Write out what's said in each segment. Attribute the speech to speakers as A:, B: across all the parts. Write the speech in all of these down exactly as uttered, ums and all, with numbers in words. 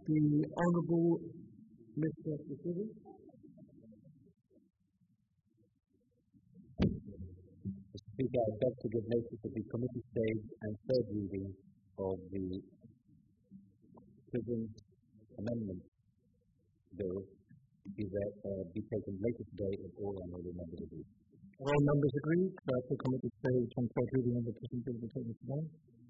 A: The Honourable Mister Sisulu.
B: Mister Speaker, I beg to give notice of the committee stage and third reading of the Prison Amendment Bill be, that, uh, be taken later today if all honourable members agree.
A: All members agree that the committee stage and third reading of the Prison Bill be taken today.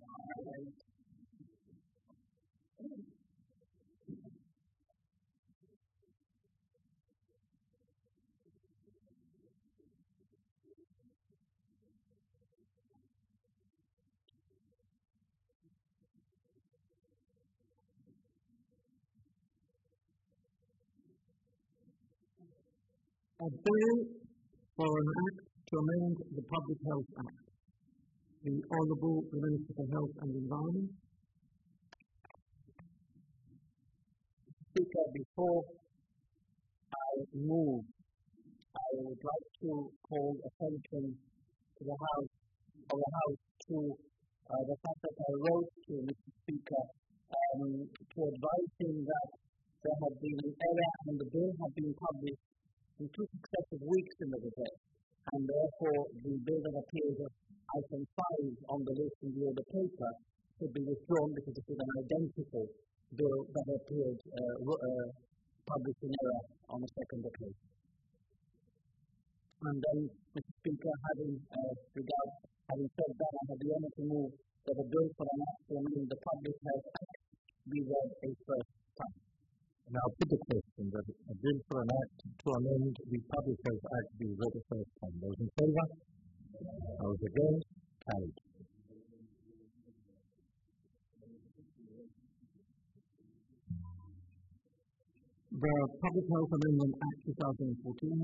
A: A bill for an act to amend the Public Health Act. The Honourable Minister for Health and Environment.
B: Speaker, before I move, I would like to call attention to the House, or the House to uh, the fact that I wrote to Mister Speaker um, to advise him that there had been an error and the bill had been published in two successive weeks in the debate, and therefore the bill that appears as item five on the list in the order paper should be withdrawn because it is an identical bill that appeared uh, uh, published in error on the second occasion. And then, Mister Speaker, having uh, regard, having said that, I have the honour to move that the bill for an act to amend the Public Health Act be read a first time.
A: Now put the question that a bill for an act to amend the Public Health Act be read a first time. Those in favour? Those against? Carried. The Public Health Amendment Act twenty fourteen.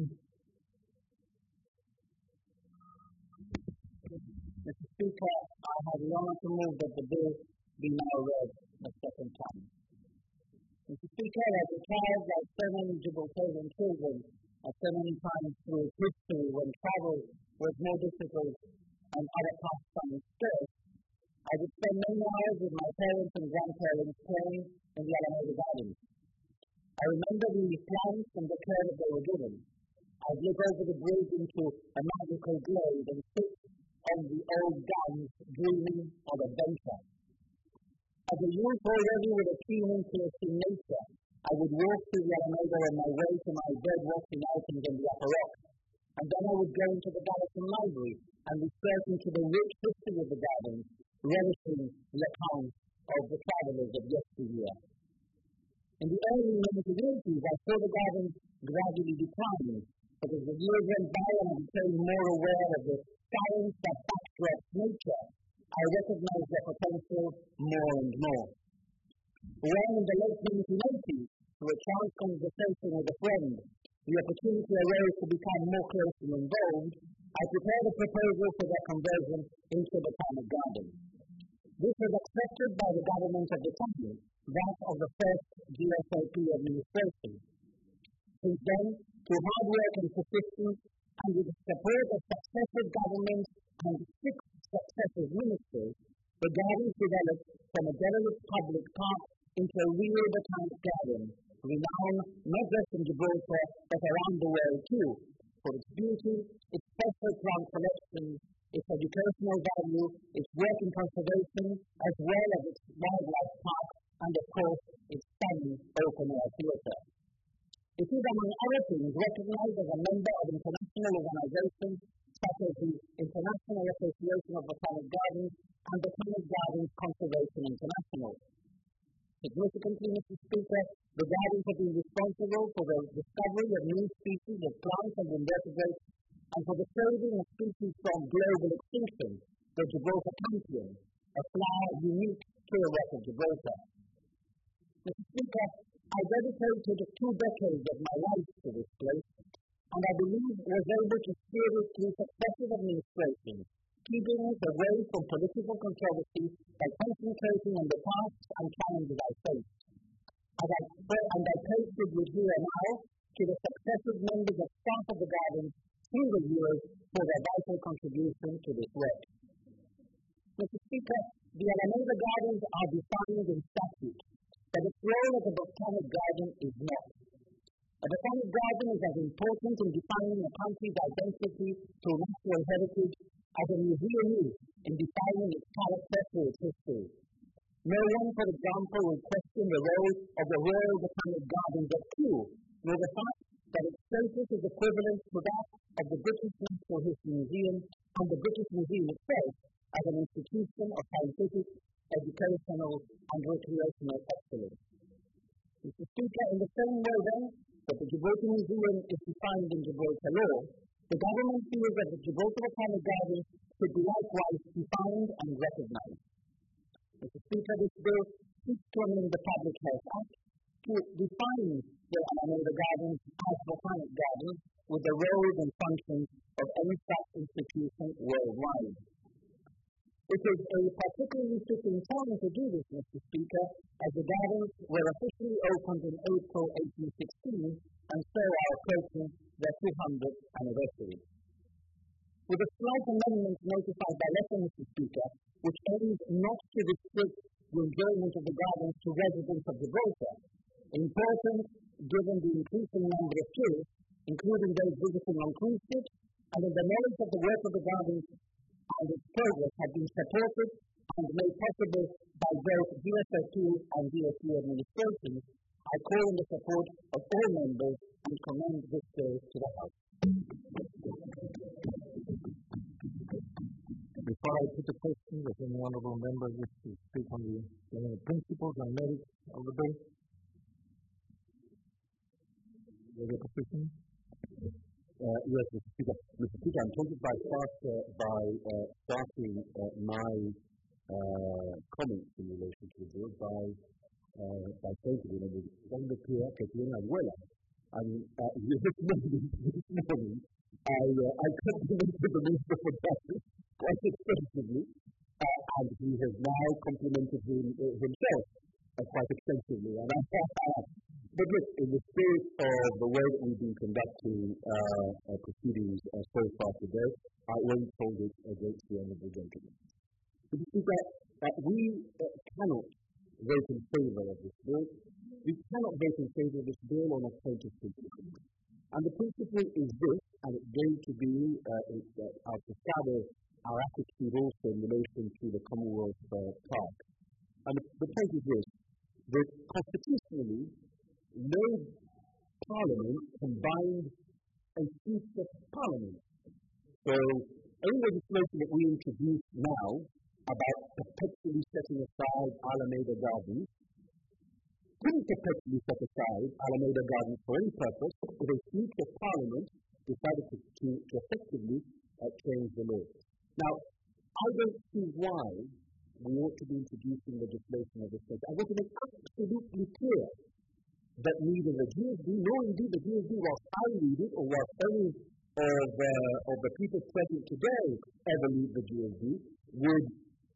B: Mister Speaker, I have the honour to move that the bill be now read a second time. Mister Speaker, as a child, like so many Gibraltarian children, at so many times through history when travel was more difficult and other pastimes scarce, I would spend many hours with my parents and grandparents playing in the Alameda Gardens. I remember the plants and the care that they were given. I'd look over the bridge into a magical glade and sit on the old dams dreaming of adventure. As a youth already with a keen interest in nature, I would walk through the Alameda on my way to my bird-watching outings in the Upper Rock, and then I would go into the Garrison Library and research into the rich history of the gardens, relishing the accounts of the travellers of yesteryear. In the early nineteen eighties, I saw the gardens gradually declining, but as the years went by and I became more aware of the science that backdrops nature, I recognized their potential more and more. When in the late nineteen eighties, through a chance conversation with a friend, the opportunity arose to become more closely involved, I prepared a proposal for their conversion into the Botanic Garden. This was accepted by the government of the time, that of the first G S L P administration. Since then, through hard work and persistence, and with the support of successive governments and six successive ministers, the gardens developed from a derelict public park into a real botanic garden, renowned not just in Gibraltar, but around the world too, for its beauty, its special plant collections, its educational value, its work in conservation, as well as its wildlife park, and of course, its stunning open-air theatre. It is, among other things, recognized as a member of international organizations such as the International Association of Botanic Gardens and Botanic Gardens Conservation International. Significantly, Mister Speaker, the gardens have been responsible for the discovery of new species of plants and invertebrates and for the saving of species from global extinction, the Gibraltar campion, a flower unique to the west of Gibraltar. Mister Speaker, I dedicated two decades of my life to this place, and I believe was able to steer it through successive administrations, keeping it away from political controversy by concentrating on the tasks and challenges I faced. And I, and I pay tribute here now to the successive members of staff of the gardens through the years for their vital contribution to this work. Mister Speaker, the Alameda Gardens are defined in statute, but the role of a botanic garden is not. A botanic garden is as important in defining a country's identity through natural heritage as a museum is in defining its character through its history. No one, for example, will question the role of the Royal Botanic Gardens at Kew, nor the fact that its status is equivalent to that of the British Natural History Museum and the British Museum itself as an institution of scientific, educational and recreational excellence. Mister Speaker, in the same way then that the Gibraltar Museum is defined in Gibraltar law, the government feels that the Gibraltar Botanic Gardens should be likewise defined and recognised. Mister Speaker, this bill seeks to amend the Public Health Act to define the Alameda Gardens as botanic gardens with the roles and functions of any such institution worldwide. It is a particularly fitting time to do this, Mister Speaker, as the gardens were officially opened in April eighteen sixteen and so are approaching their two hundredth anniversary. With a slight amendment notified by letter, Mister Speaker, which aims not to restrict the enjoyment of the gardens to residents of Gibraltar, important given the increasing number of tourists, including those visiting on cruise ships, and in the knowledge of the work of the gardens and its progress have been supported and made possible by both G S O two and D S E administrations, I call on the support of all members and commend this bill to the House.
C: Before I put the question, does any honourable member wish to speak on the uh, principles and merits of the bill? Is there a position?
D: Uh, yes, Mister Speaker. Mister Speaker, I'm told by start uh, by uh, starting uh, my uh, comments in relation to the bill by uh, by saying to you, "Don't appear que tiene abuela." And uh, this morning, this morning, I uh, I complimented the Minister for Justice quite extensively, uh, and he has now complimented him, uh, himself uh, quite extensively. And I But look, in the spirit of the way that we've been conducting uh, uh, proceedings uh, so far today, I won't hold it against the honourable gentleman. Mister Speaker, uh, we uh, cannot vote in favour of this bill. We cannot vote in favour of this bill on a point of principle. And the principle is this, and it's going to be uh, it, uh, our shadow, our attitude also in relation to the Commonwealth uh, Park. And the, the point is this, that constitutionally, no parliament combined a seat of parliament. So, any legislation that we introduce now about perpetually setting aside Alameda Gardens couldn't perpetually set aside Alameda Gardens for any purpose if a seat of parliament decided to, to, to effectively uh, change the law. Now, I don't see why we ought to be introducing legislation of this nature. I want to make absolutely clear that neither the G S B nor indeed the G S B, whilst I read it, or whilst any of, uh, of the people present today ever read the G S B, would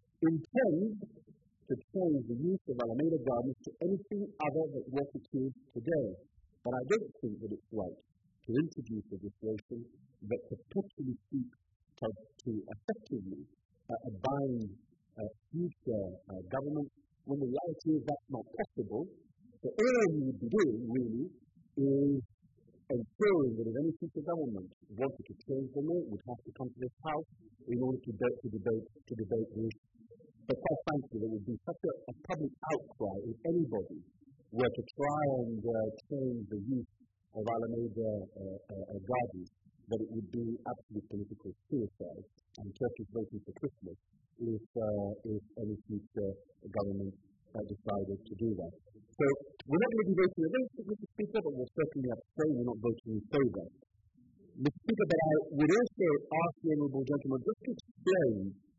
D: intend to change the use of Alameda Gardens to anything other than what it is today. But I don't think that it's right to introduce legislation that perpetually seeks to, to effectively uh, bind uh, future uh, governments when the reality is that's not possible. So all we would be doing, really, is ensuring that if any future government wanted to change the law, it would have to come to this House in order to, de- to debate to debate the issue. But quite frankly, there would be such a, a public outcry if anybody were to try and uh, change the use of Alameda uh, uh, Gardens that it would be absolute political suicide and Turkey's voting for Christmas if, uh, if any future government uh, decided to do that. So we're not going to be voting against it, Mister Speaker, but we'll certainly abstain. We're not voting in favour. Mister Speaker, but I would also ask the honourable gentleman just to explain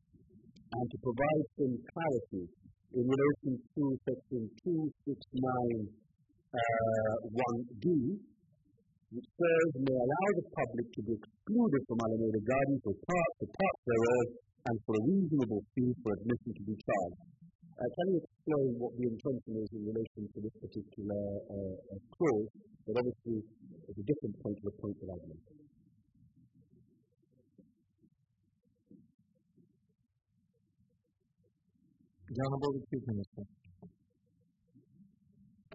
D: and to provide some clarity in relation to section two sixty-nine one D, which says may allow the public to be excluded from Alameda Gardens or parts or parts thereof, and for a reasonable fee for admission to be charged. Uh, can you explain what the intention is in relation to this particular uh, uh, clause, that obviously is a different point to the point that I've made?
C: The Honourable Chief Minister.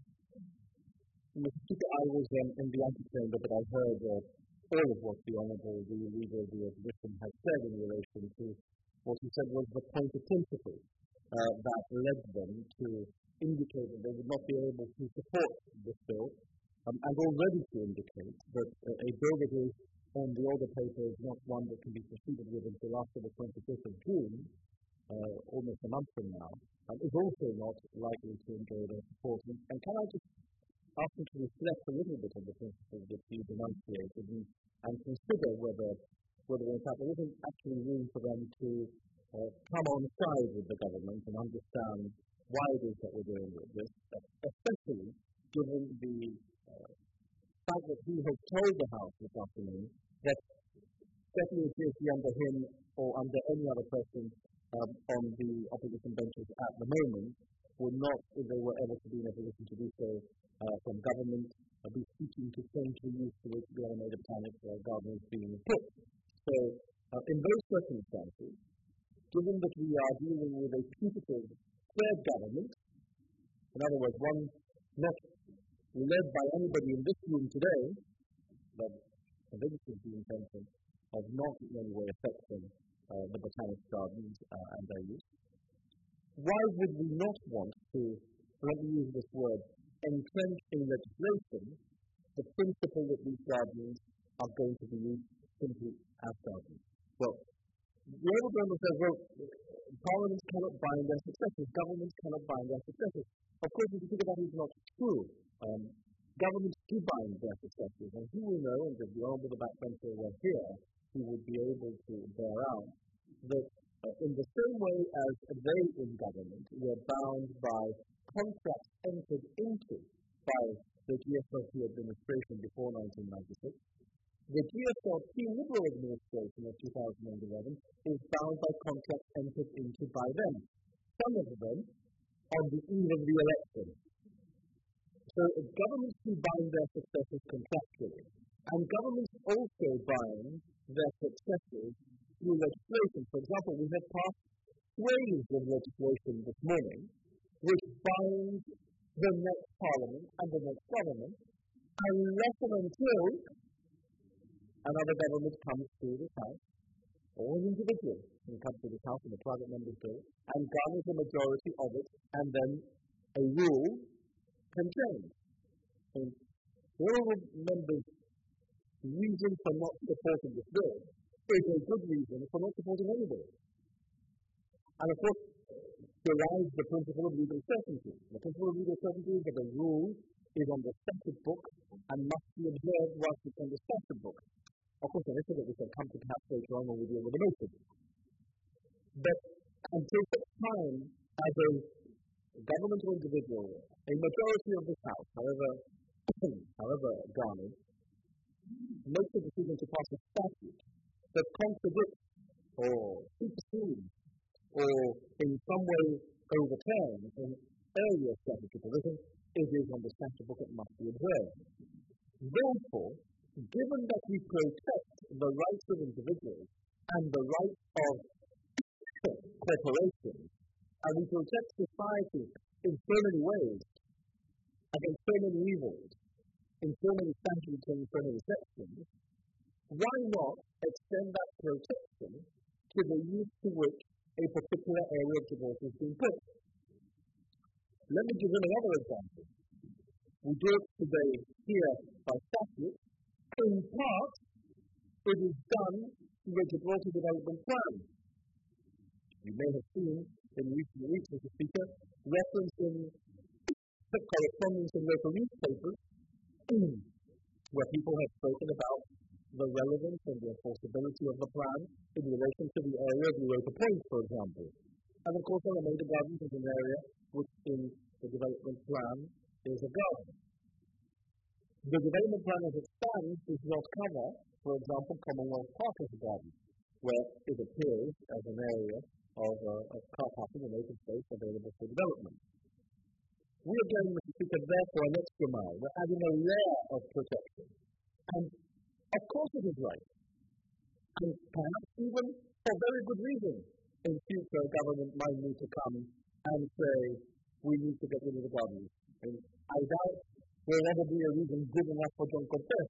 D: Mister Speaker, I was um, in the antechamber, but I heard uh, all of what the Honourable the Leader of the Opposition has said in relation to what he said was the point of principle uh, that led them to indicate that they would not be able to support this bill, um, and already to indicate that uh, a bill that is on the order paper is not one that can be proceeded with until after the twenty-fifth of June, uh, almost a month from now, um, is also not likely to enjoy their support. And, and can I just ask them to reflect a little bit on the principles that you enunciated and, and consider whether, whether in fact there isn't actually room for them to uh, come on side with the government and understand why it is that we're doing this, especially given the uh, fact that he has told the House this afternoon that certainly it is under him or under any other person um, on the opposition benches at the moment would not, if they were ever to be in a position to do so uh, from government, uh, be seeking to change the use to which the automated panic uh, garden is being put. So, uh, in those circumstances, given that we are dealing with a putative third government, in other words, one not led by anybody in this room today, but I think it is the intention of not in any way affecting uh, the Botanic Gardens uh, and their use. Why would we not want to, let me use this word, entrench in legislation the principle that these gardens are going to be used simply as gardens? Well, the Honourable Member says, well, parliaments cannot bind their successors, governments cannot bind their successors. Of course, if you think that is not true. Um, governments do bind their successors, and who will know, and if the Honourable Backbencher were here, he would be able to bear out that uh, in the same way as they in government were bound by contracts entered into by the G S L P administration before nineteen ninety-six, the G S L P Liberal administration of two thousand eleven is bound by contracts entered into by them, some of them on the eve of the election. So governments do bind their successors contractually, and governments also bind their successors through legislation. For example, we have passed waves of legislation this morning which binds the next parliament and the next government unless and until another government comes to this House, or an individual can come to this House in a private member's bill and garners a majority of it, and then a rule can change. And the honourable member's reason for not supporting this bill is a good reason for not supporting any bill. And of course, derives the principle of legal certainty. The principle of legal certainty is that a rule is on the statute book and must be observed whilst it's on the statute book. Of course, there is that we can come to perhaps later on when we deal with the motion. But until such time as a government or individual, a majority of this House, however, however garnered, makes a decision to pass a statute that contradicts or supersedes or in some way overturns an earlier statutory provision, it is on the statute book it must be observed. Therefore, given that we protect the rights of individuals and the rights of corporations, and we protect society in so many ways, against so many evils, in so many statutes and so many sections, why not extend that protection to the use to which a particular area of Gibraltar is being put? Let me give you another example. We do it today here by statute. In part, it is done through the Gibraltar Development Plan. You may have seen in recent weeks, Mister Speaker, reference in correspondence in local newspapers where people have spoken about the relevance and the enforceability of the plan in relation to the area of Europa Point, for example. And of course, Alameda Gardens is an area which in the development plan is a garden. The development plan as it stands does not cover, for example, Commonwealth Park as a garden, where it appears as an area of, uh, of car parking and open space available for development. We are going, Mister Speaker, therefore an extra mile. We're adding a layer of protection. And of course it is right. And perhaps even for very good reason. In future, government might need to come and say, we need to get rid of the gardens. And I doubt
C: will never be a reason good enough for John Cortes.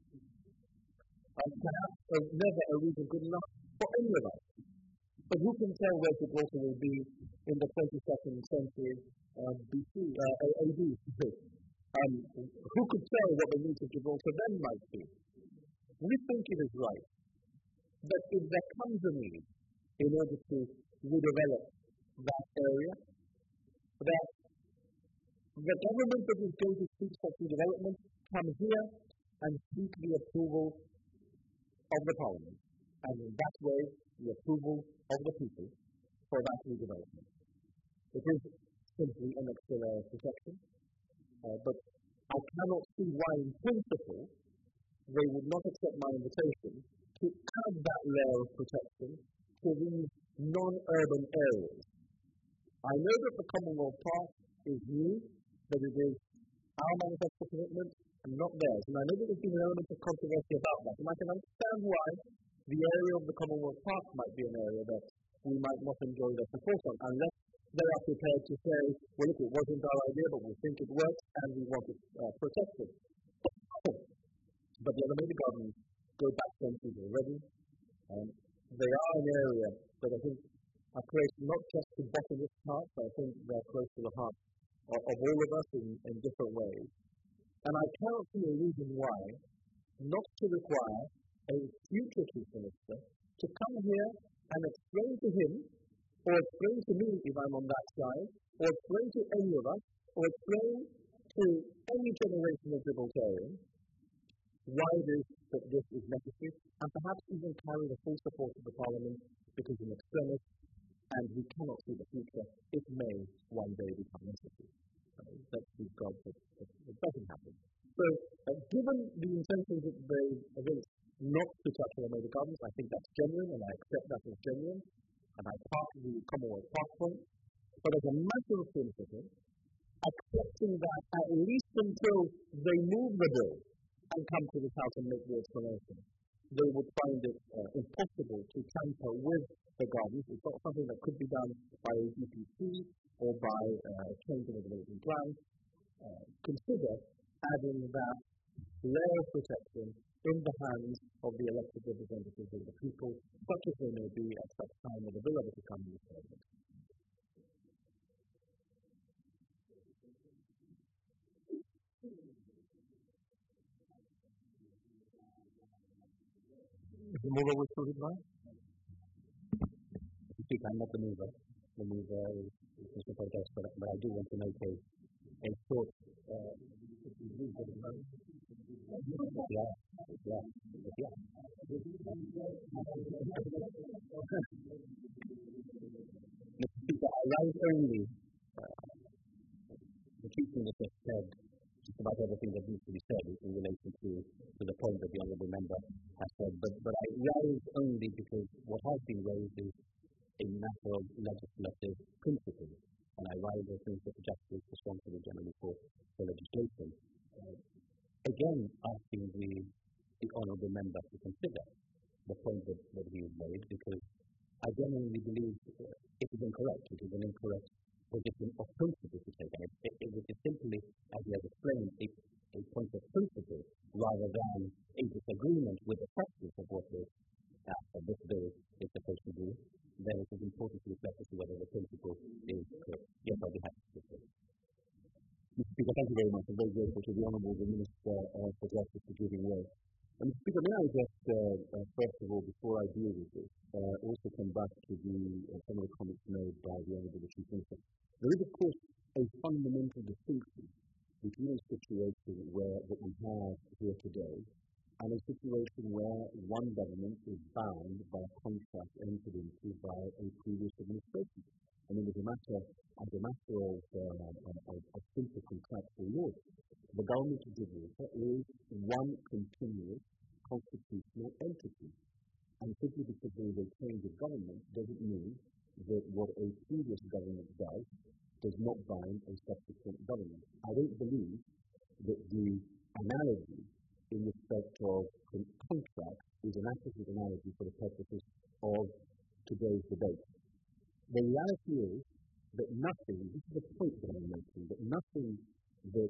C: And perhaps uh, never a reason good enough for any of us. But who can tell where Gibraltar will be in the twenty-second century uh, B C, uh, A D? Um, who could tell what the needs of Gibraltar then might be? We think it is right that if there comes a need in order to redevelop that area, that the government that is going to seek such redevelopment come here and seek the approval of the Parliament, and in that way the approval of the people for that redevelopment. It is simply an extra layer of protection, uh, but I cannot see why in principle they would not accept my invitation to add that layer of protection to these non-urban areas. I know that the Commonwealth Park is new, that it is our manifesto commitment and not theirs. And I know that there's been an element of controversy about that. And I can understand why the area of the Commonwealth Park might be an area that we might not enjoy their support on, unless they are prepared to say, well, look, it wasn't our idea, but we think it works and we want it uh, protected. But the Alameda Gardens go back centuries already. Um, they are an area that I think are close not just to bottomless hearts, but I think they're close to the heart of, of all of us in, in different ways. And I cannot see a reason why not to require a future chief minister to come here and explain to him, or explain to me if I'm on that side, or explain to any of us, or explain to any generation of Gibraltarians why it is that this is necessary, and perhaps even carry the full support of the Parliament, because in extremis, and we cannot see the future, it may one day become necessary. Uh, let's be God that it doesn't happen. So, uh, given the intentions that they evinced not to touch Alameda Gardens, I think that's genuine, and I accept that as genuine, and I part the Commonwealth Park point. But as a matter of principle, accepting that at least until they move the bill and come to this House and make the explanation, they would find it uh, impossible to tamper with the gardens. It's not something that could be done by a D P C or by uh, changing a development plan. Uh, consider adding that layer of protection in the hands of the elected representatives of the people, such as they may be at such time that the bill ever to come in this Parliament.
D: Is the mover with you now? I'm not the mover. The mover is Mister Cortes, but, but I do want to make a, a short. Uh, yeah, yeah, yeah. Mister Speaker, I rise only. Uh, the Chief Minister said just about everything that needs to be said in relation to, to the point that the Honourable Member has said, but, but I rise only because what has been raised is a matter of legislative principle, and I rise as Minister for Justice, responsible generally for, for legislation. Uh, again, asking the, the Honourable Member to consider the point that, that he has made, because I genuinely believe uh, it is incorrect. It is an incorrect position of principle to take, and it, it, it is simply, as he has explained, a, a point of principle rather than a disagreement with the substance of what this, uh, this bill is supposed to do. Then it is important to reflect as to whether the principle is correct. Yes, I'll be happy to do so. Mister Speaker, thank you very much. I'm very grateful to the Honourable Minister uh, for Justice for giving way. And Mister Speaker, may I just, uh, uh, first of all, before I deal with this, uh, also come back to the, uh, some of the comments made by the Honourable Chief Minister. There is, of course, a fundamental distinction between a situation where that we have here today and a situation where one government is bound by a contract entered into by a previous administration. I mean, as a matter, as a matter of, uh, of, of simple contractual law, the government of Gibraltar is one continuous constitutional entity. And simply because there is a change of government doesn't mean that what a previous government does does not bind a subsequent government. I don't believe that the analogy in respect of contract is an accurate analogy for the purposes of today's debate. The reality is that nothing, this is the point that I'm making, that nothing that this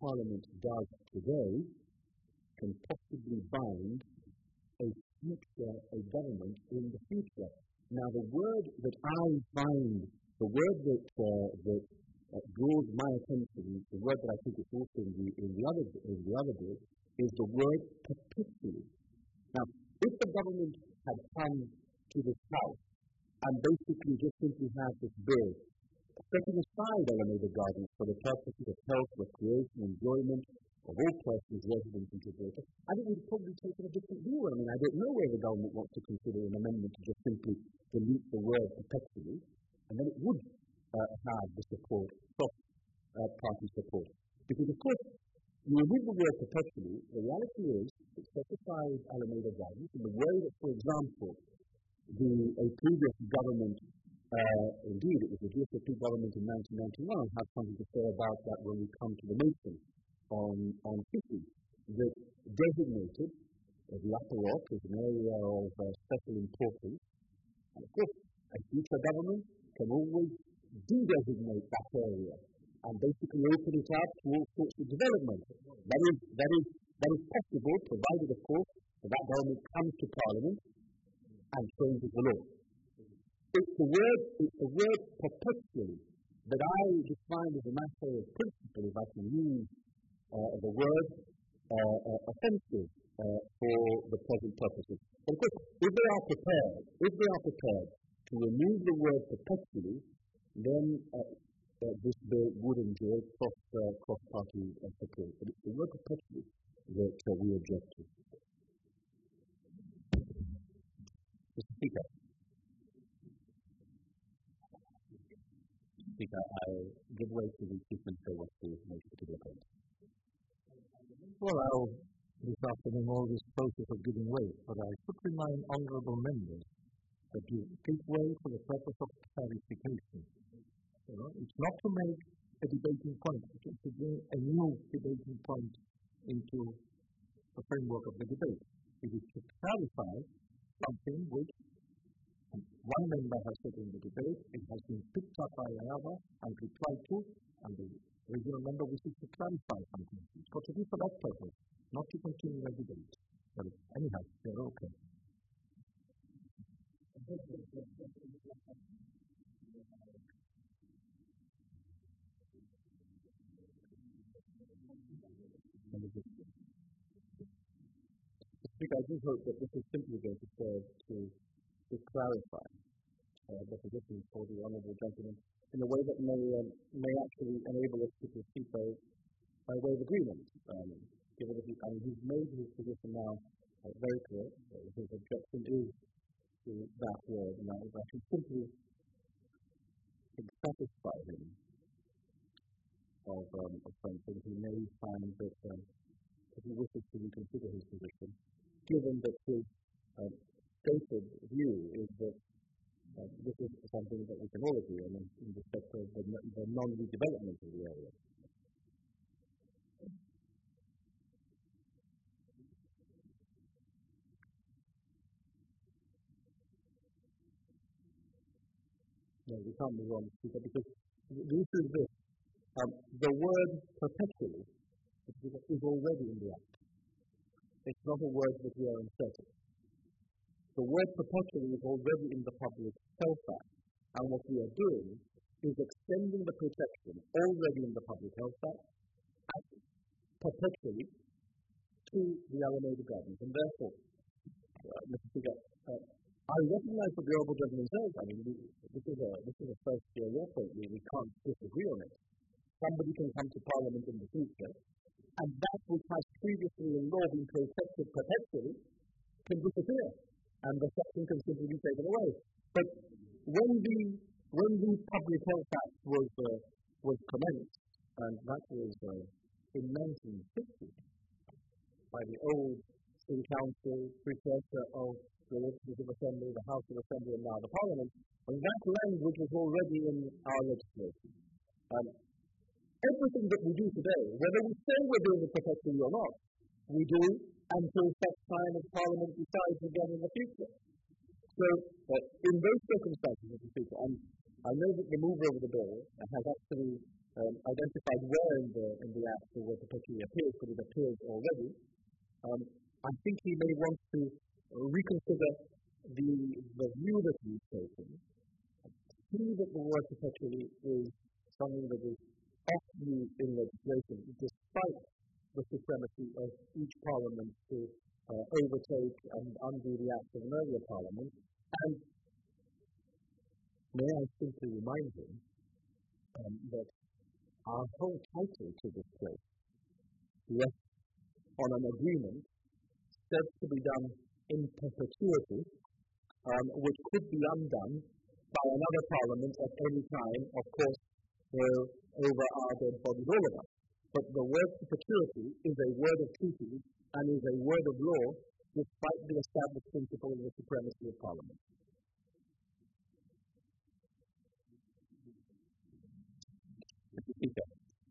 D: Parliament does today can possibly bind a future, a government in the future. Now, the word that I find, the word that uh, that uh, draws my attention, the word that I think is also in the in the other in the other bill, is the word perpetually. Now, if the government had come to this House and basically just simply had this bill setting aside Alameda Gardens for the purposes of health, recreation, enjoyment of all persons resident in Gibraltar, I think we'd probably taken a different view. I mean, I don't know where the government wants to consider an amendment to just simply delete the word perpetually, and then it would uh, have the support, soft uh, party support. Because, of course, you remove the word perpetually, the reality is it specifies Alameda Gardens in the way that, for example, the a previous government, uh, indeed, it was the G S P government in nineteen ninety-one, had something to say about that when we come to the nation on, on fishing, that designated uh, the Upper Rock as an area of uh, special importance. And of course, a future government can always de-designate that area and basically open it up to all sorts of development. That is, that is, that is possible, provided, of course, that that government comes to Parliament and changes the law. It's the word, it's the word perpetually that I define as a matter of principle, if I can use uh, the word uh, uh, offensive uh, for the present purposes. But of course, if they are prepared, if they are prepared to remove the word perpetually, then uh, uh, this bill would enjoy cross, uh, cross-party uh, support. But it's the word perpetually that uh, we object to. Mister Speaker. Speaker, I give way to the Chief Minister what to make a particular point.
A: Well, I'll this afternoon all this process of giving way, but I should remind honourable members that you give way for the purpose of clarification. You know, it's not to make a debating point, it's to bring a new debating point into the framework of the debate. It is to clarify something which one member has said in the debate, it has been picked up by another and replied to, and the original member wishes to clarify something. It's got to be for that purpose, not to continue the debate. But anyhow, they're okay.
D: Speaker, I do hope that this is simply going to serve to, to clarify uh, the position for the honourable gentleman in a way that may um, may actually enable us to proceed by, by way of agreement. Um, given that he, I mean, he's made his position now uh, very clear. Uh, his objection is to that word, and I, I can simply satisfy him of, um, of something. He may find that um, if he wishes to reconsider his position, given that his uh, stated view is that uh, this is something that we can all agree on in, in respect of the, the non-redevelopment of the area. No, we can't move on, Speaker, because the issue is this. Um, the word perpetually is already in the Act. It's not a word that we are inserting. The word perpetually is already in the Public Health Act, and what we are doing is extending the protection already in the Public Health Act perpetually to the Alameda Gardens. And therefore, uh, Mister Speaker, uh, I recognize what the Honourable Gentleman says. I mean, we, this is a this is a first year law point. We, we can't disagree on it. Somebody can come to Parliament in the future, and that which has previously in law been protected perpetually can disappear, and the section can simply be taken away. But when the when the Public Health Act was uh, was commenced, and that was uh, in nineteen sixty by the old City Council, precursor of the Legislative Assembly, the House of Assembly, and now the Parliament, and that language was already in our legislation. Um, Everything that we do today, whether we say we're doing it perpetually or not, we do until such time as Parliament decides again in the future. So, uh, in those circumstances, Mister Speaker, and I know that the mover of the bill has actually um, identified where in the in the Act the word perpetually
C: the view that we've taken, see that the word perpetually is something that is often used in legislation, despite the supremacy of each parliament to uh, overtake and undo the acts of an earlier parliament. And may I simply remind him um, that our whole title to this place rests on an agreement said to be done in perpetuity, um, which could be undone by another parliament at any time, of course, uh, over our dead bodies, all of us. But the word perpetuity is a word of treaty and is a word of law, despite the established principle of the supremacy of Parliament.
D: Mister Speaker,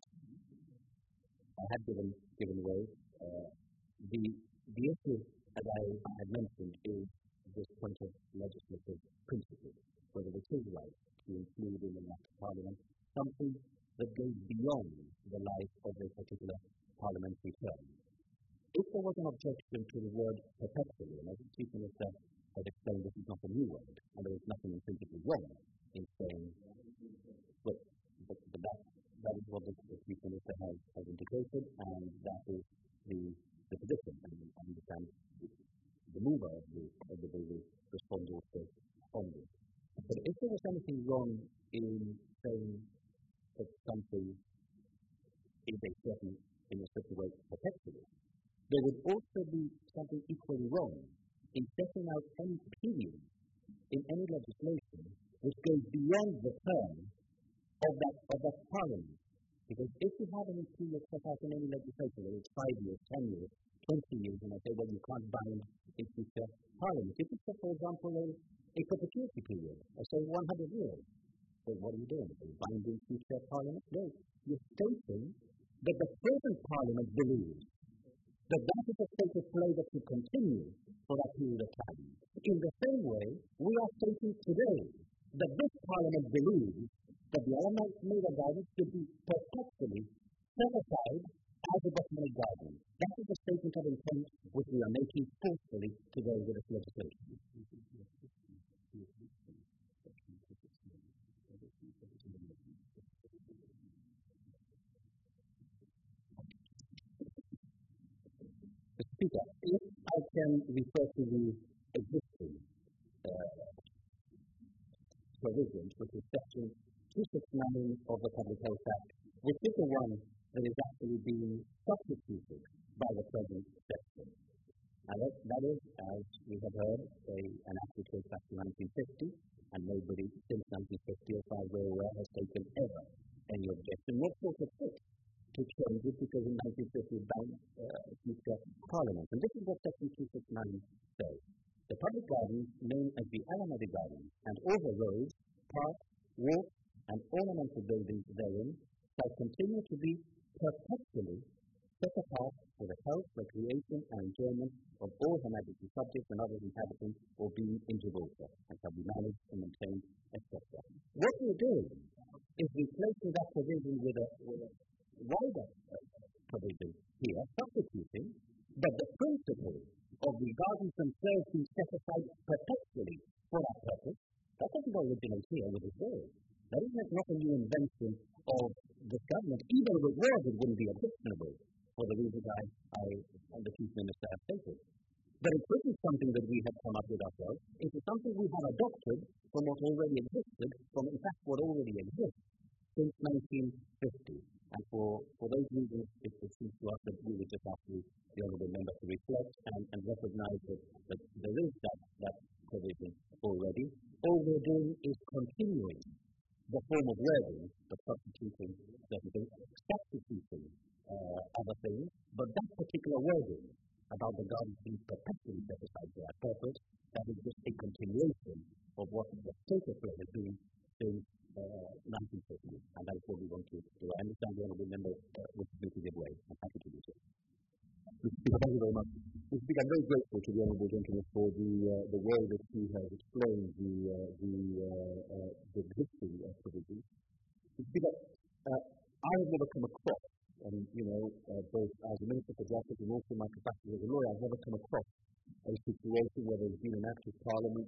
D: I had given given way. Uh, the the issue, as I had mentioned, is this point of legislative principle, whether it is right to include in an act of Parliament something that goes beyond the life of a particular parliamentary term. If there was an objection to the word perpetually, and as the Chief Minister had explained, this is not a new word, and there is nothing intrinsically wrong in saying, but, but, but that, that is what the, the Chief Minister has, has indicated, and that is the, the position, and I understand the mover of the, of the bill will respond also on this. But if there was anything wrong in saying that something is a certain, in a certain way, perpetually, there would also be something equally wrong in setting out any period in any legislation which goes beyond the term of that, of that parliament. Because if you have any period set out in any legislation, whether it's five years, ten years, twenty years, and I say, well, you can't bind in future parliaments. If you set, for example, a, a perpetuity period, I say one hundred years, so what are you doing? Are you binding future parliaments? No. You're stating that the present parliament believes that that is a state of play that will continue for that period of time. In the same way, we are stating today that this parliament believes that the Alameda Gardens should be perpetually set aside as a documented garden. That is the statement of intent which we are making forcefully today with this legislation. Mister Speaker, if I can refer to the existing uh, provisions, which is section two sixty-nine of the Public Health Act, which is the one that is actually being substituted by the present section. And that, that is, as we have heard, a, an act which goes back to nineteen fifty, and nobody since nineteen fifty, as far as we're aware, has taken ever any objection, what sort of fit to change it, because in nineteen fifty it banned uh, future parliament. And this is what section two sixty-nine says. The public gardens, known as the Alameda Gardens, and all the roads, parks, walks, and ornamental buildings therein, shall continue to be perpetually set apart for the health, recreation, and enjoyment of all Her Majesty's subjects and other inhabitants or beings in Gibraltar, and shall be managed and maintained, et cetera. What we're doing is replacing that provision with a, with a wider uh, provision here, substituting, but the principle of the gardens themselves being set aside perpetually for that purpose, that doesn't originate here with this bill. That is not a new invention of this government. Even if it was, it wouldn't be objectionable for the reasons I, I and the Chief Minister have stated. But it isn't something that we have come up with ourselves. It is something we have adopted from what already existed, from in fact what already exists since nineteen fifty. And for, for those reasons, it, it seems to us that we would just ask the, the Honourable Member to reflect and, and recognise that, that there is that, that provision already. All we're doing is continuing the form of wording, but substituting certain things, substituting uh, other things, but that particular wording about the gardens being perpetually set aside for that purpose, that is just a continuation of what the state of play has been since uh, nineteen fifty, and that is what we want to do. I understand the Honourable Member uh, wishes me to give way. I'm happy to do so. Mister Speaker, thank you very much. Mister Speaker, I'm very grateful to the Honourable Gentleman for the uh, the way that he has explained the uh, the uh, uh, the existing uh, provisions. Mister Speaker, uh, I have never come across, and you know, uh, both as a Minister for Justice and also my capacity as a lawyer, I've never come across a situation where there's been an act of Parliament that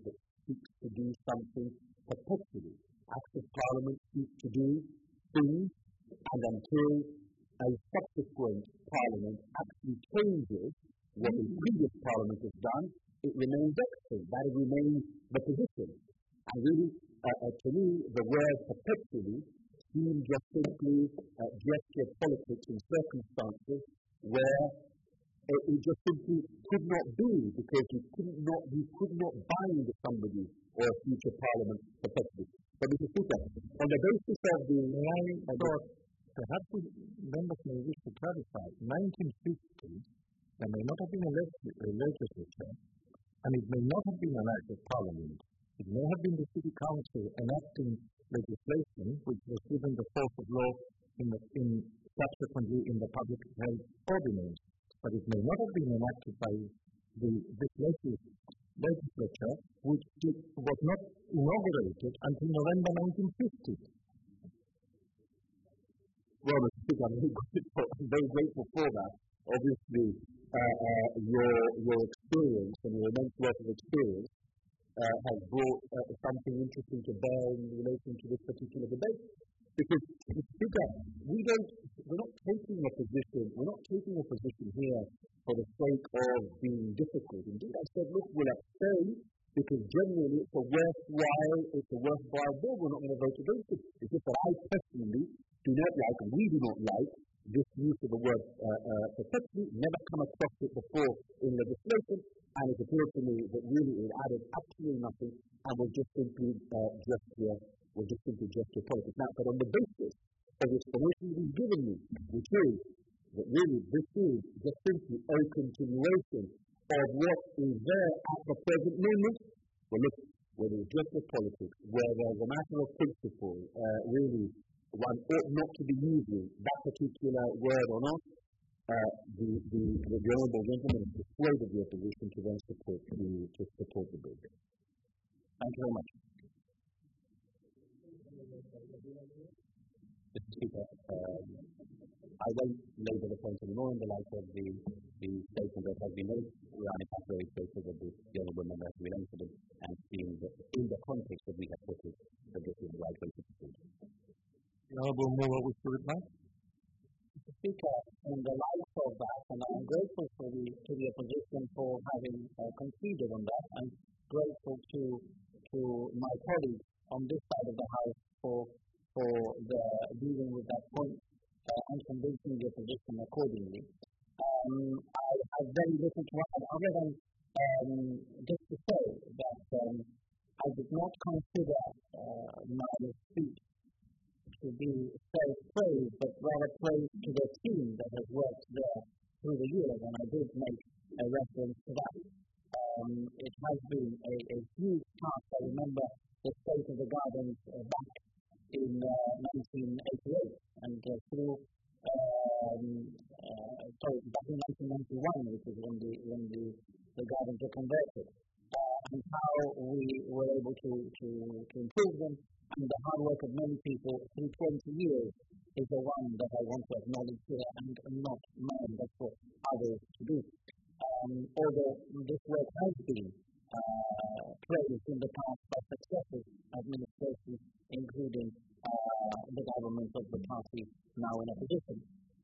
D: seeks to do something perpetually. Active Parliament seeks to do things, and until a subsequent Parliament actually changes what the previous Parliament has done, it remains extant. That remains the position. And really, uh, uh, to me, the word perpetually seems just simply uh, gesture politics in circumstances where it, it just simply could not be, because you could not, you could not bind somebody or a future Parliament perpetually. But Mister Speaker, on the basis of the
A: line of thought, perhaps the members may wish to clarify, nineteen fifty, there may not have been a, leg- a legislature, and it may not have been an act of Parliament. It may have been the City Council enacting legislation which was given the force of law in, the, in subsequently in the public health ordinance, but it may not have been enacted by the this legislature, which did, was not inaugurated until November nineteen fifty.
D: Well, Mister Speaker, I'm very grateful, I'm very grateful for that. Obviously, uh, uh, your your experience and your immense wealth of experience uh, has brought uh, something interesting to bear in relation to this particular debate. Because, Mister Speaker, we don't, we're not taking a position, we're not taking a position here for the sake of being difficult. Indeed, I said, look, we'll abstain because generally it's a worthwhile, it's a worthwhile bill. We're not going to vote against it. It's just that I personally do not like, and we do not like, this use of the word uh, uh, perpetually. Never come across it before in legislation, and it appeared to me that really it added absolutely nothing, and was just simply uh, gesture, was just simply gesture politics. Now, but on the basis of the explanation he's given me, which is that really this is just simply a continuation of what is there at the present moment. Well, look, whether it's gesture politics, where there's a matter of principle, uh, really, one ought not to be using that particular word or not, uh, the, the, the honourable gentleman has persuaded the opposition to then support the, to support the bill.
B: Thank you very much.
E: Mister Speaker, um, I won't labour the point anymore in the light of the, the statement that has been made. We are in fact very grateful that the, the honourable member has related it and seeing that in the context that we have put it, that this is the right way to proceed.
A: The Honourable Moore wish to reply?
B: Mister Speaker, in the light of that, and I'm grateful for the, to the opposition for having uh, conceded on that, and grateful to to my colleagues on this side of the House for for the dealing with that point uh, and convincing the opposition accordingly. Um, I have very little to add other than um, just to say that um, I did not consider uh, my speech to be self-praise, but rather praise to the team that has worked there through the years, and I did make a reference to that. Um, it has been a, a huge task. I remember the state of the gardens uh, back in uh, nineteen eighty-eight, and uh, through, um, uh, sorry, back in nineteen ninety-one, which is when the, when the, the gardens were converted, uh, and how we were able to, to, to improve them. And the hard work of many people through twenty years is the one that I want to acknowledge here, and not mine, but for others to do. Um, although this work has been uh, praised in the past by successive administrations, including uh, the government of the party now in opposition.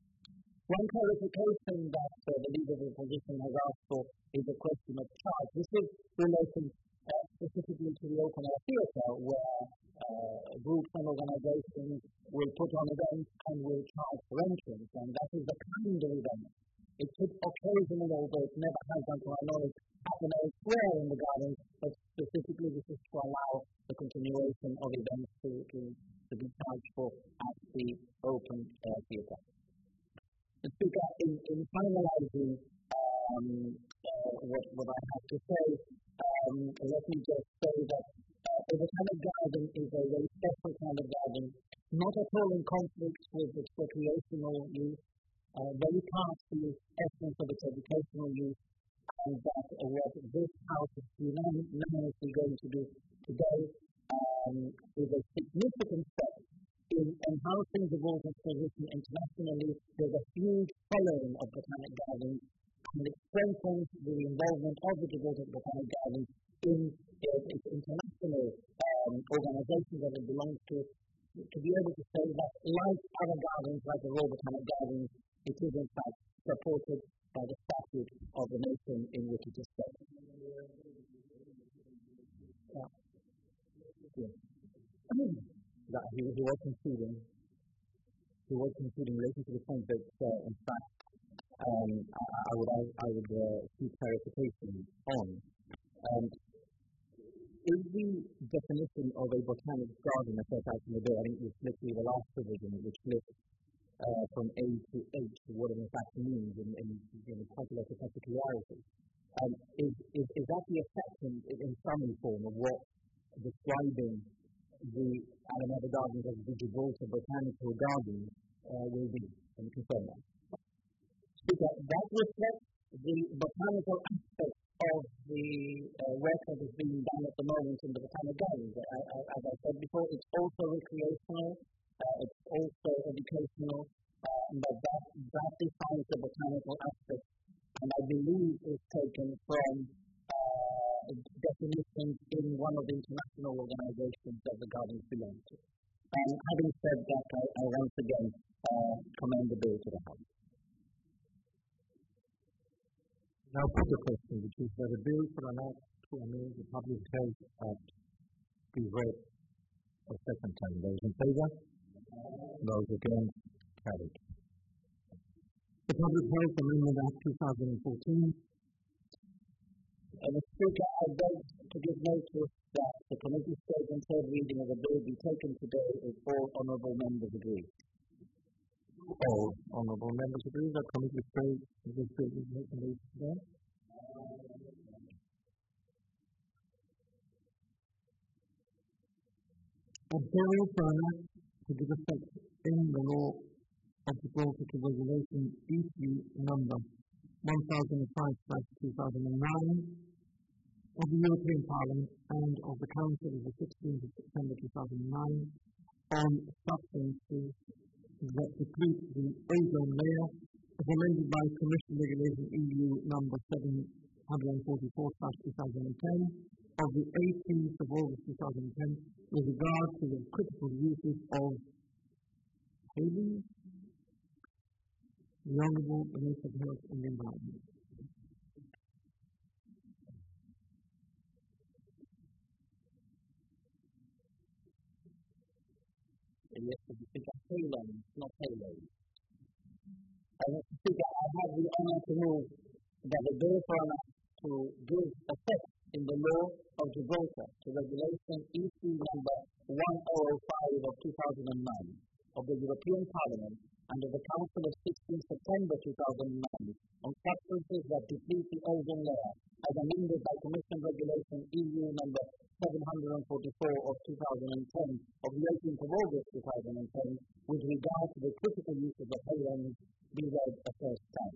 B: One clarification that uh, the leader of the opposition has asked for is a question of charge. This is relating uh, specifically to the open air theatre, where uh, groups and organizations will put on events and will charge for entrance, and that is the kind of event. It could occasionally, although it never has done to my knowledge, happen elsewhere in the gardens, but specifically this is to allow the continuation of events to, to, to be charged for at the open air theatre. The Speaker, in, in finalizing um, uh, what, what I have to say, um, let me just say that uh, the Botanic Garden is a very special kind of garden, not at all in conflict with its recreational use, uh, very past the essence of its educational use, and that uh, what this House is unanimously going to do today um, is a significant step in enhancing the Walden's position internationally. There's a huge following of Botanic Gardens, and it strengthens the involvement of the Gibraltar Botanic Gardens in a it, it's international um, organizations that it belongs to, to be able to say that like other gardens, like the Royal Botanic Gardens, it is in fact supported by the statute of the nation in which it is set. Yeah. Yeah.
E: That he, he was conceding, he was conceding relating to the point that, uh, in fact, um, I, I would, I, I would uh, seek clarification on. Um, is the definition of a botanic garden as set out in the bill, I think it was literally the last provision, which lists uh, from A to H what it in fact means in, in, in quite a lot of particularity. Um, is, is, is that the effect in, in summary form of what describing the Alameda Gardens as the Gibraltar Botanical Gardens uh, will be? Can you confirm that?
B: Speaker, that reflects the botanical aspect of the uh, work that is being done at the moment in the Botanic Gardens. I, I, as I said before, it's also recreational, uh, it's also educational, uh, but that, that defines the botanical aspect, and I believe is taken from uh, definitions in one of the international organizations that the gardens belong to. And having said that, I, I once again uh, commend the bill to the House.
A: Now put the question, which is that a bill for an act to amend the Public Health Act be read a second time. Those in favour? Those against? Carried. The Public Health Amendment Act two thousand fourteen.
B: Uh, Mister Speaker, I beg to give notice that the committee stage and third reading of the bill be taken today if all honourable members agree.
A: All honourable members agree that committee stage this bill is taken today. A bill for an act to give effect in the law of Gibraltar to regulation E C number one thousand five slash two thousand nine of the European Parliament and of the Council of the sixteenth of September two thousand nine on substances that deplete the ozone layer as amended by Commission Regulation E U number seven hundred forty-four slash two thousand ten of the eighteenth of August two thousand ten with regard to the critical uses of halines, the Honourable Minister of Health and the Environment.
B: Yes, Mister Speaker, halines, not haloes. Uh, Mister Speaker, I have the honour to move that the bill for an act to give effect in the law of Gibraltar to regulation E C number one thousand five of two thousand nine of the European Parliament and of the Council of sixteenth of September two thousand nine on substances that deplete the ozone layer as amended by Commission Regulation E U number seven hundred forty-four of two thousand ten of the eighteenth of August two thousand ten with regard to the critical uses of halines be read a first time.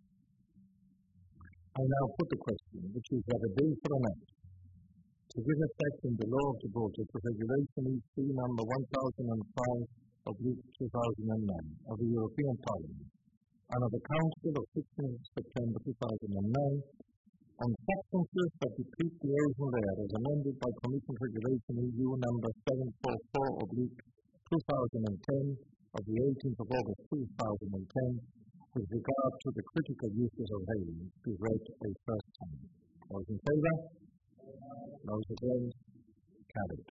A: I now put the question, which is that a bill for an act to give effect in the law of Gibraltar to regulation E C number one thousand five of two thousand nine of the European Parliament and of the Council of sixteenth of September two thousand nine on substances that deplete the ozone layer as amended by Commission Regulation E U number seven forty-four of two thousand ten of the eighteenth of August two thousand ten with regard to the critical uses of halines be read a first time. Those in favour? Those against? Carried.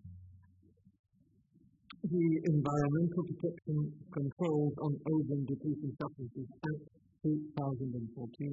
A: The Environmental Protection Controls on Ozone Depleting Substances Act two thousand fourteen.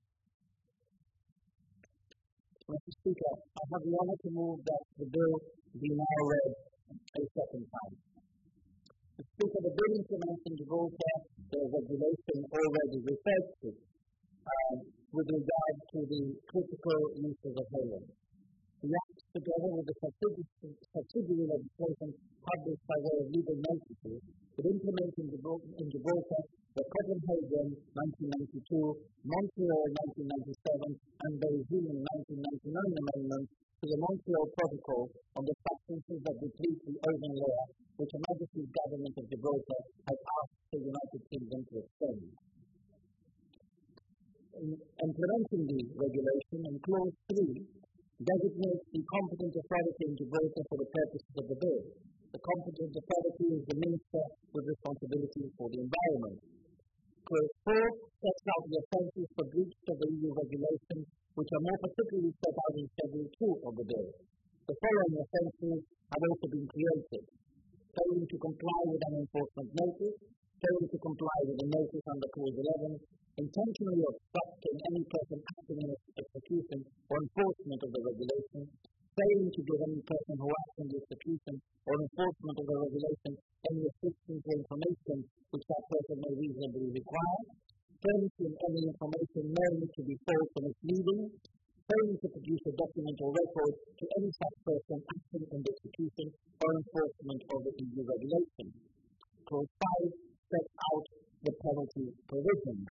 B: Mister Speaker, I have the honour to move that the bill be now read a second time. Mister Speaker, the bill implements in Gibraltar the regulation already referred to um, with regard to the critical uses of halines. The Act, together with the subsidiary legislation published by way of legal notices, would implement in Gibraltar, in Gibraltar the Copenhagen nineteen ninety-two, Montreal nineteen ninety-seven, and Beijing nineteen ninety-nine amendments to the Montreal Protocol on the substances that deplete the ozone layer, which Her Majesty's Government of Gibraltar has asked the United Kingdom to extend. In implementing the regulation, in Clause three, designates the competent authority in Gibraltar for the purposes of the bill. The competent authority is the Minister with responsibility for the environment. Clause four sets out the offences for breach of the E U regulations, which are more particularly set out in Schedule two of the bill. The following offences have also been created: failing to comply with an enforcement notice, failing to comply with a notice under Clause eleven, intentionally obstructing any person acting in execution or enforcement of the regulation, failing to give any person who acts in the execution or enforcement of the regulation any assistance or information which that person may reasonably require, furnishing any information known to be false or misleading, failing to produce a document or record to any such person acting in the execution or enforcement of the E U regulation. Clause five sets out the penalty provisions.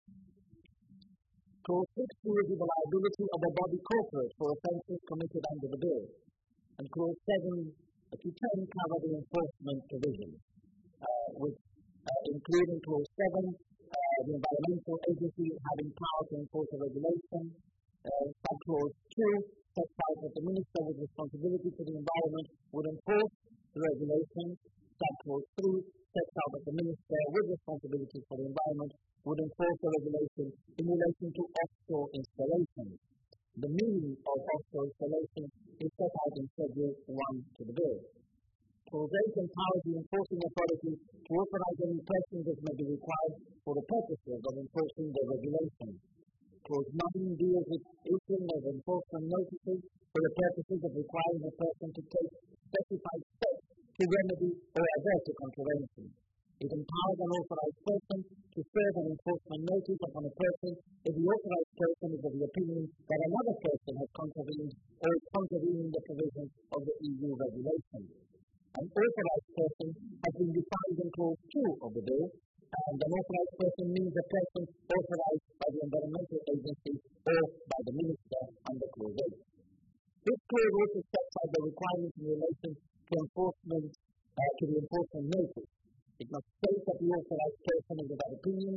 B: Clause six deals with the liability of a body corporate for offences committed under the bill. And Clause seven to ten cover the enforcement provisions, uh, which uh, include in Clause seven uh, the environmental agency having power to enforce a regulation. Uh, Sub-Clause two sets out that the Minister with responsibility for the environment would enforce the regulation. Sub-Clause three sets out that the Minister with responsibility for the environment would enforce the regulation in relation to offshore installations. The meaning of offshore installation is set out in Schedule one to the bill. Clause eight empowers the enforcing authority to authorize any persons as may be required for the purposes of enforcing the regulation. Clause nine deals with issuing of enforcement notices for the purposes of requiring a person to take specified steps to remedy or avert a contravention. It empowers an authorized person to serve an enforcement notice upon a person if the authorized person is of the opinion that another person has contravened or is contravening the provisions of the E U regulation. An authorized person has been defined in Clause two of the bill, and an authorized person means a person authorized by the environmental agency or by the Minister under Clause eight. This clause also sets out the requirements in relation to enforcement, uh, to the enforcement notice. It must state that the authorized person is of that opinion,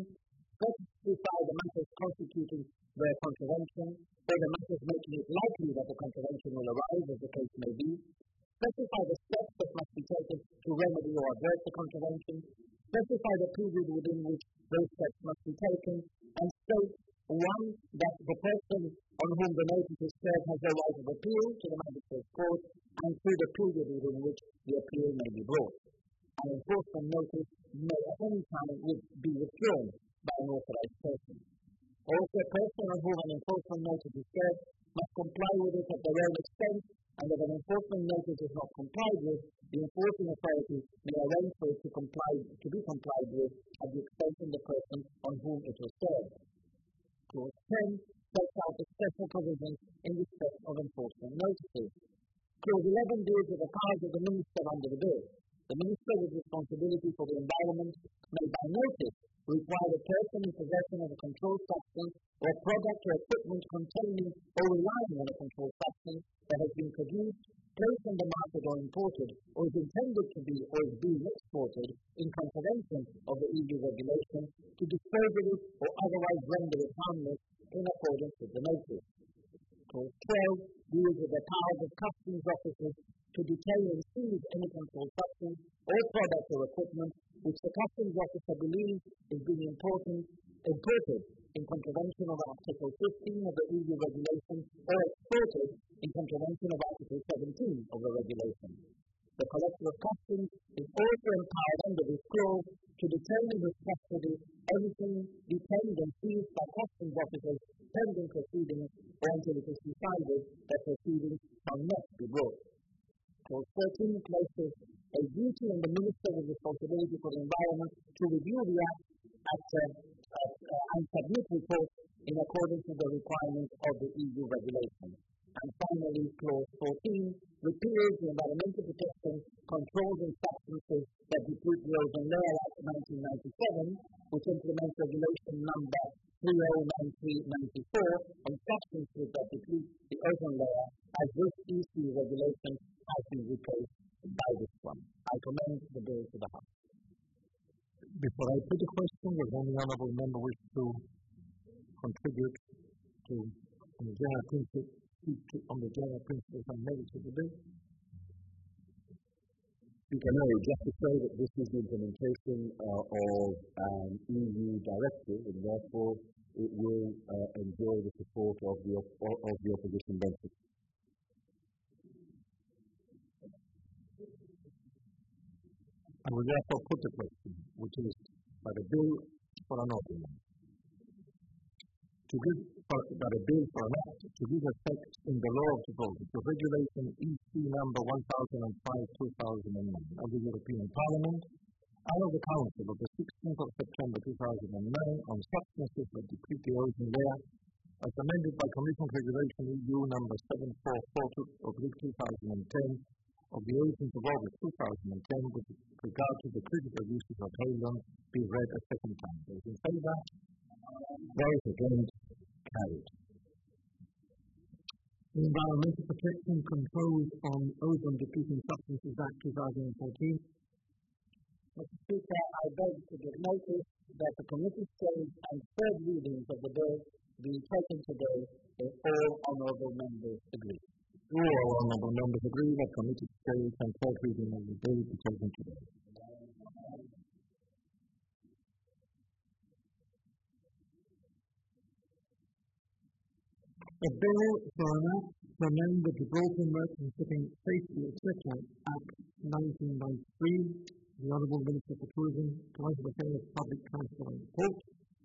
B: specify the matters constituting the contravention, or the matters making it likely that the contravention will arise, as the case may be, specify the steps that must be taken to remedy or avert the contravention, specify the period within which those steps must be taken, and state, one, that the person on whom the notice is served has the right of appeal to the magistrate's court, and through the period within which the appeal may be brought. An enforcement notice may at any time be withdrawn by an authorized person. Also, a person on whom an enforcement notice is served must comply with it at their own expense, and if an enforcement notice is not complied with, the enforcing authority may arrange for it to, comply, to be complied with at the expense of the person on whom it was served. Clause ten sets out the special provisions in respect of enforcement notices. Clause eleven deals with the powers of the Minister under the bill. The Minister with responsibility for the environment may by notice require a person in possession of a controlled substance or a product or equipment containing or relying on a controlled substance that has been produced, placed on the market or imported, or is intended to be or is being exported in contravention of the E U regulation, to dispose of it or otherwise render it harmless in accordance with the notice. Clause twelve deals with the powers of customs officers to detain and seize any controlled substance or product or equipment which the customs officer believes is being imported, imported in contravention of Article fifteen of the E U regulation or exported in contravention of Article seventeen of the regulation. The Collector of Customs is also empowered under this clause to detain in his custody anything detained and seized by customs officers pending proceedings or until it is decided that proceedings shall not be brought. Clause thirteen places a duty on the Minister with responsibility for the environment to review the Act at, uh, at, uh, and submit reports in accordance with the requirements of the E U regulation. And finally, Clause fourteen repeals the Environmental Protection Controls and Substances that Deplete the Ozone Layer Act nineteen ninety-seven, which implements Regulation Number three oh nine three ninety-four on substances that deplete the ozone layer, as this E C regulation has been replaced by this one. I commend the bill to the House.
A: Before I put the question, does any honourable member wish to contribute to the general principle speak to, on the general principles and merits of the bill?
D: Speaker, no, just to say that this is the implementation uh, of an E U directive, and therefore it will uh, enjoy the support of the, op- of the opposition benches.
A: I will therefore put the question, which is by the bill for an ordinance. To give for, by the bill for an act to give effect in the law of Gibraltar to regulation E C number one thousand five two thousand nine of the European Parliament and of the Council of the sixteenth of September two thousand nine on substances that deplete the ozone layer, as amended by Commission Regulation E U number seven four four two of two thousand ten of the eighteenth of August two thousand ten with regard to the critical uses of helium, be read a second time. Those in favour?
D: Those against? Carried.
B: The Environmental Protection Controls on Ozone Depleting Substances Act two thousand fourteen. Mister Speaker, I beg to give notice that the committee stage and third readings of the bill being taken today if all honourable members agree.
A: All honourable members agree that committee stage and third reading of the bill be taken today.
B: A bill for an act to amend the Gibraltar Merchant Shipping Safety et cetera Act nineteen ninety-three. The Honourable Minister for Tourism, Commercial Affairs, Public Transport and Port.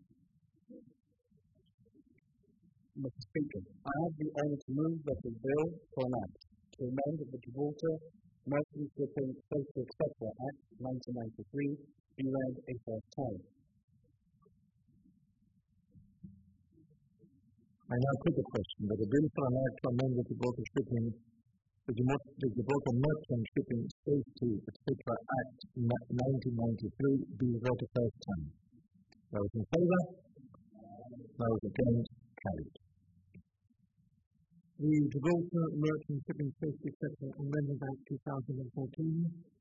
F: Mister Speaker, I have the honour to move that the bill for an act to amend the Gibraltar Merchant Shipping Safety et cetera Act nineteen ninety-three be read a first time.
A: I now put the question that the bill for an act to amend the Gibraltar Shipping, the, the Gibraltar Merchant Shipping Safety et cetera Act nineteen ninety-three be read a first time. Those in favour? Those against? Carried.
B: The Gibraltar Merchant Shipping Safety et cetera Amendment Act two thousand fourteen.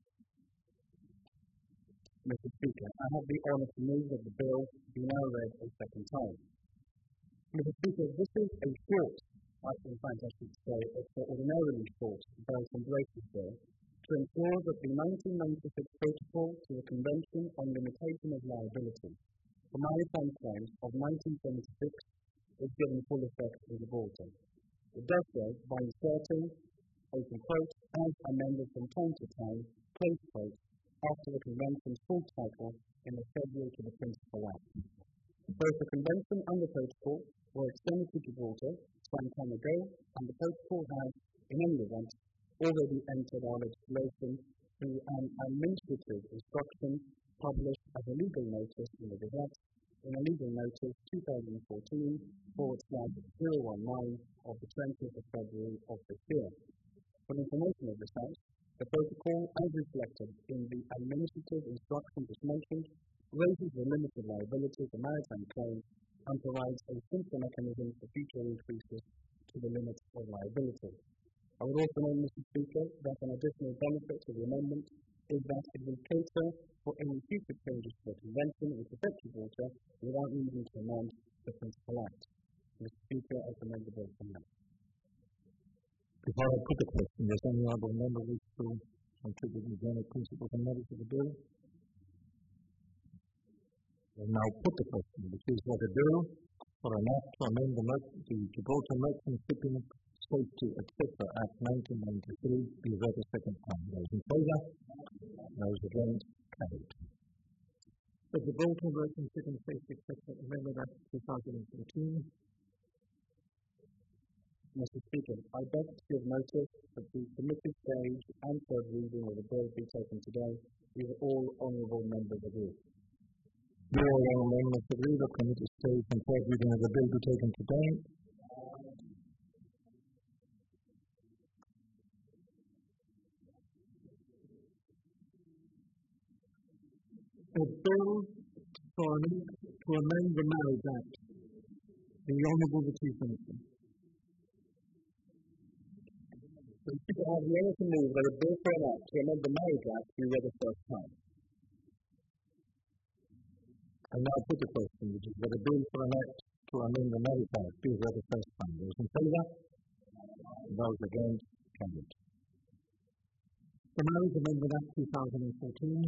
F: Mister Speaker, I have the honour to move that the bill be now read a second time. Mister Speaker, this is a short, I in fact I should say, extraordinarily short, Bells and Braces bill to ensure that the nineteen ninety-six Protocol to the Convention on Limitation of Liability for Maritime Claims of nineteen seventy-six is given full effect in Gibraltar. It does so by inserting, open quote, as amended from time to time, close quote, after the Convention's full title in the February to the Principal Act. Both the Convention and the Protocol were extended to Gibraltar some time ago, and the Protocol has, in any event, already entered our legislation through an administrative instruction published as a legal notice in the Gazette, in a legal notice twenty fourteen forward slash zero one nine of the twentieth of February of this year. For the information of this House, the Protocol, as reflected in the administrative instruction just mentioned, raises the limit of liability for maritime claims and provides a simpler mechanism for future increases to the limit of liability. I would also note, Mister Speaker, that an additional benefit to the amendment is that it will cater for any future changes to the Convention which affect Gibraltar without needing to amend the Principal Act. Mister Speaker, I commend the bill from now.
A: Before I put the question, does any honourable member wish to contribute the general principles and merits of the bill? I now put the question, which is that a bill for an act to amend the, the Gibraltar Merchant Shipping Safety et cetera Act nineteen ninety-three be read a second time. Those in favour? Those against? Carried.
B: The Gibraltar Merchant Shipping Safety et cetera Amendment Act two thousand fourteen.
F: Mister Speaker, I beg to give notice that the committee stage and third reading of the bill be taken today with all honourable members agree.
A: Do all honourable members agree that committee stage and third reading of the bill be taken today?
B: A bill for an act to amend the Marriage Act. The Honourable the Chief Minister.
F: Mister Speaker, I have the honour to move that a bill for an act to amend the Marriage Act be read a first time.
A: I now put the question, which is that a bill for an act to amend the Marriage Act be read a first time. Those in favour? Those against, carried.
F: The Marriage Amendment Act two thousand fourteen.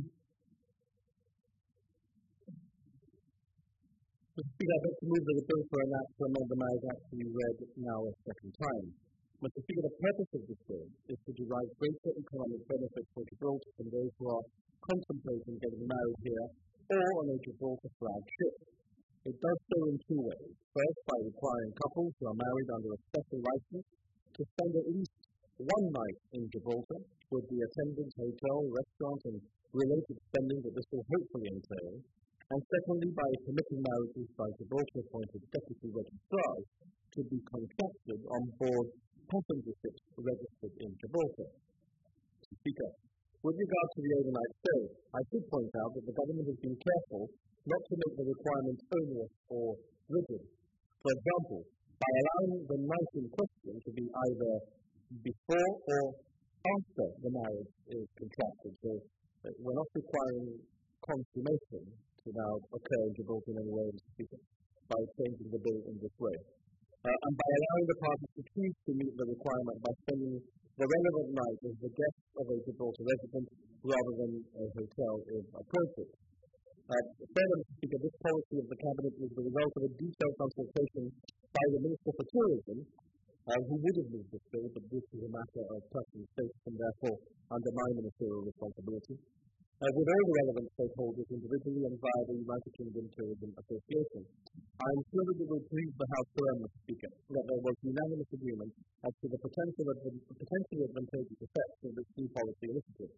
C: Mister Speaker, I'd like to move that the bill for an act to amend the Marriage Act be read now a second time. Mister Speaker, the purpose of this bill is to derive greater economic benefits for Gibraltar from those who are contemplating getting married here or on a Gibraltar flag ship. It does so in two ways. First, by requiring couples who are married under a special license to spend at least one night in Gibraltar with the attendant, hotel, restaurant and related spending that this will hopefully entail. And secondly, by permitting marriages by Gibraltar-appointed deputy registrars to be contracted on board passenger ships registered in Gibraltar. Mister Speaker, with regard to the overnight stay, I should point out that the government has been careful not to make the requirements onerous or rigid. For example, by allowing the night in question to be either before or after the marriage is contracted. So uh, we're not requiring consummation to now occur in Gibraltar in any way, Mister Speaker, by changing the bill in this way. Uh, and by allowing the parties to choose to meet the requirement by spending the relevant night as the guest of a Gibraltar resident rather than a hotel if appropriate. Uh, further, Mister Speaker, this policy of the Cabinet is the result of a detailed consultation by the Minister for Tourism, uh, who would have moved this bill, but this is a matter of personal status and therefore under my ministerial responsibility, uh, with all the relevant stakeholders individually and via the United Kingdom Tourism Association. I am sure that it will please the House to learn, Mister Speaker, that there was unanimous agreement as to the potential adv- potentially advantageous effects of this new policy initiative.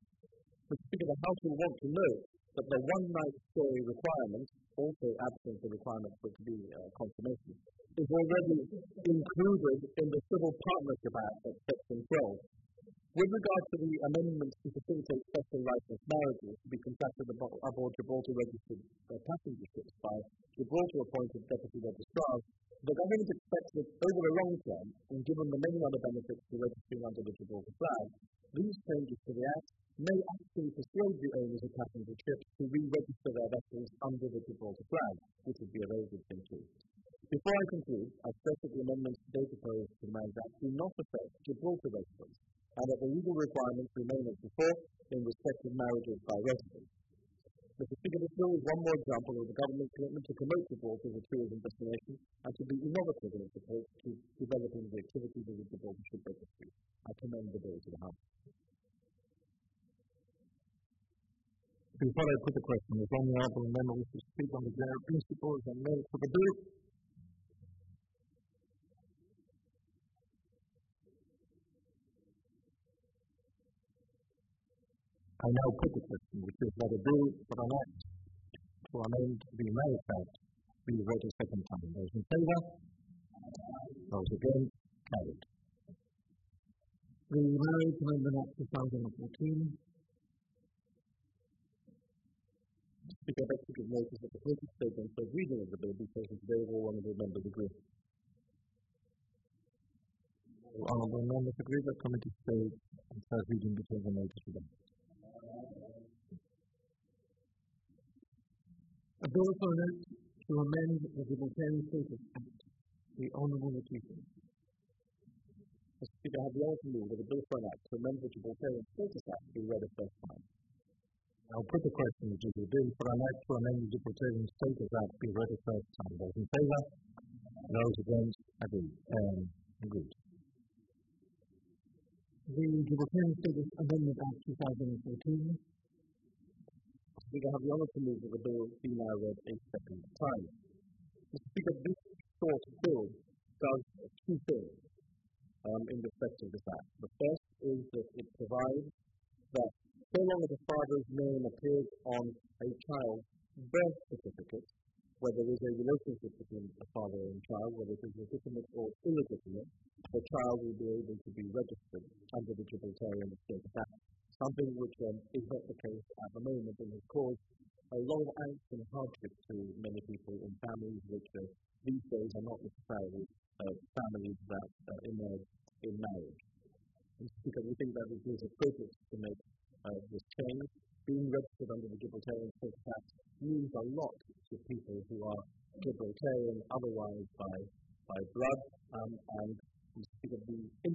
C: Mister Speaker, the House will want to note that the one-night stay requirement, also absent the requirement for it to be uh, consummation, is already included in the Civil Partnership Act at Section twelve. With regard to the amendments to facilitate special licensed marriages to be contracted abo- aboard Gibraltar-registered uh, passenger ships by Gibraltar-appointed deputy registrars, the government expects that over the long term, and given the many other benefits to registering under the Gibraltar flag, these changes to the Act may actually persuade the owners of passenger ships to re-register their vessels under the Gibraltar flag, which would be a very good thing too. Before I conclude, I stress that the amendments today proposed to the Marriage Act do not affect Gibraltar residents, and that the legal requirements remain as before in respect of marriages by residents. Mister Speaker, this bill is one more example of the government's commitment to promote Gibraltar as a tourism destination and to be innovative in its approach to developing the activities of the Gibraltar Ship Registry. I commend the bill to the House.
A: Before I put the question, is any honourable member wish to speak on the general principles and merits of the bill? I now put the question, which is that a bill for an act to amend the Marriage Act be read a second time. Those in favour? Those against? Carried.
F: The Marriage Amendment Act two thousand fourteen.
C: Speaker, I beg to give notice that the printed statement for reading of the bill be taken today if all honourable members agree.
A: Honourable members agree that committee states and first reading be taken notice of them.
F: A bill for an act to amend the Gibraltarian Status Act. The Honourable Letitia.
C: Mister Speaker, I have the honour to move that the bill for an act to amend the Gibraltarian Status Act be read a first time.
A: I'll put the question, which is the bill for an act to amend the Gibraltarian Status Act be read a first time. Those in favour? Those against? Agreed. Um, agreed.
F: The Gibraltarian Status Amendment Act two thousand fourteen.
C: Speaker, I have the honour to move that the bill be now read a second time. Mister Speaker, this short bill does two things um, in respect of this Act. The first is that it provides that so long as a father's name appears on a child's birth certificate, where there is a relationship between a father and child, whether it is legitimate or illegitimate, the child will be able to be registered under the Gibraltarian Status Act, something which um, is not the case at the moment and has caused a lot of angst and hardship to many people in families which uh, these days are not necessarily uh, families that uh, emerge in marriage. Because we think that it is appropriate to make uh, this change. Being registered under the Gibraltarian Status Act means a lot to people who are Gibraltarian otherwise by by blood, um, and the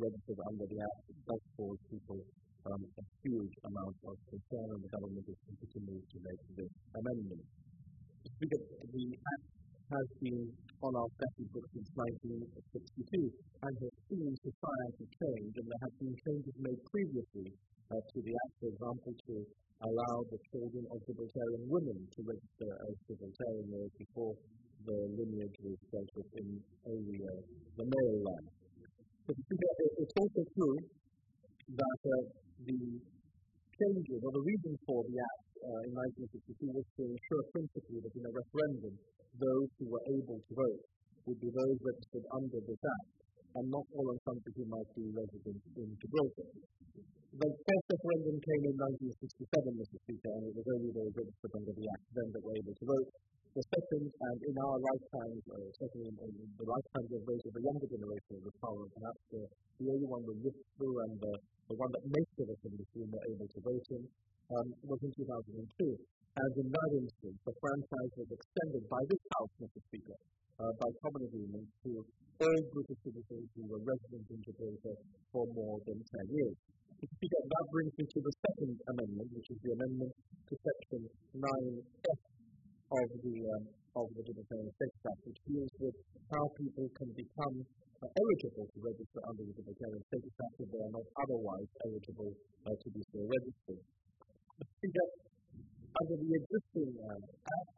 C: registered under the Act does cause people um, a huge amount of concern, and the government is continuing to make this amendment. Because the Act has been on our statute book since nineteen sixty-two and has seen society change, and there have been changes made previously uh, to the Act, for example, to allow the children of Gibraltarian women to register as Gibraltarian, whereas before the lineage was dealt with in only uh, the male line. But it's also true that uh, the changes, or the reason for the Act uh, in nineteen sixty-two was to ensure principally that in a referendum, those who were able to vote would be those registered under this Act, and not all and sundry who might be residents in Gibraltar. The first referendum came in nineteen sixty-seven, Mister Speaker, and it was only those registered under the Act then that were able to vote. The second, and in our lifetimes, uh, certainly in, in the lifetimes of those of the younger generation of the Parliament, perhaps uh, the only one that lived through and uh, the one that most of us in this room were able to vote in, um, was in two thousand two. And in that instance, the franchise was extended by this House, Mister Speaker, uh, by common agreement to all British citizens who were residents in Gibraltar for more than ten years. Mister Speaker, that brings me to the second amendment, which is the amendment to Section nine F of the um, of the Gibraltarian Status Act, which deals with how people can become uh, eligible to register under the Gibraltarian Status Act if they are not otherwise eligible uh, to be so registered. Mister Speaker, under the existing um, Act,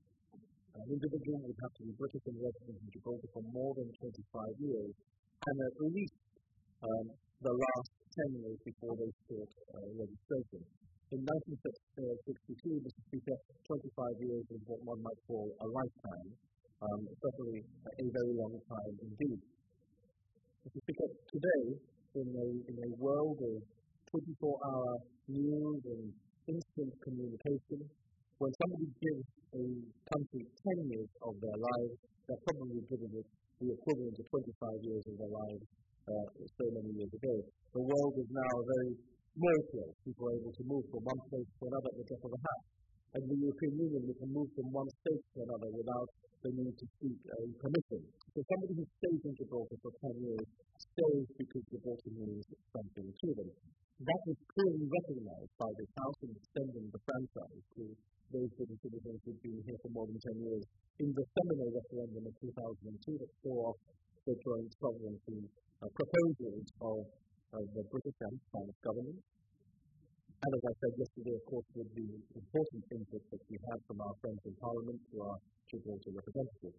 C: an individual would have to be British and resident in Gibraltar for more than twenty-five years, and at least um, the last ten years before they sought uh, registration. In nineteen sixty-two, Mister Speaker, twenty-five years is what one might call a lifetime, um, certainly a very long time indeed. Mister Speaker, today, in a, in a world of twenty-four hour news and instant communication, when somebody gives a country ten years of their lives, they're probably giving it the equivalent of twenty-five years of their lives uh, so many years ago. The world is now a very small place. People are able to move from one place to another at the drop of a hat. And the European Union, we can move from one state to another without the need to seek a permission. So somebody who stays in Gibraltar for ten years stays because Gibraltar means something to them. That was clearly recognised by this House in extending the franchise to those British citizens who've been here for more than ten years in the seminal referendum of two thousand two that saw off the joint sovereignty uh, proposals of of the British and Spanish government. And as I said yesterday, of course, with the important input that we had from our friends in Parliament to our Gibraltar representatives.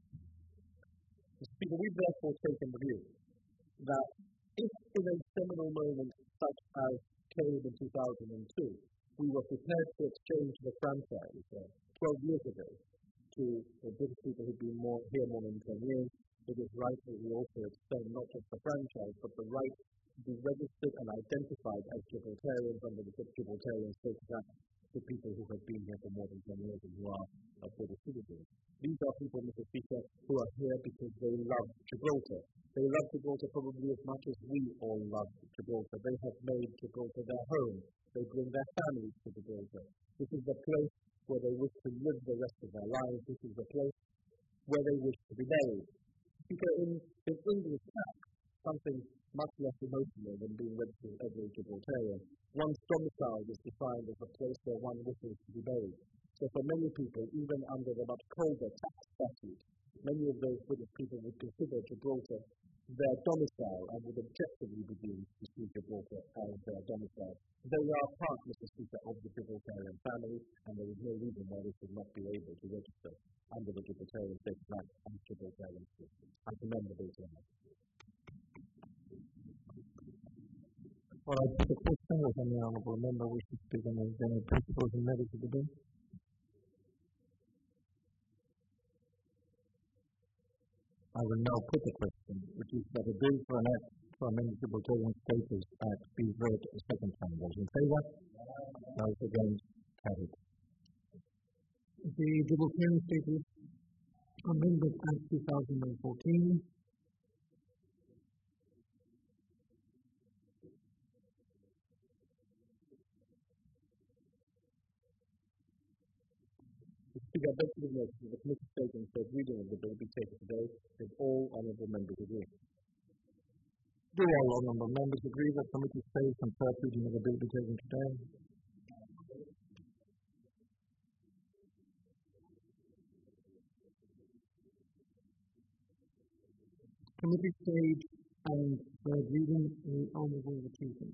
C: Mister Speaker, we've therefore taken the view that if in a seminal moment such as came in two thousand two, we were prepared to exchange the franchise uh, twelve years ago to the British people who've been more, here more than ten years, it is right that we also extend not just the franchise, but the right be registered and identified as Gibraltarians under the Gibraltarian Status Act to people who have been here for more than ten years and who are uh, British citizens. These are people, Mister Speaker, who are here because they love Gibraltar. They love Gibraltar probably as much as we all love Gibraltar. They have made Gibraltar their home. They bring their families to Gibraltar. This is the place where they wish to live the rest of their lives. This is the place where they wish to be buried. Speaker, in, in English tax, something much less emotional than being registered as a Gibraltarian, one's domicile is defined as a place where one wishes to be buried. So for many people, even under the much colder tax statute, many of those British people would consider Gibraltar their domicile and would objectively begin to see Gibraltar as their domicile. They are part, Mister Speaker, of the Gibraltarian family, and there is no reason why they should not be able to register under the Gibraltarian Status Act as Gibraltarian citizens. I commend the bill to them.
A: All right, the question was on the honourable member wishes to speak on the general principles and merits of the bill. I will now put the question, which is that a bill for an act to amend the Gibraltarian Status Act be read a second time. Those in favour? Those against? Carried.
G: The Gibraltarian Status Amendment Act two thousand fourteen.
C: Speaker, I beg to be noted that the committee statement says reading of the bill be taken today, if all honourable members agree.
A: Do all honourable members agree that committee space and first reading of the bill be taken today? Committee stage and third reading, the Honourable Wetoukan.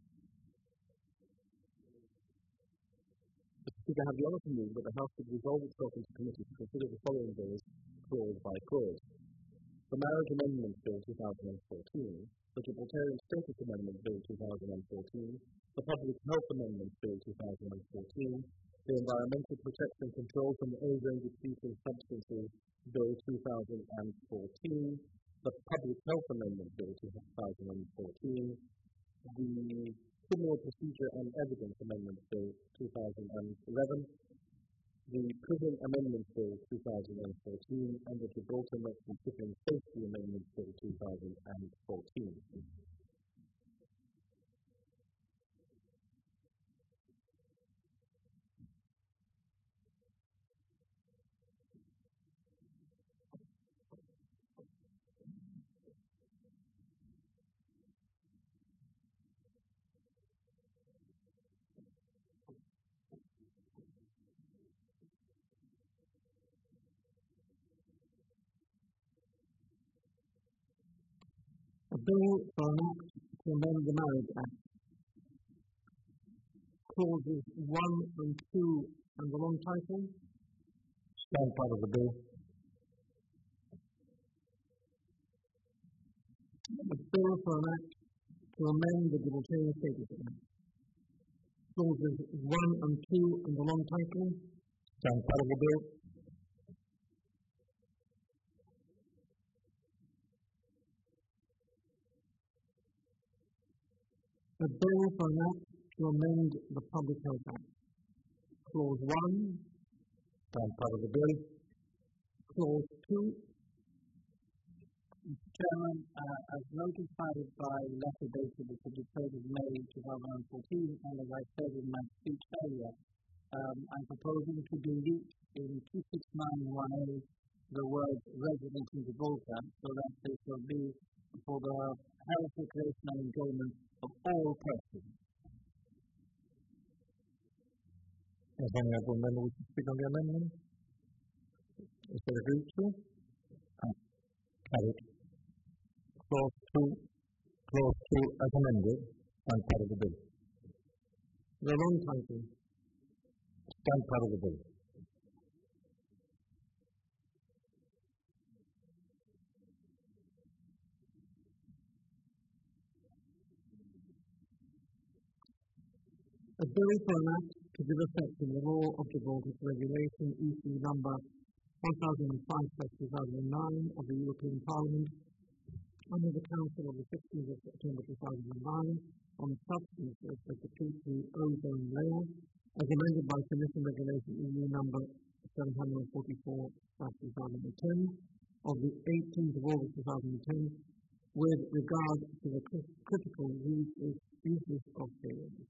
C: Mister Speaker, I have the honour to move that the House should resolve itself into committee to consider the following bills clause by clause. The Marriage Amendment Bill two thousand fourteen, the Gibraltarian Status Amendment Bill two thousand fourteen, the Public Health Amendment Bill two thousand fourteen, the Environmental Protection Control from Ozone Depleting Substances Bill two thousand fourteen, the Public Health Amendment Bill two thousand fourteen, the Criminal Procedure and Evidence Amendment Bill two thousand eleven, the Prison Amendment Bill two thousand fourteen, and the Gibraltar Merchant Shipping Safety Amendment Bill two thousand fourteen.
A: A bill for an act to amend the Marriage Act. Clauses one and two and the long title. Stand part of the bill. A bill for an act to amend the Gibraltarian Status Act. Clauses one and two and the long title. Stand part of the bill. A bill for an act to amend the Public Health Act. Clause one. Stand part of the bill. Clause two.
B: Mister Chairman, uh, as notified by letter dated the twenty-third of May twenty fourteen, and as I said in my speech earlier, um, I'm proposing to delete in two six nine one A the word resident in Gibraltar, so that it will be for the health, recreation and enjoyment of all persons.
A: Does any other member wish to speak on the amendment? Is there agreed to? Uh, carried. Clause two, clause two as amended, and part of the bill. The long title. Stand part of the bill. A bill for an act to give effect in the law of Gibraltar to regulation E C number one thousand five two thousand nine of the European Parliament under the Council of the sixteenth of September two thousand nine on substances that deplete the ozone layer, as amended by Commission Regulation E U number seven hundred forty-four two thousand ten of the eighteenth of August two thousand ten, with regard to the critical uses, uses of areas.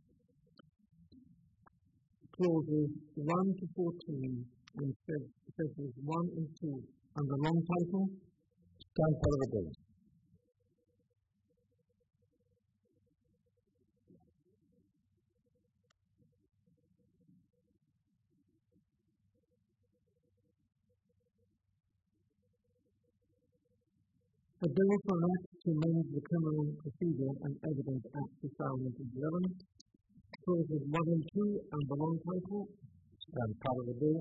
A: Clauses one to fourteen and sections one and two and the long title. Stand part of the bill. A bill for an act to amend the Criminal Procedure and Evidence Act two thousand eleven. Clauses one and two and the long title. Stand part of the bill.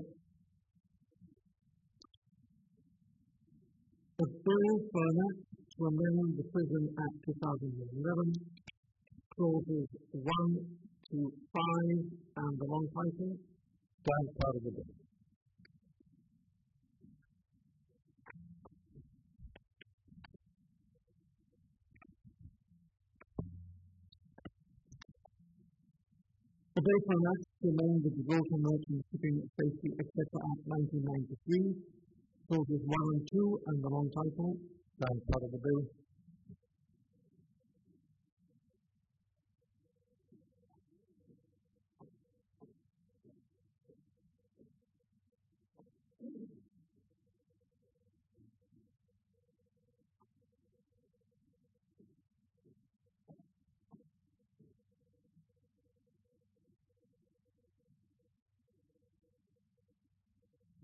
A: A bill for an act to amend the Prison Act two thousand eleven. Clauses one to five and the long title. Stand part of the bill. A bill for an act to amend the Gibraltar Merchant Shipping Safety et cetera Act nineteen ninety-three, clauses one and two and the long title. Stand part of the bill.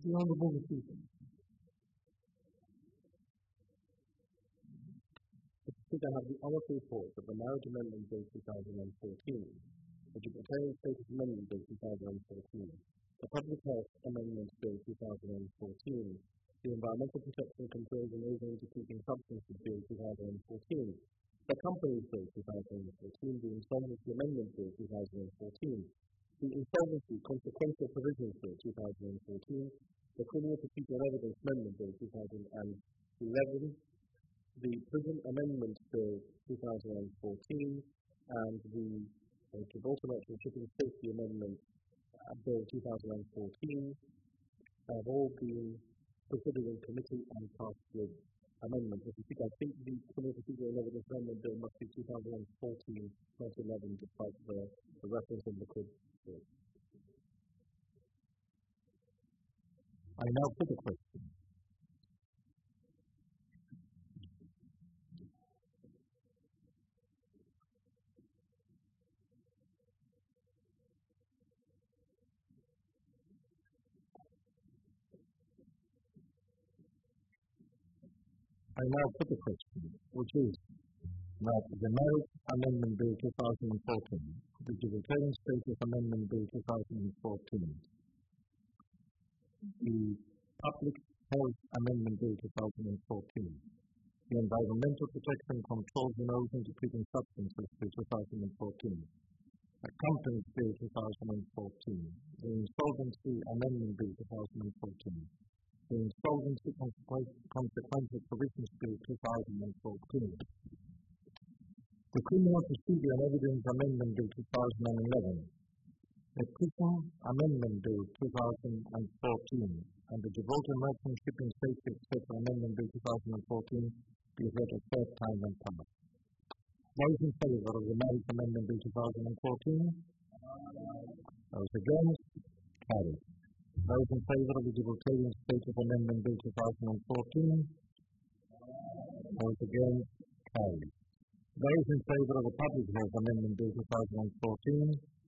G: The Honourable the Speaker.
C: Mister Speaker, I have the honour to report that the Marriage Amendment Bill two thousand fourteen, the Gibraltarian Status Amendment Bill two thousand fourteen, the Public Health Amendment Bill two thousand fourteen, the Environmental Protection Controls and Over Keeping Substances Bill two thousand fourteen, the Companies Bill two thousand fourteen, the Insolvency Amendment Bill two thousand fourteen, the Insolvency Consequential Provisions Bill two thousand fourteen, the Criminal Procedure Evidence Amendment Bill two thousand eleven, the Prison Amendment Bill two thousand fourteen, and the uh, Gibraltar Merchant Shipping Safety Amendment uh, Bill two thousand fourteen have all been considered in committee and passed with amendments. Mister Speaker, I think the Criminal Procedure and Evidence Amendment Bill must be two thousand fourteen, not eleven, despite the, the reference in the Q I D bill.
A: I now put a question. I now put a question, which is that the Marriage Amendment Bill two thousand fourteen, the Gibraltarian Status Amendment Bill two thousand fourteen, the Public Health Amendment Bill two thousand fourteen, the Environmental Protection Controls and Ozone Depleting Substances Bill two thousand fourteen, the Companies Bill two thousand fourteen, the Insolvency Amendment Bill two thousand fourteen, the Insolvency Consequential Provisions Bill two thousand fourteen, the Criminal Procedure and Evidence Amendment Bill two thousand eleven, the Prison Amendment Bill two thousand fourteen, and the Gibraltar Merchant Shipping Safety et cetera Amendment Bill two thousand fourteen be read a third time and passed. Those in favour of the Marriage Amendment Bill two thousand fourteen? Those against? Carried. Those in favour of the Gibraltarian Status Amendment Bill two thousand fourteen? Those against? Carried. Those in favour of the Public Health Amendment Bill two thousand fourteen?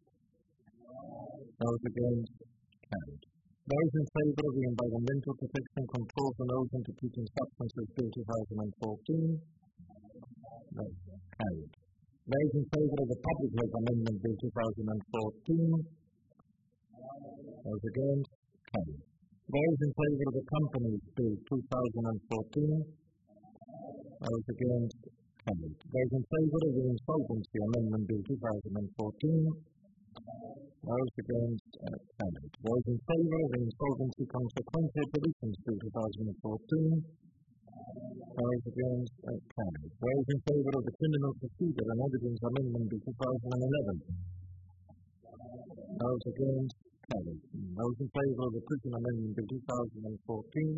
A: Those against? Carried. Those in favour of the Environmental Protection Controls and Ozone Depleting Substances Bill two thousand fourteen? Those carried. Those in favour of the Public Health Amendment Bill two thousand fourteen? Those against? Carried. Those in favour of the Companies Bill two thousand fourteen? Those against? Carried. Those in favour of the Insolvency Amendment Bill two thousand fourteen? Those against? Uh, carried. Those in favour of the Insolvency Consequential Provisions Bill two thousand fourteen? Those against? Uh, carried. Those in favour of the Criminal Procedure and Evidence Amendment Bill two thousand eleven? Those against? Carried. Those in favour of the Prison Amendment Bill two thousand fourteen?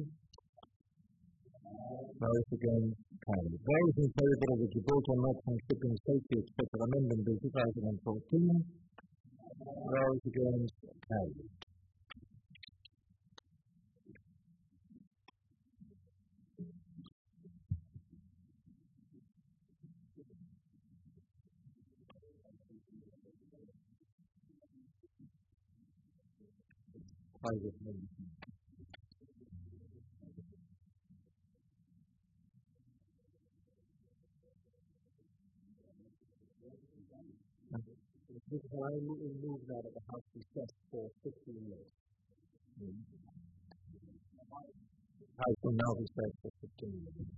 A: Those against? Carried. Those in favour of the Gibraltar Merchant Shipping Safety et cetera Amendment Bill two thousand fourteen? Those against? Carried. Private medicine.
C: This is why I move now that the House recess for fifteen minutes.
A: Mm. House will now recess for fifteen minutes.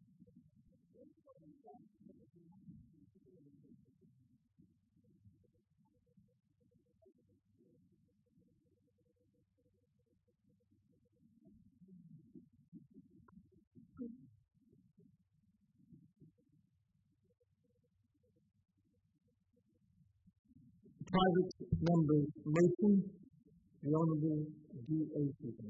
G: Private members' motion, the Honourable D A Speaker.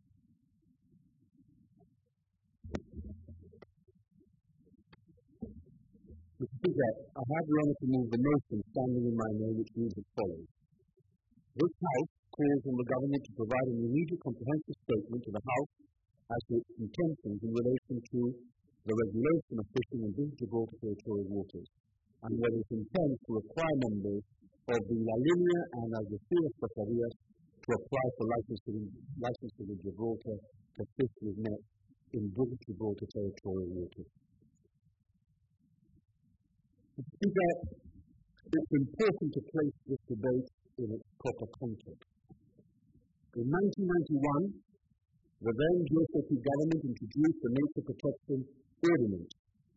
D: Mister Speaker, I have the honour to move the motion standing in my name, which reads as follows. This House calls on the Government to provide an immediate comprehensive statement to the House as to its intentions in relation to the regulation of fishing in British Gibraltar territorial waters, and whether it intends to require members of the La Línea and Algeciras Pesquerías to apply for licensing, licensing in Gibraltar to fish with nets in British Gibraltar territorial waters. Speaker, it's important to place this debate in its proper context. In nineteen ninety-one, the then J S P government introduced the Nature Protection Ordinance,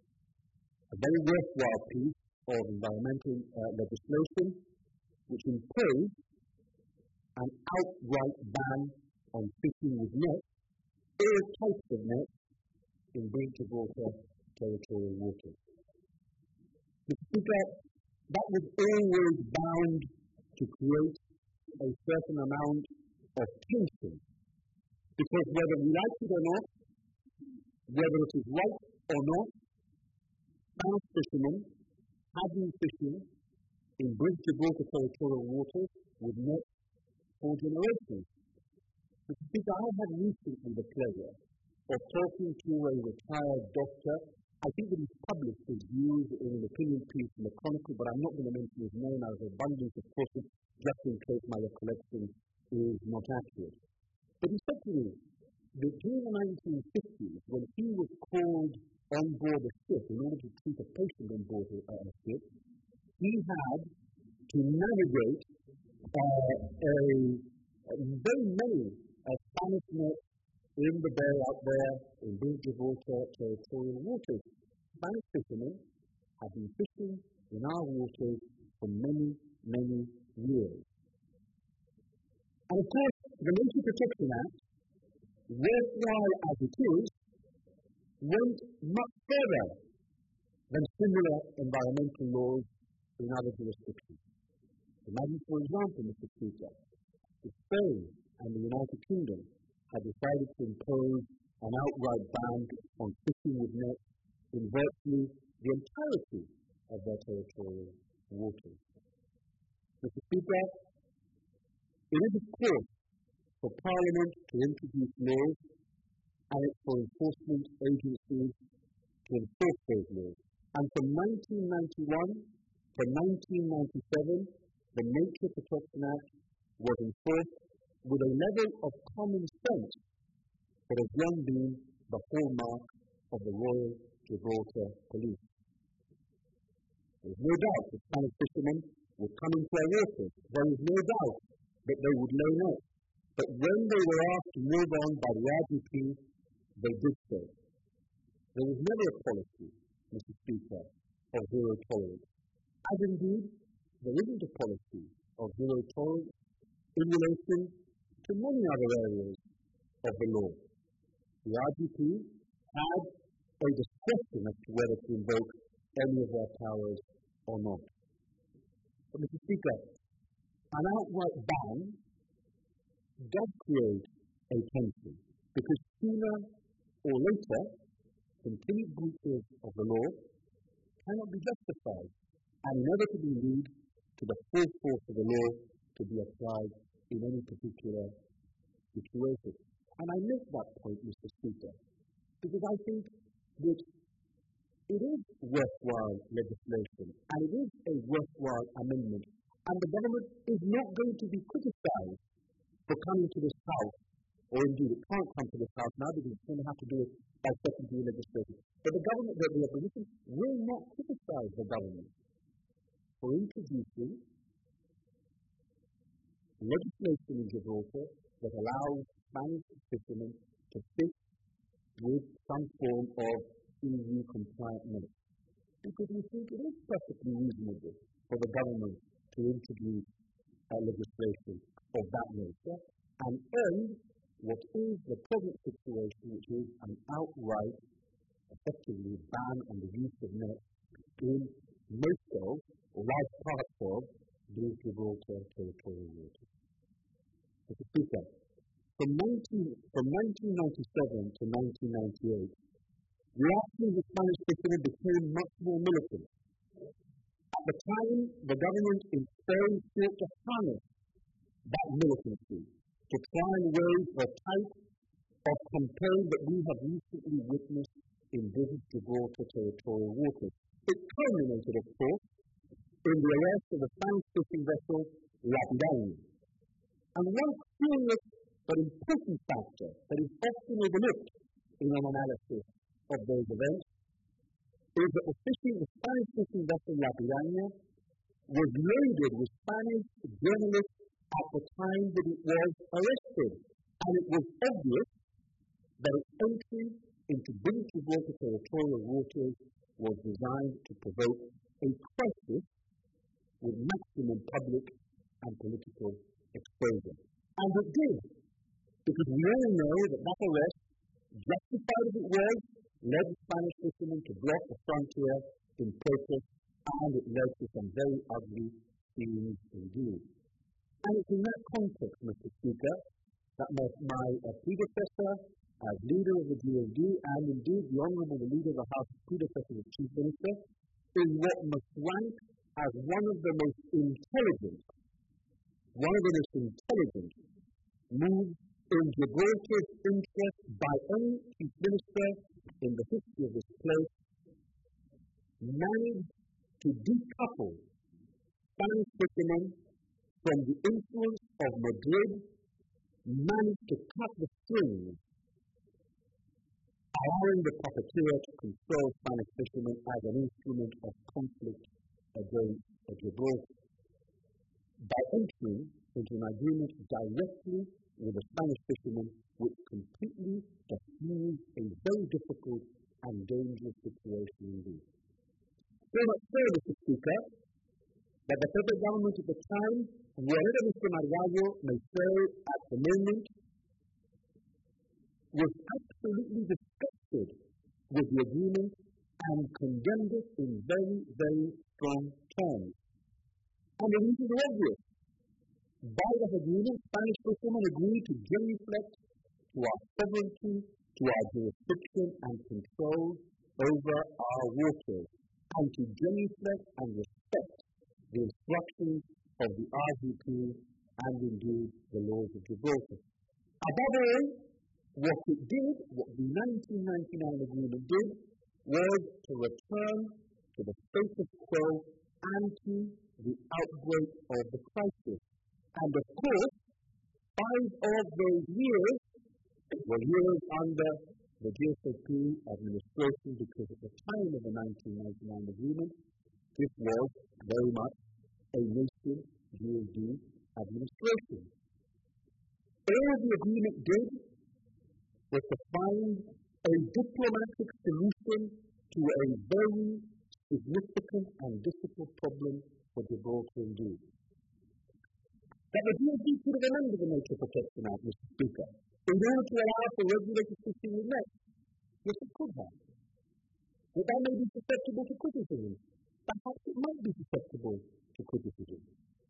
D: a very worthwhile piece of environmental uh, legislation which imposed an outright ban on fishing with nets, all types of nets, in British Gibraltar territorial waters. Mister Speaker, that was always bound to create a certain amount of tension, because whether we like it or not, whether it is right or not, Spanish fishermen have been fishing in British Gibraltar territorial waters with nets for generations. Mister Speaker, I had recently the pleasure of talking to a retired doctor. I think that he's published his views in an opinion piece in the Chronicle, but I'm not going to mention his name out of abundance of caution, just in case my recollection is not accurate. But he said to me that during the nineteen fifties, when he was called on board a ship in order to treat a patient on board a, a ship, he had to navigate uh, a, a very many uh, Spanish nets in the bay out there in British Gibraltar territorial waters. Spanish fishermen have been fishing in our waters for many, many years. And of course, the Nature Protection Act, worthwhile as it is, went much further than similar environmental laws in other jurisdictions. Imagine, for example, Mister Speaker, if Spain and the United Kingdom had decided to impose an outright ban on fishing with nets in virtually the entirety of their territorial waters. Mister Speaker, it is, of course, for Parliament to introduce laws, and it's for enforcement agencies to enforce those laws. And from nineteen ninety-one to nineteen ninety-seven, the Nature Protection Act was enforced with a level of common sense that has long been the hallmark of the Royal Gibraltar Police. There is no doubt that Spanish fishermen would come into our waters. There is no doubt that they would lay nets. But when they were asked to move on by the I G P, they did so. There was never a policy, Mister Speaker, of zero tolerance. As indeed, there isn't a policy of zero tolerance in relation to many other areas of the law. The I G P had a discretion as to whether to invoke any of their powers or not. But, Mister Speaker, an outright ban does create a tension, because sooner or later, continued breaches of the law cannot be justified and inevitably lead to the full force of the law to be applied in any particular situation. And I make that point, Mister Speaker, because I think that it is worthwhile legislation and it is a worthwhile amendment, and the government is not going to be criticised for coming to this House, or indeed it can't come to this House now because it's going to have to do it by secondary legislation. But the government, the, the opposition, will not criticise the government for introducing legislation in Gibraltar that allows Spanish fishermen to fish with some form of E U-compliant nets. Because we think it is perfectly reasonable for the government to introduce uh, legislation of that nature and end what is the present situation, which is an outright, effectively, ban on the use of nets in most of, or large parts of, the Gibraltar territorial waters. Mister Speaker, from, from nineteen ninety-seven to nineteen ninety-eight, the actions of Spanish fishermen became much more militant. At the time, the government in Spain sought to harness that militancy to try and raise the type of campaign that we have recently witnessed in British Gibraltar territorial waters. It culminated, of course, in the arrest of the Spanish fishing vessel La Piraña. And one curious but important factor that is often overlooked in an analysis of those events is that the fishing, the Spanish fishing vessel La Piraña was loaded with Spanish journalists at the time that it was arrested, and it was obvious that its entry into British Gibraltar territorial waters was designed to provoke a crisis with maximum public and political exposure. And it did, because we all know that that arrest, justified as it was, led the Spanish fishermen to block the frontier in protest, and it led to some very ugly scenes indeed. And it's in that context, Mister Speaker, that my, my uh, predecessor as leader of the G L D, and indeed the Honourable Leader of the House, predecessor as Chief Minister, is what must rank as one of the most intelligent, one of the most intelligent moves in Gibraltar's interest by any Chief Minister in the history of this place, managed to decouple Spanish fishermen from the influence of Madrid, managed to cut the strings, allowing the profiteer to control Spanish fishermen as an instrument of conflict against Gibraltar. By entering into an agreement directly with the Spanish fishermen, which completely diffused a very difficult and dangerous situation indeed. So much so, Mister Speaker, that the federal government at the time, whatever Mister Margallo may say at the moment, was absolutely disgusted with the agreement and condemned it in very, very strong terms. And the reason is obvious. By that agreement, Spanish fishermen agreed to genuflect to our sovereignty, to our jurisdiction and control over our waters, and to genuflect and respect the instructions of the R G P and indeed the laws of Gibraltar. Above all, what it did, what the nineteen ninety-nine agreement did, was to return to the status quo ante the outbreak of the crisis. And of course, five of those years were years under the G S A P administration, because at the time of the nineteen ninety-nine agreement, this was very much a nation G S D administration. All the agreement did was to find a diplomatic solution to a very significant and difficult problem for Gibraltar indeed. That the G S D could have amended the Nature Protection Act, Mister Speaker, in order to allow for regulated fishing with nets. Yes, it could have. But that may be susceptible to criticism. Perhaps it might be susceptible to criticism.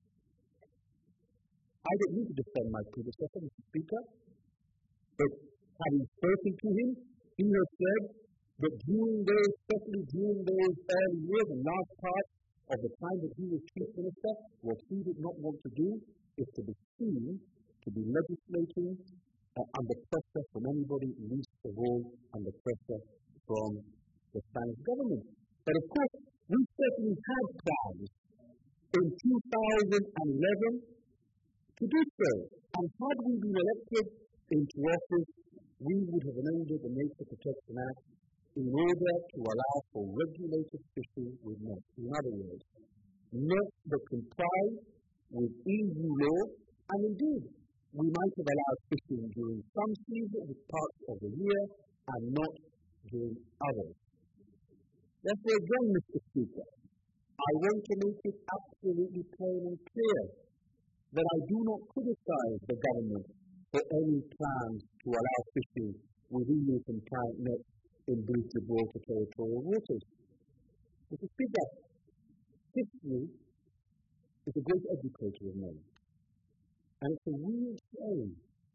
D: I don't need to defend my predecessor, Mister Speaker, but having spoken to him, he has said that during those, especially during those early years and last part of the time that he was Chief Minister, what he did not want to do is to be seen to be legislating uh, under pressure from anybody, least of all under pressure from the Spanish government. But of course, we certainly had plans in two thousand eleven to do so. And had we been elected into office, we would have amended the Nature Protection Act in order to allow for regulated fishing with nets. In other words, nets that comply with E U law, and indeed, we might have allowed fishing during some seasons, parts of the year, and not during others. Therefore, again, Mister Speaker, I want to make it absolutely plain and clear that I do not criticize the government for any plans to allow fishing with E U-compliant nets in British Gibraltar territorial waters. Mister Speaker, history is a great educator of men. And it's a real shame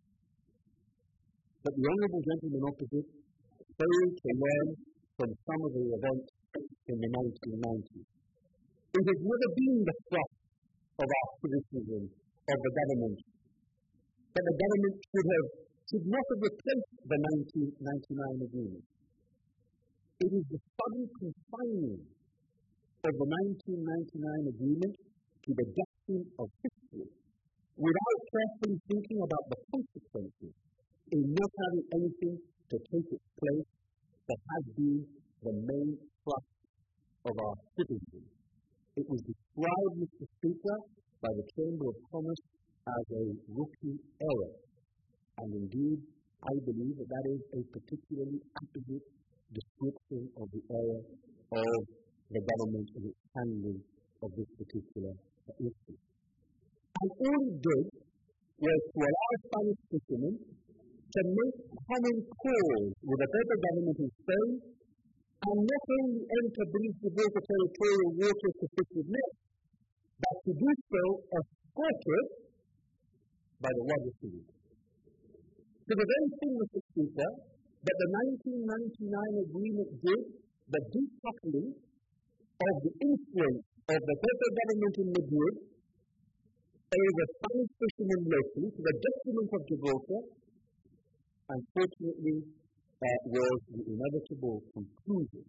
D: that the honourable gentleman opposite failed to learn from some of the events in the nineteen nineties. It has never been the thrust of our criticism of the government that the government should have should not have replaced the nineteen ninety-nine agreement. It is the sudden confining of the nineteen ninety-nine agreement to the destiny of history
E: without carefully thinking about the consequences in not having anything to take its place that has been the main thrust of our citizenry. It was described, Mister Speaker, by the Chamber of Commerce as a rookie error. And indeed, I believe that that is a particularly accurate description of the error of the government in its handling of this particular issue. And all it did was to allow Spanish fishermen to make common cause with the federal government in Spain and not only enter British Gibraltar territorial waters to fish with nets, but to do so escorted by the water fleet. So the very thing, Mister Speaker, that the nineteen ninety-nine agreement did, the decoupling of the influence of the federal government in Madrid over Spanish fishermen locally to the detriment of Gibraltar, unfortunately, uh, was the inevitable conclusion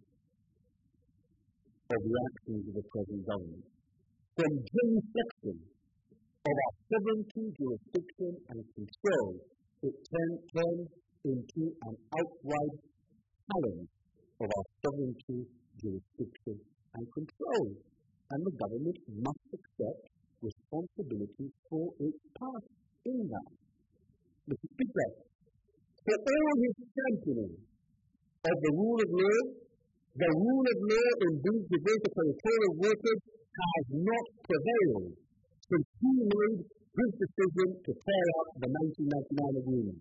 E: of the actions of the present government. From genuflection of our sovereignty, jurisdiction, and control, it turned, turned into an outright challenge of our sovereignty, jurisdiction, and control. And the government must accept responsibility for its part in that. Mister Speaker, for all his championing of the rule of law, the rule of law in British Gibraltar territorial waters has not prevailed since he made his decision to tear up the nineteen ninety-nine agreement.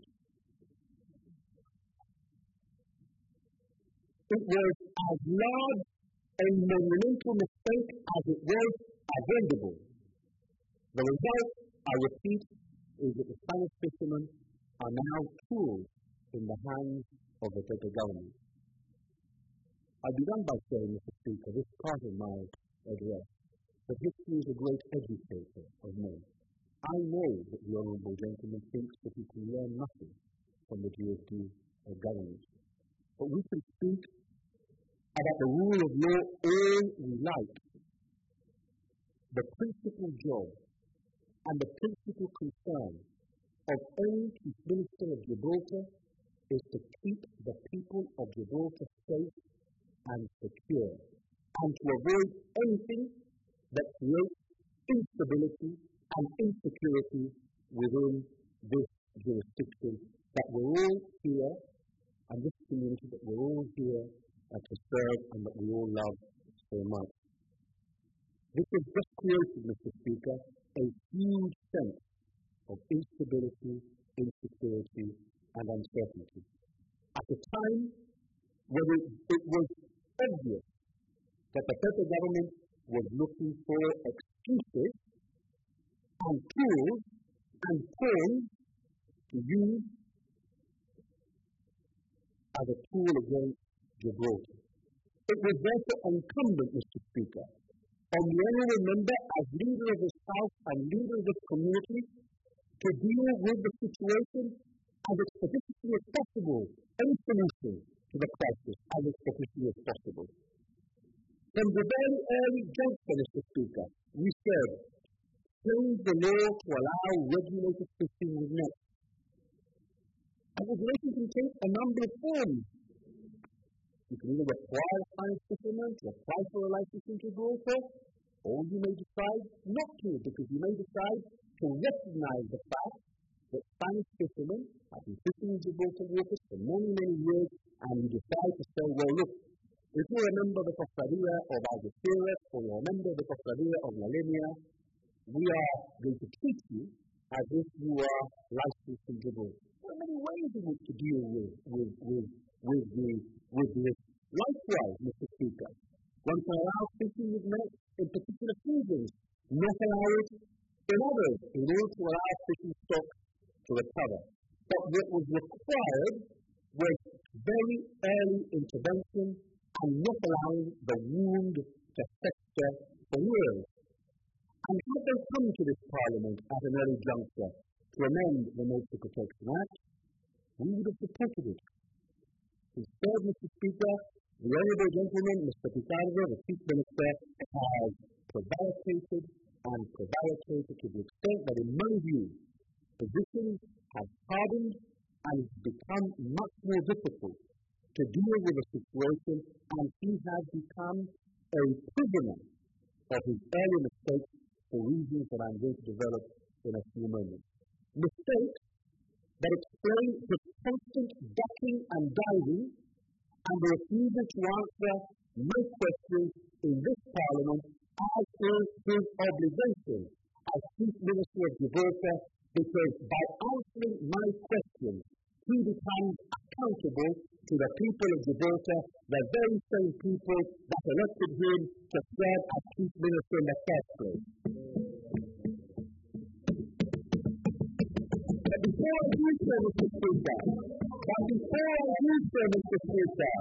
E: It was as large a monumental mistake as it was avoidable. The result, I repeat, is that the Spanish fishermen are now tools in the hands of the federal government. I began by saying, Mister Speaker, this part of my address, that history is a great educator of men. I know that the honourable gentleman thinks that he can learn nothing from the G S D government. But we can speak about the rule of law all we like. The principal job and the principal concern of any Chief Minister of Gibraltar is to keep the people of Gibraltar safe and secure, and to avoid anything that creates instability and insecurity within this jurisdiction that we're all here, and this community that we're all here uh, to serve and that we all love so much. This has just created, Mister Speaker, a huge sense of instability, insecurity, and uncertainty. At a time when it, it was obvious that the federal government was looking for excuses and tools and pawns to use as a tool against Gibraltar. It was therefore incumbent, Mister Speaker, on the honourable member as leader of this House and leader of this community to deal with the situation as expeditiously as possible, any solution to the crisis as expeditiously as possible. From the very early juncture, Mister Speaker, we said, change the law to allow regulated fishing with nets. And regulation can take a number of forms. You can either require a Spanish fisherman to apply for a license in Gibraltar, or you may decide not to, because you may decide to recognize the fact that Spanish fishermen have been fishing in Gibraltar waters for many, many years, and you decide to say, well, look, if you're a member of the Cofradía of Algeciras, or you're a member of the Cofradía of La Línea, we are going to treat you as if you are licensed in Gibraltar. There are many ways in which to deal with, with, with, with, the, with this. Likewise, Mister Speaker, one can allow fishing with nets in particular seasons, not allow it in others, in order to allow fishing stock to recover. But what was required was very early intervention and not allowing the wound to fester for years. And had they come to this Parliament at an early juncture to amend the Nature Protection Act, we would have supported it. Instead, Mister Speaker, the honourable gentleman, Mister Picardo, the Chief Minister, has prevaricated,
D: and prevaricated to the extent that, in my view, positions have hardened and it's become much more difficult to deal with the situation, and he has become a prisoner of his earlier mistakes for reasons that I'm going to develop in a few moments. Mistakes that explain his constant ducking and diving and the refusal to answer my questions in this Parliament, as is his obligation as Chief Minister of Gibraltar, because by answering my questions, he becomes accountable to the people of Gibraltar, the very same people that elected him to serve as Chief Minister in the first place. But before I do so, Mister Speaker, but before I do so, Mister Speaker,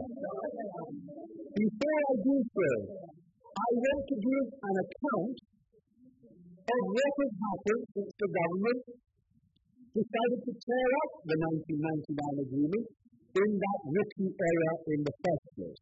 D: before I do so, I want to give an account of what has happened since the government decided to tear up the nineteen ninety-nine agreement in that risky era in the first place.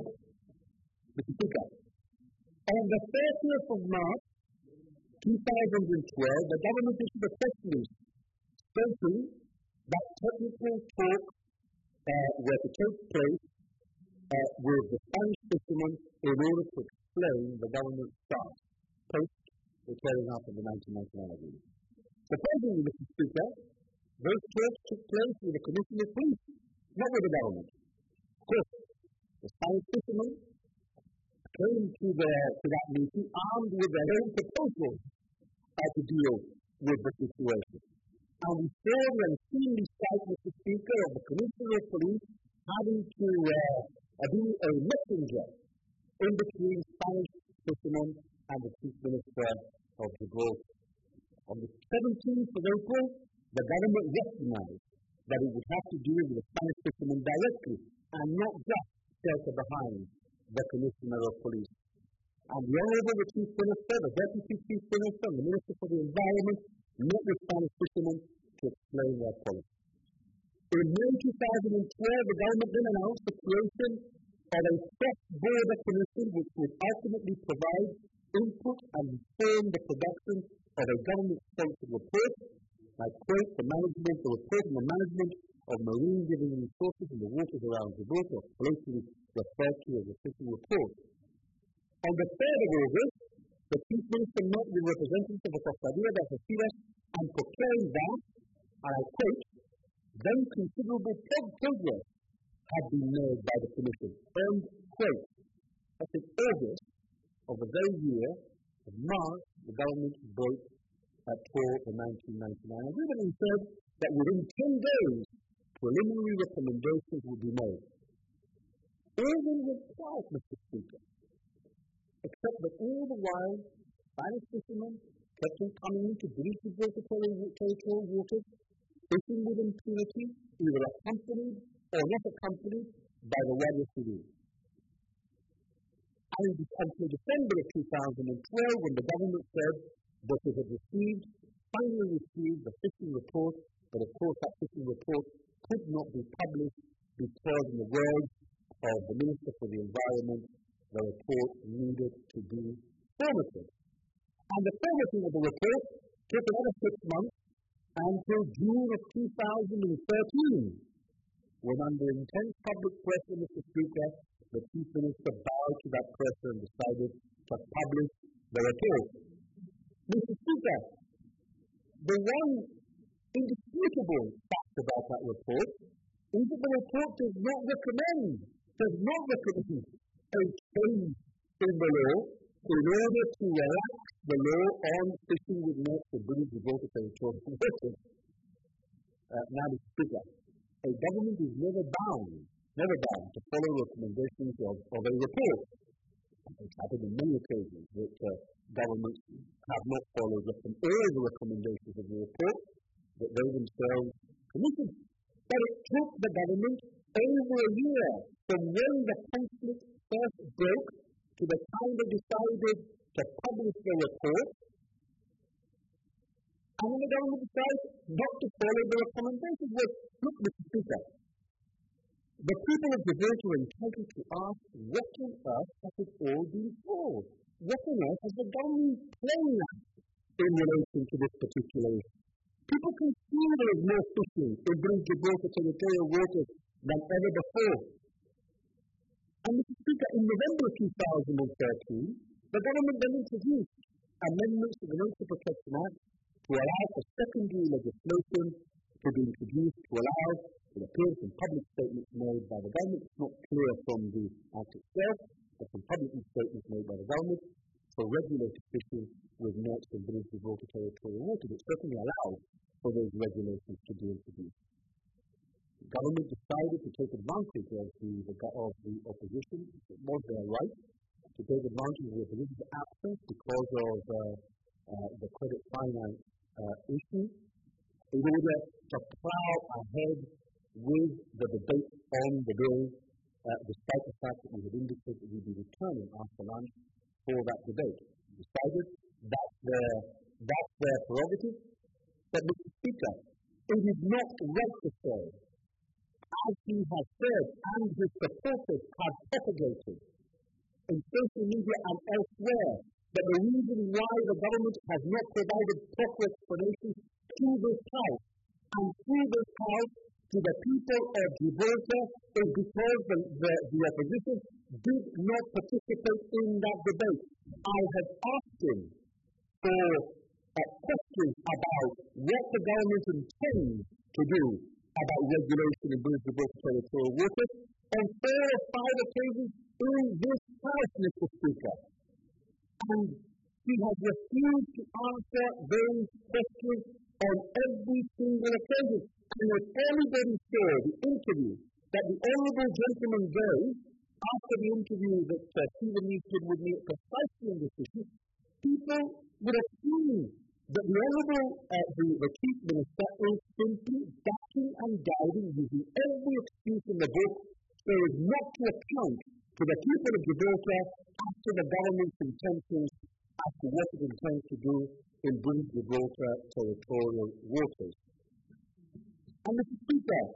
D: Mister Speaker, on the thirtieth of March two thousand twelve, the government issued a press release stating that technical talks uh, were to take place uh, with the Spanish fishermen in order to explain the government's stance post the tearing up of the nineteen ninety-nine agreement. Supposedly, Mister Speaker, those talks took place with the Commission of Police, not with the government. Of course, the Spanish fishermen came to, the, to that meeting armed with their own proposals how to deal with the situation. And we saw the unseemly sight, Mister Speaker, of the Commissioner of Police having to uh, be a messenger in between Spanish fishermen and the Chief Minister of Gibraltar. On the seventeenth of April, the government recognized that it would have to deal with the Spanish fishermen directly and not just shelter behind the Commissioner of Police. And the Honourable the Chief Minister, the Deputy Chief Minister, and the Minister for the Environment met with Spanish fishermen to explain their policy. In May two thousand twelve, the government then announced the creation of a cross-border commission which would ultimately provide input and inform the production of a government-sponsored report. I quote, the management, the report on the management of marine living resources in the waters around Gibraltar, colloquially referred to as the fishing report. On the third of August, the Chief Minister met with representatives of the Cofradía de Algeciras and proclaimed that, and I quote, then considerable progress had been made by the Commission. End quote. That's in August of the very year of March, the government broke at tore the nineteen ninety-nine agreement and said that within ten days, preliminary recommendations would be made. All then was quiet, Mister Speaker, except that all the while, Spanish fishermen kept on coming into British Gibraltar territorial waters, fishing with impunity, either accompanied or not accompanied by the Guardia Civil. And until December of two thousand twelve, when the government said that it had received, finally received the fishing report, but of course that fishing report could not be published because, in the words of the Minister for the Environment, the report needed to be formatted. And the formatting of the report took another six months until June of two thousand thirteen, when under intense public pressure, Mister Speaker, the Chief Minister bowed to that pressure and decided to publish the report. Mister Speaker, the one indisputable fact about that report is that the report does not recommend, does not recommend a change in the law in order to relax the law on fishing with nets for British Gibraltar territorial waters. Uh, now, Mister Speaker, a government is never bound, never bound to follow recommendations of, of a report. It's happened on many occasions that uh, governments have not followed all the recommendations of the report that they themselves committed. But it took the government over a year from when the conflict first broke to the time they decided to publish the report. And when the government decided not to follow the recommendations, well, look, Mister Speaker, the people of Gibraltar are entitled to ask, what on earth has it all been for? What on earth has the government playing at?
C: in relation to this particular issue. People can see there is more fishing in British Gibraltar territorial waters than ever before. And Mister Speaker, in November two thousand thirteen, the government then introduced amendments to the Nature Protection Act to allow for secondary legislation to be introduced to allow for the appearance and public statements made by the government. It's not clear from the Act itself, but from public statements made by the government for regulated fishing with nets in British Gibraltar territorial waters. It certainly allows for those regulations to be introduced. The government decided to take advantage of the, the, of the opposition. It was their right to take advantage of the opposition's absence because of uh, uh, the credit finance uh, issue in order to plough ahead with the debate on the bill, uh, despite the fact that we had indicated that we'd be returning after lunch for that debate. Decided that's their, that's their prerogative. But, Mister Speaker, it is not right to say, as he has said and his supporters have propagated in social media and elsewhere, that the reason why the government has not provided proper explanations to this House and through this House to the people of Gibraltar is because the, the, the opposition did not participate in that debate. I have asked him for uh, questions about what the government intends to do about regulation in British Gibraltar territorial waters on four or five occasions in this House, Mister Speaker. And he has refused to answer those questions on every single occasion. And if anybody saw the interview that the Honourable Gentleman gave after the interview that uh, Stephen News did with me precisely on this issue, people would have seen that the Honourable uh, the, the Chief Minister is simply ducking and diving, using every excuse in the book so as not to account to the people of Gibraltar as to the government's intentions as to what it intends to do in British Gibraltar territorial waters. And Mister Speaker,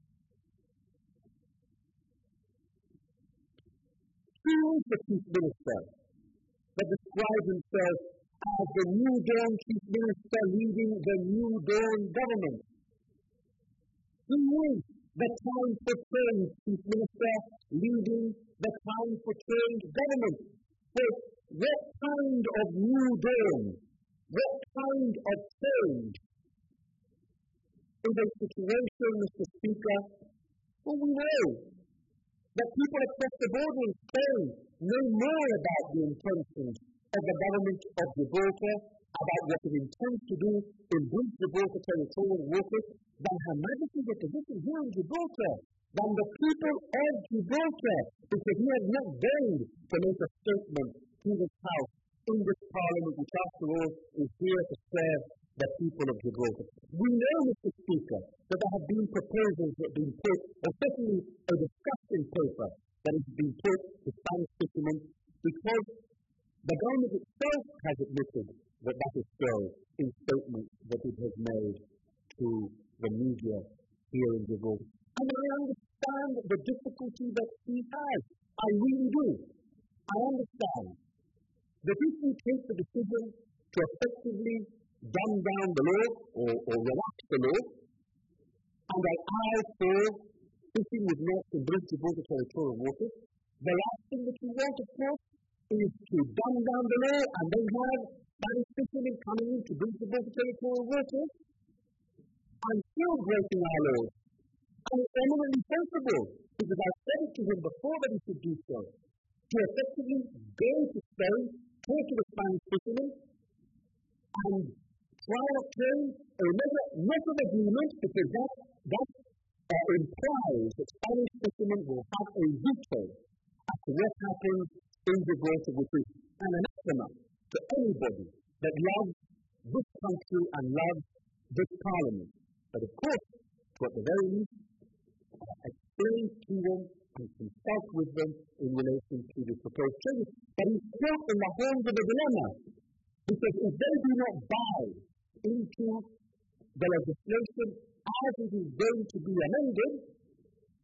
C: who is the Chief Minister that describes himself as the New Dawn Chief Minister leading the New Dawn government? Who is the Time for Change Chief Minister leading the Time for Change government? So, what kind of New Dawn, what kind of change is a situation, Mister Speaker? Well, we know that people across the border in Spain know more about the intentions of the government of Gibraltar, about what it intends to do in British Gibraltar territorial waters, than Her Majesty's opposition here in Gibraltar, than the people of Gibraltar, because he has not dared to make a statement to this House, in this Parliament, which after all is here to serve the people of Gibraltar. We know, Mister Speaker, that there have been proposals that have been put, or certainly a discussion paper that has been put to Spanish fishermen, because the government itself has admitted that that is so in statements that it has made to the media here in Gibraltar. And I understand the difficulty that he has. I really do. I understand that if we take the decision to effectively dumb down the law or, or relax the law, and I eye for fishing with nets in British Gibraltar territorial waters, the last thing that we want, of course, is to dumb down the law and then have Spanish fishermen coming into British Gibraltar territorial waters and still breaking our laws. And it's eminently sensible, because I said it to him before that he should do so, to effectively go to Spain, talk to the Spanish fishermen, and try to obtain a measure, not of agreement, because that, that uh, implies that Spanish fishermen will have a veto as to what happens in Gibraltar, which is an anathema to anybody that loves this country and loves this Parliament. But of course, to at the very least, uh, explain to them and consult with them in relation to the proposed changes. But he's caught in the horns of a dilemma, because if they do not buy into the legislation as it is going to be amended,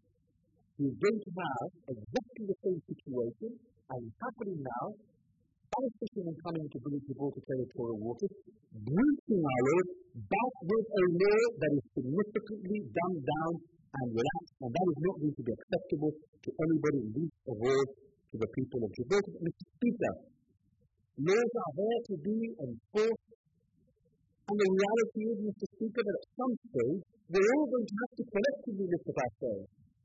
C: he is going to have exactly the same situation as is happening now,
D: fly fishing and coming to British Gibraltar territorial waters, breaching our laws, but with a law that is significantly dumbed down and relaxed, and that is not going to be acceptable to anybody, least of all to the people of Gibraltar. Mister Speaker, laws are there to be enforced, and the reality is, Mister Speaker, that at some stage we're all going to have to collectively lift up ourselves.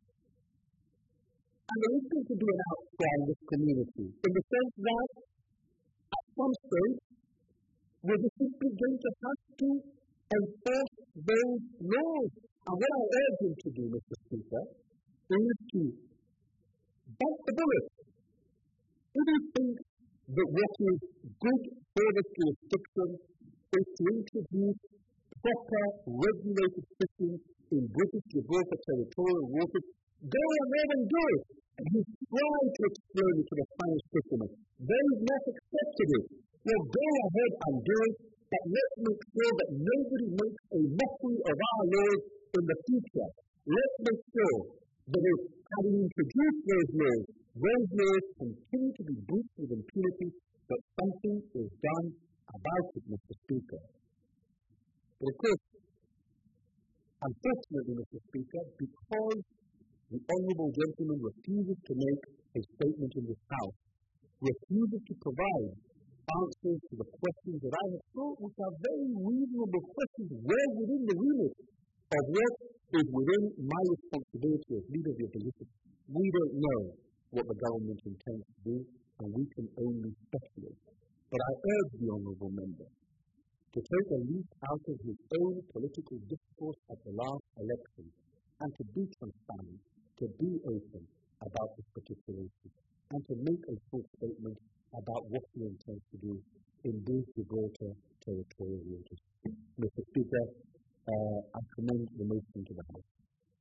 D: And there is going to be an outcry in this community, in the sense that at some stage we're just simply going to have to enforce those laws. And what I urge him to do, Mister Speaker, is to bite the bullet. If he thinks that what is good for this jurisdiction is to introduce proper regulated fishing in British Gibraltar territorial waters, go ahead and do it. And he's tried to explain it to the Spanish fishermen. They've not accepted it. Well, go ahead and do it, but let's make sure that nobody makes a mockery of our laws in the future. Let's make sure that if, having introduced those laws, those laws continue to be breached with impunity, that something is done about it, Mister Speaker. But of course, unfortunately, Mister Speaker, because the Honourable Gentleman refuses to make a statement in this House, refuses to provide answers to the questions that I have thought which are very reasonable questions, well within the remit of what is within my responsibility as leader of the opposition. We don't know what the government intends to do, and we can only speculate. But I urge the Honourable Member to take a leaf out of his own political discourse at the last election and to be transparent, to be open about this particular issue, and to make a full statement about what he intends to do in these Gibraltar territorial waters. Mister Speaker, uh, I commend the motion to the House.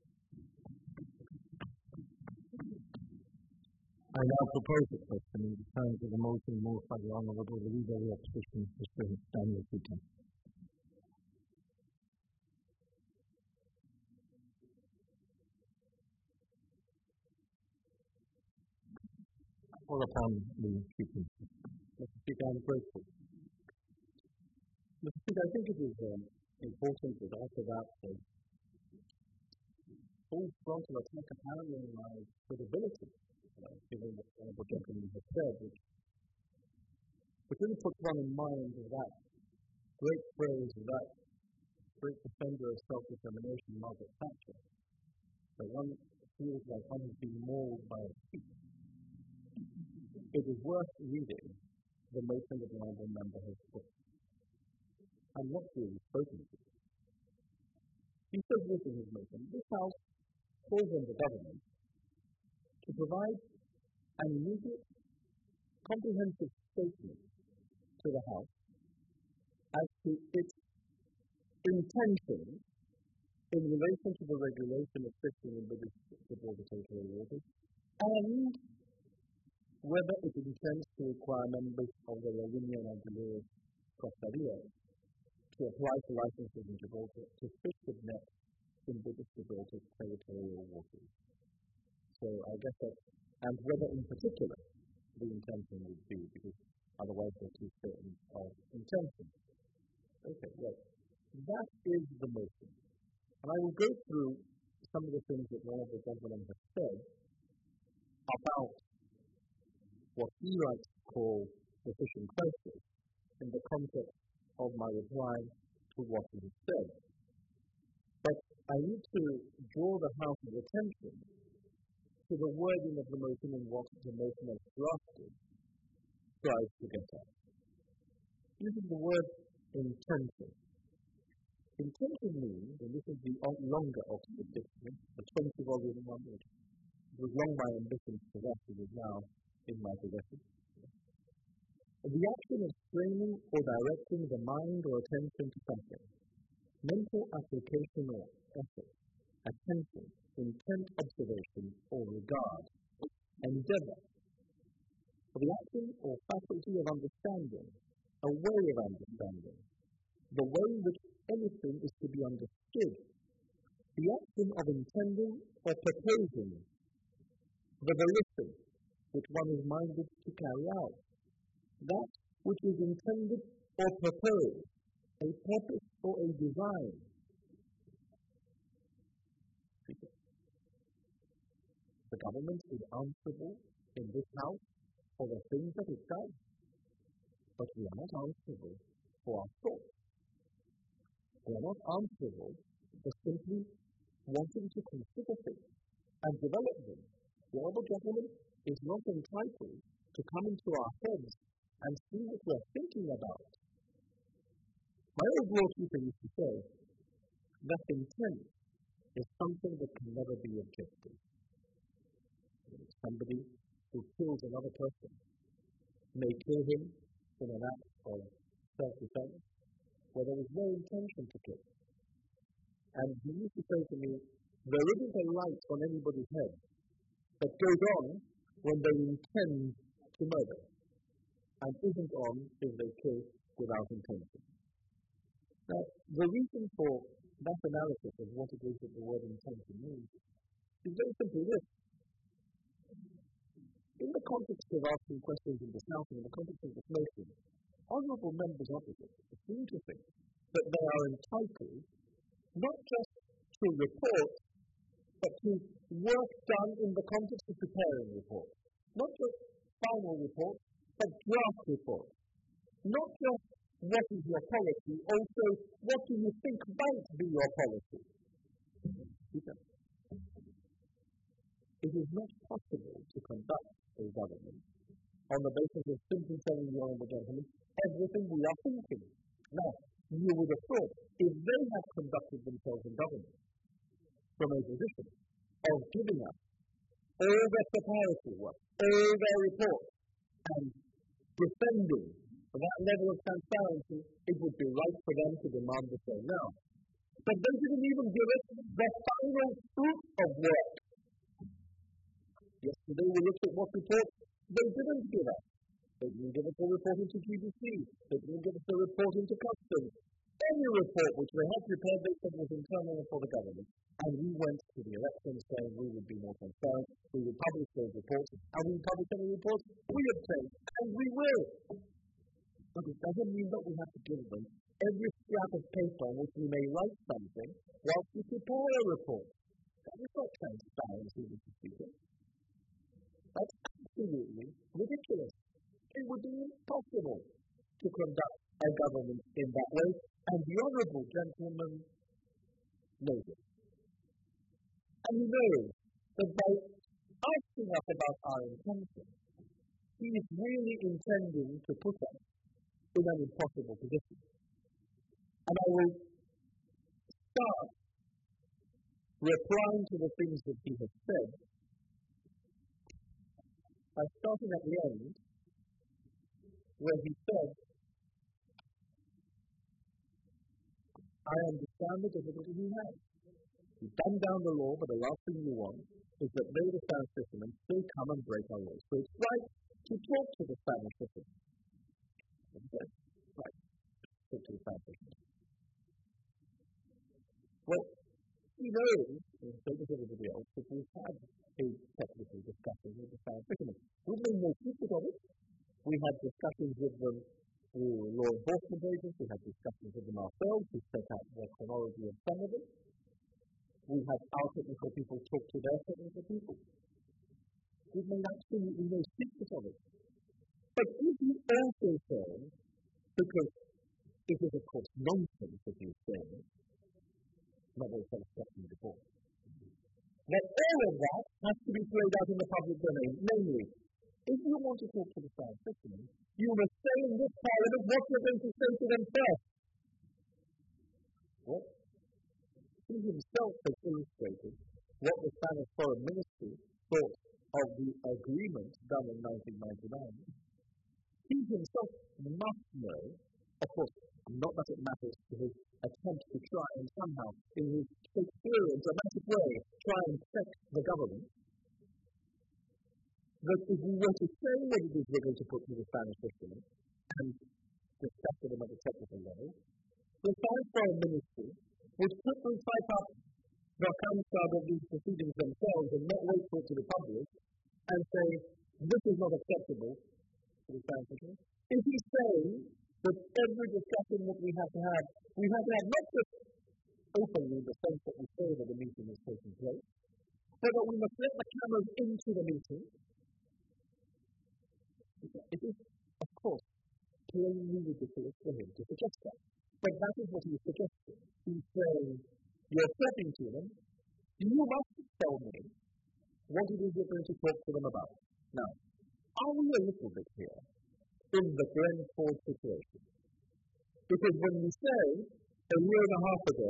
A: I now propose a question in the terms of the motion moved by the Honourable the Leader of the Opposition, Mister Daniel Peter. Call upon the speaker.
D: Mister Speaker, I'm grateful. Mister Speaker, I think it is um, important that after that uh, full frontal attack apparently on my credibility, uh, given what the Honourable Gentleman has said, which, which really puts one in mind of that great phrase, of that great defender of self-determination, Margaret Thatcher, that one feels like one has been mauled by a sheep. It is worth reading the motion that the Honourable Member has put. I'm not really spoken to. He says this in his motion: this House calls on the government to provide an immediate, comprehensive statement to the House as to its intention in relation to the regulation of fishing in British Gibraltar territorial waters, and whether it intends to require members of the La Línea and Anguilla Costilla to apply for licenses in Gibraltar to fish with nets in British Gibraltar territorial waters. So I guess that, and whether in particular the intention would be, because otherwise there are two statements of intention. Okay, well, that is the motion. And I will go through some of the things that one of the gentlemen has said about what he likes to call the fishing crisis in the context of my reply to what he has said. But I need to draw the House's attention to the wording of the motion and what the motion as drafted tries to get at. Using the word intention. Intention means, and this is the longer Oxford Dictionary, the twenty volume one, it was long my ambition to possess, it is now in my possession. The action of straining or directing the mind or attention to something, mental application or effort, attention, intent, observation, or regard, endeavour. The action or faculty of understanding, a way of understanding, the way in which anything is to be understood, the action of intending or proposing, the volition which one is minded to carry out,
C: that which is intended or proposed, a purpose or a design. The government is answerable in this house for the things that it does, but we are not answerable for our thoughts. We are not answerable for simply wanting to consider things and develop them. The honourable gentleman is not entitled to come into our heads and see what we're thinking about. My old law teacher used to say that intent is something that can never be objective. Somebody who kills another person may kill him in an act of self-defense where there was no intention to kill. And he used to say to me, there isn't a light on anybody's head that goes on when they intend to murder, and isn't on if they kill without intention. Now, the reason for that analysis of what it is that the word intention means is very simply this. In the context of asking questions in this house and in the context of this motion, honourable members opposite seem to think that they are entitled not just to report, but to work done in the context of preparing reports. Not just final reports, but draft reports. Not just what is your policy, also what do you think might be your policy. It is not possible to conduct a government on the basis of simply telling the honourable gentleman everything we are thinking. Now, you would have thought, if they had conducted themselves in government from a position of giving us all their preparatory work, all their reports, and defending that level of transparency, it would be right for them to demand the same now. But they didn't even give us the final fruit of work. Yesterday we looked at what reports they didn't give us. They didn't give us a report into G D C. They didn't give us a report into customs. Any report which they had prepared, they said was internal for the government. And we went to the election saying we would be more transparent, we would publish those reports, and we would publish any reports we obtain, and we will. But it doesn't mean that we have to give them every scrap of paper on which we may write something whilst we prepare a report. That is not transparency, Mister Speaker. That's absolutely ridiculous. It would be impossible to conduct a government in that way, and the honourable gentleman knows it. And he knows that by asking us about our intention, he is really intending to put us in an impossible position. And I will start replying to the things that he has said by starting at the end, where he said, I understand the difficulty he has. You dumb down the law, but the last thing you want is that they, the Spanish fishermen, still come and break our laws. So it's right to talk to the Spanish fishermen. Okay? Right. Talk to the Spanish fishermen. Well, he knows, and so does everybody else, that we've had a technical discussion with the Spanish fishermen. We've made no secret of it. We had discussions with them through law enforcement agents, we had discussions with them ourselves, we set out the chronology of some of it. We had our technical people talk to their technical people. We've made absolutely no secret of it. But if you also say, because it is of course nonsense that you say, not what I was discussing before, that all of that has to be played out in the public domain, namely, if you want to talk to the Spanish fishermen, you must say in this Parliament what you're going to say to them first. What? He himself has illustrated what the Spanish Foreign Ministry thought of the agreement done in nineteen ninety-nine. He himself must know, of course, not that it matters to his attempt to try and somehow, in his Shakespearean dramatic way, try and set the government, that if we were to say what it is we're going to put to the Spanish fishermen and discuss with them at a technical level, the Spanish Foreign Ministry would quickly type up the transcript of these proceedings themselves and not wait for it to be published and say, this is not acceptable to the Spanish fishermen, Is he saying that every discussion that we have to have, we have to have not just openly in the sense that we say that the meeting is taking place, but that we must let the cameras into the meeting? It is, of course, plainly ridiculous for him to suggest that. But that is what he is suggesting. He's saying, you're saying to them, you must tell me what it is you're going to talk to them about. Now, are we a little bit here in the Glen Ford situation? Because when we say, a year and a half ago,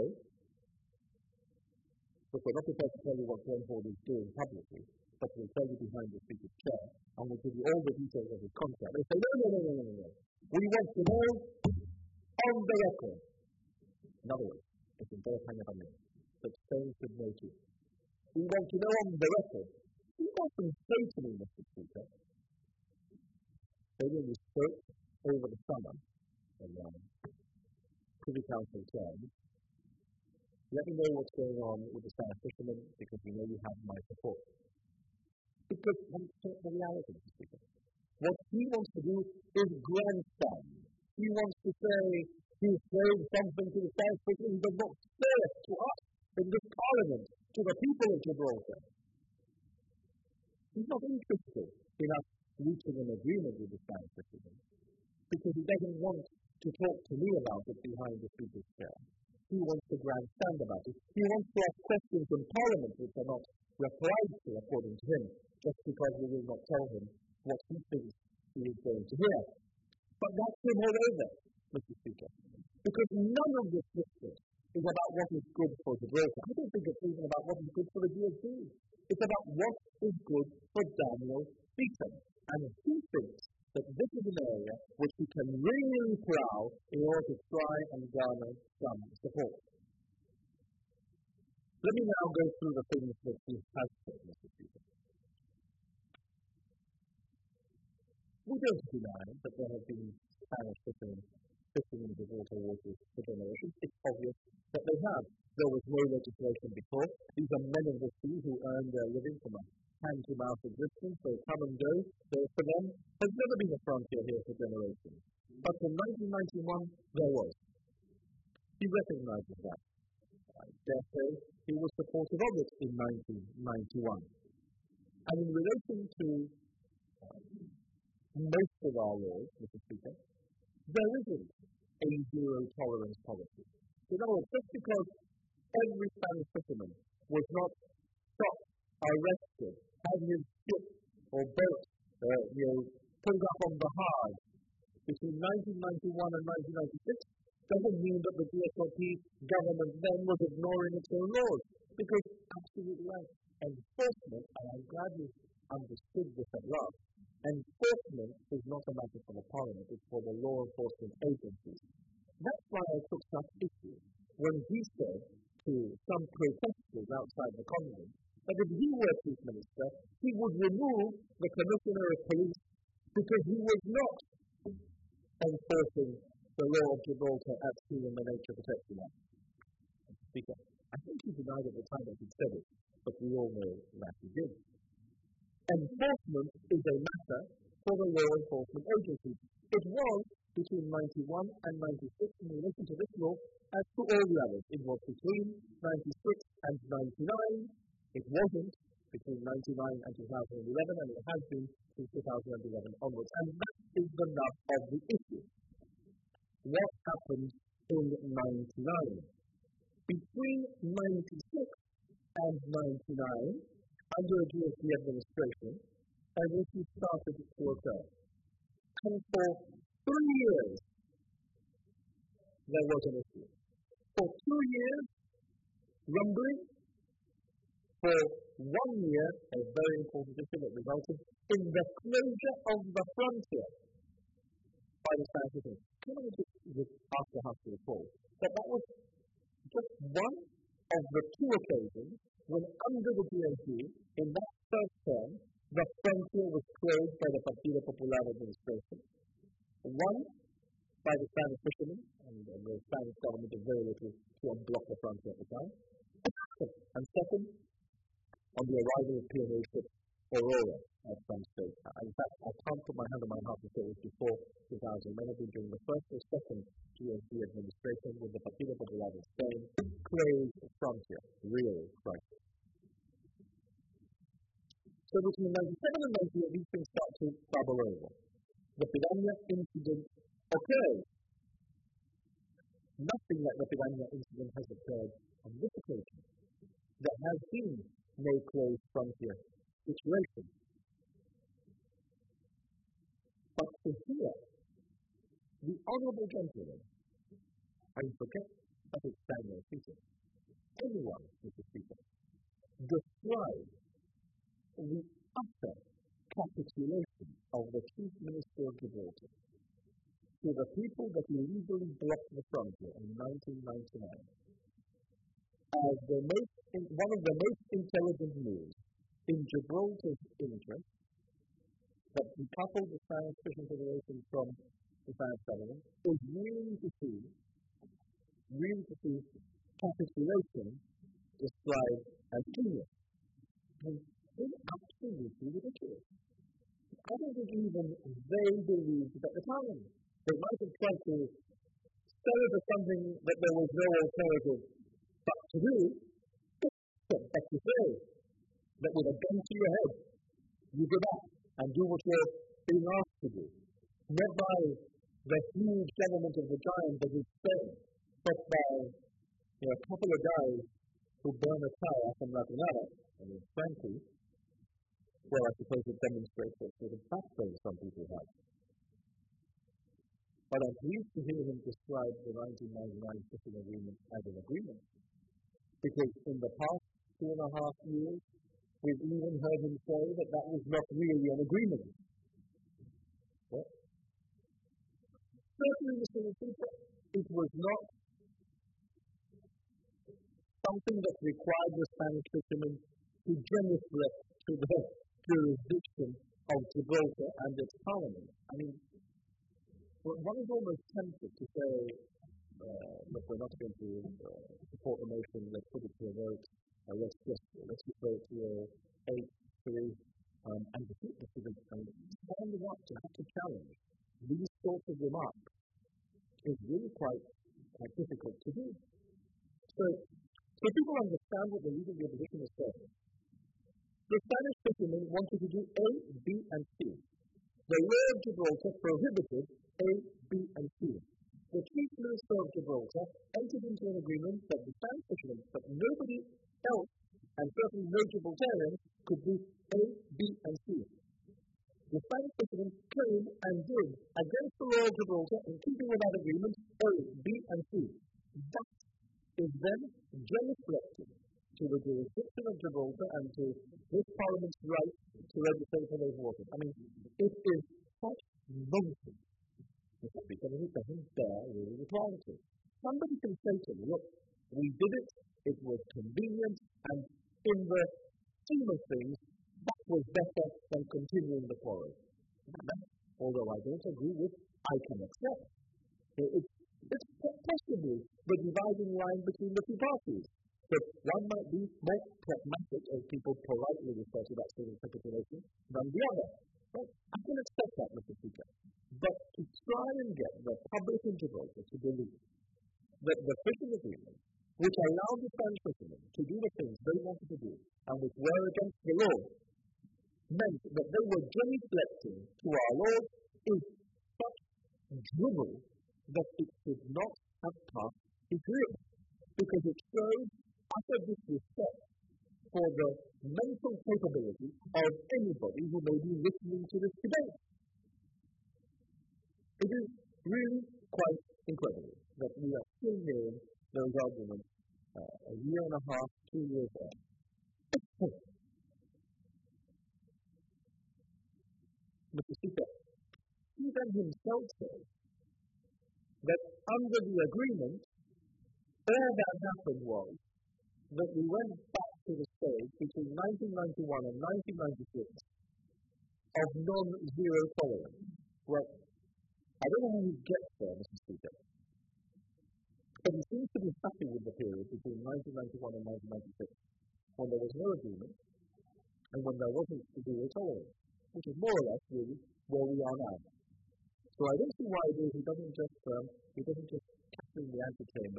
C: but we're not prepared to tell you what Glen Ford is doing publicly, but we'll tell you behind the speaker's chair, and we'll give you all the details of his contract. They say, no, no, no, no, no, no, no. We want to know on the record. In other words, it's in their kind of a name, that Spain should know too. We want to know on the record. You often say to me, Mister Speaker, maybe when we spoke over the summer in um, Privy Council terms, let me know what's going on with the Spanish fishermen, because we know you have my support. Because that's the reality, Mister Speaker. What he wants to do is grandstand. He wants to say he's saying something to the Spanish fishermen, but not say it to us in this Parliament, to the people of Gibraltar. He's not interested in us reaching an agreement with the Spanish fishermen, because he doesn't want to talk to me about it behind the speaker's chair. He wants to grandstand about it. He wants to ask questions in Parliament which are not replied to, according to him, just because we will not tell him what he thinks he is going to hear. But that's him all over, Mister Speaker. Because none of this discourse is about what is good for Gibraltar. I don't think it's even about what is good for the G S D. It's about what is good for Daniel Beaton. And he thinks that this is an area which he can really plough in order to try and garner some support. Let me now go through the things that he has said, Mister Speaker. We don't deny that there have been Spanish fishermen fishing in Gibraltar waters for generations. It's obvious that they have. There was no legislation before. These are men of the sea who earn their living from a hand-to-mouth existence. They come and go. So for them, there's never been a frontier here for generations. But in nineteen ninety-one, there was. He recognizes that. I dare say he was supportive of it in nineteen ninety-one. And in relation to uh, most of our laws, Mister Speaker, there isn't a zero-tolerance policy. In other words, just because every Spanish fisherman was not stopped, arrested, had his ship or boat uh, you know, pulled up on Bahia between nineteen ninety-one and nineteen ninety-six, doesn't mean that the G S L P government then was ignoring its own laws. Because, absolutely right, enforcement, and I'm glad you understood this at last, enforcement is not a matter for the Parliament, it's for the law enforcement agencies. That's why I took such issue when he said to some protesters outside the convent that if he were Chief Minister, he would remove the Commissioner of Police because he was not enforcing the law of Gibraltar at sea in the Nature Protection Act. Speaker, I think he denied at the time that he said it, but we all know that he did. Enforcement is a matter for the law enforcement agencies. It was between ninety-one and ninety-six in relation to this law as to all the others. It was between ninety-six and ninety-nine. It wasn't between ninety-nine and two thousand eleven, and it has been since two thousand eleven onwards. And that is the nub of the issue. What happened in ninety-nine? Between ninety-six and ninety-nine, under a G S D administration, an issue started to occur. And for three years, there was an issue. For two years, rumbling. For one year, a very important issue that resulted in the closure of the frontier by the Spanish fishermen. Can I just, just ask the House to recall that that was just one of the two occasions when under the G S D, in that first term, the frontier was closed by the Partido Popular administration. One, by the Spanish fishermen, and, and the Spanish government did very little to unblock the frontier at the time. And second, on the arrival of P M O ship Aurora at some stage. In fact, I can't put my hand on my heart to say it was before two thousand administration with the Partido Popular in Spain closed the frontier. Real crisis. So between ninety-seven and ninety-eight, these things start to bubble over. The Piranha incident occurs. Nothing like the Piranha incident has occurred on this occasion. There has been no closed frontier situation. But to hear the honourable gentleman, I forget that it's Daniel Peter, anyone, Mister Speaker, describe the utter capitulation of the Chief Minister of Gibraltar to the people that illegally blocked the frontier in nineteen ninety-nine as the most, in, one of the most intelligent moves in Gibraltar's interest that decoupled the Spanish Fishing Federation from the Spanish government is really to see, really to see capitulation described as genius. And it's absolutely ridiculous. I don't think even they believed it at the time. They might have tried to sell it as something that there was no alternative but to do, but to say that with a gun to your head, you give up and do what you're being asked to do. Not by the huge government of the giant that is Spain, but by you know, a couple of guys who burn a tire from La Granada. I mean, frankly, well, I suppose it demonstrates what sort of backbone some people have. But I'm pleased to hear him describe the nineteen ninety-nine fishing agreement as an agreement. Because in the past two and a half years, we've even heard him say that that was not really an agreement. What? Certainly, Mister Speaker, it was not something that required the Spanish fishermen to genuflect to the jurisdiction of Gibraltar and its parliament. I mean, one is almost tempted to say, uh, look, we're not going to uh, support the motion, let's put it to a vote, uh, let's just let's just vote to a eight three, um, and defeat the civil and standing up to have to challenge these sorts of remarks is really quite, quite difficult to do. So, so people understand what the leader of the opposition is saying. The Spanish fishermen wanted to do A, B, and C. The law of Gibraltar prohibited A, B, and C. The Chief Minister of Gibraltar entered into an agreement that the Spanish fishermen, but nobody else, and certainly no Gibraltarians, could do A, B, and C. The Spanish fishermen came and did, against the law of Gibraltar, in keeping with that agreement, A, B, and C. That is then genuflected to the jurisdiction of Gibraltar and to this Parliament's right to legislate for those waters. I mean, it is such nonsense. Because it doesn't bear really replying. Somebody can say to me, look, we did it, it was convenient, and in the scheme of things, that was better than continuing the quarrel. Although I don't agree with, I can accept. It's, it's possibly the dividing line between the two parties. But one might be more pragmatic, as people politely refer to that sort of capitulation, than the other. Well, I can accept that, Mister Speaker. But to try and get the public in Gibraltar to believe that the fishing agreement, which allowed the Spanish fishermen to do the things they wanted to do, and which were against the law, meant that they were genuflecting to our laws, is such drivel that it should not have passed its real. Because it shows utter disrespect for the mental capability of anybody who may be listening to this debate. It is really quite incredible that we are still hearing those arguments uh, a year and a half, two years on. Mister Speaker, he then himself says that under the agreement, all that happened was that we went back to the stage between nineteen ninety-one and nineteen ninety-six of non-zero tolerance. Well, I don't know how he gets there, Mister Speaker, but he seems to be happy with the period between nineteen ninety-one and nineteen ninety-six, when there was no agreement and when there wasn't zero tolerance, which is more or less really where we are now. So I don't see why it is he doesn't just um, he doesn't just capture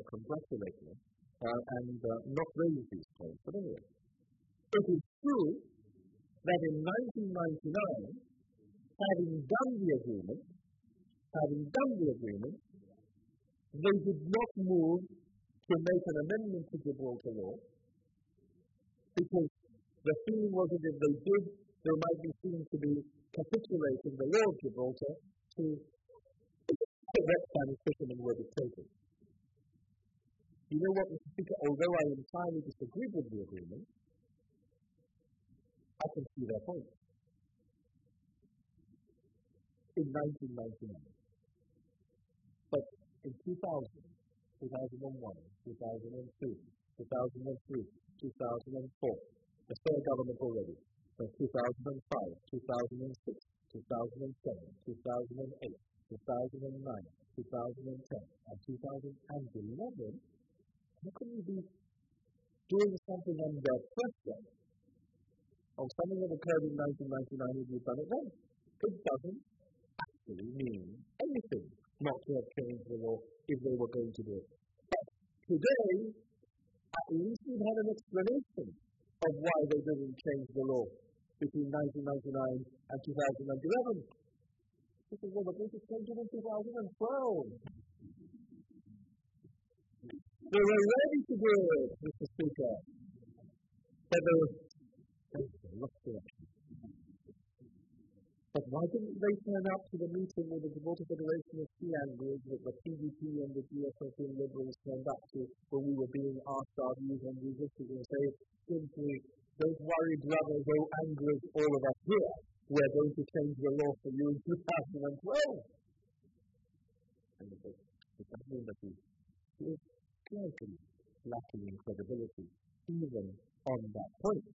C: congratulate me uh, and uh, not raise these claims. But anyway, it is true that in nineteen ninety-nine, having done the agreement, having done the agreement, they did not move to make an amendment to Gibraltar law, because the feeling was that if they did, they might be seen to be capitulating the law of Gibraltar to what Spanish fishermen were dictating. You know what, Mister Speaker, although I entirely disagreed with the agreement, I can see their point. In nineteen ninety-nine. But in two thousand, two thousand one, two thousand two, two thousand three, two thousand four, the third government already, from two thousand five, two thousand six, two thousand seven, two thousand eight, two thousand nine, two thousand ten, and two thousand eleven, how can you be doing something under pressure of something that occurred in nineteen ninety-nine if you've done it then? It doesn't actually mean anything not to have changed the law if they were going to do it. But today, at least we've had an explanation of why they didn't change the law between nineteen ninety-nine and two thousand eleven. This is what the British changed it in two thousand twelve. They were ready to do it, Mister Speaker. But they were look to it. But why didn't they turn up to the meeting with the Gibraltar Federation of Sea Anglers that the P D P and the G S F and Liberals turned up to when we were being asked our views on these issues and say, simply, don't worry, brothers, oh anglers, all of us here, we're going to change the law for you in two thousand twelve. And it doesn't mean that we is slightly lacking in credibility, even on that point.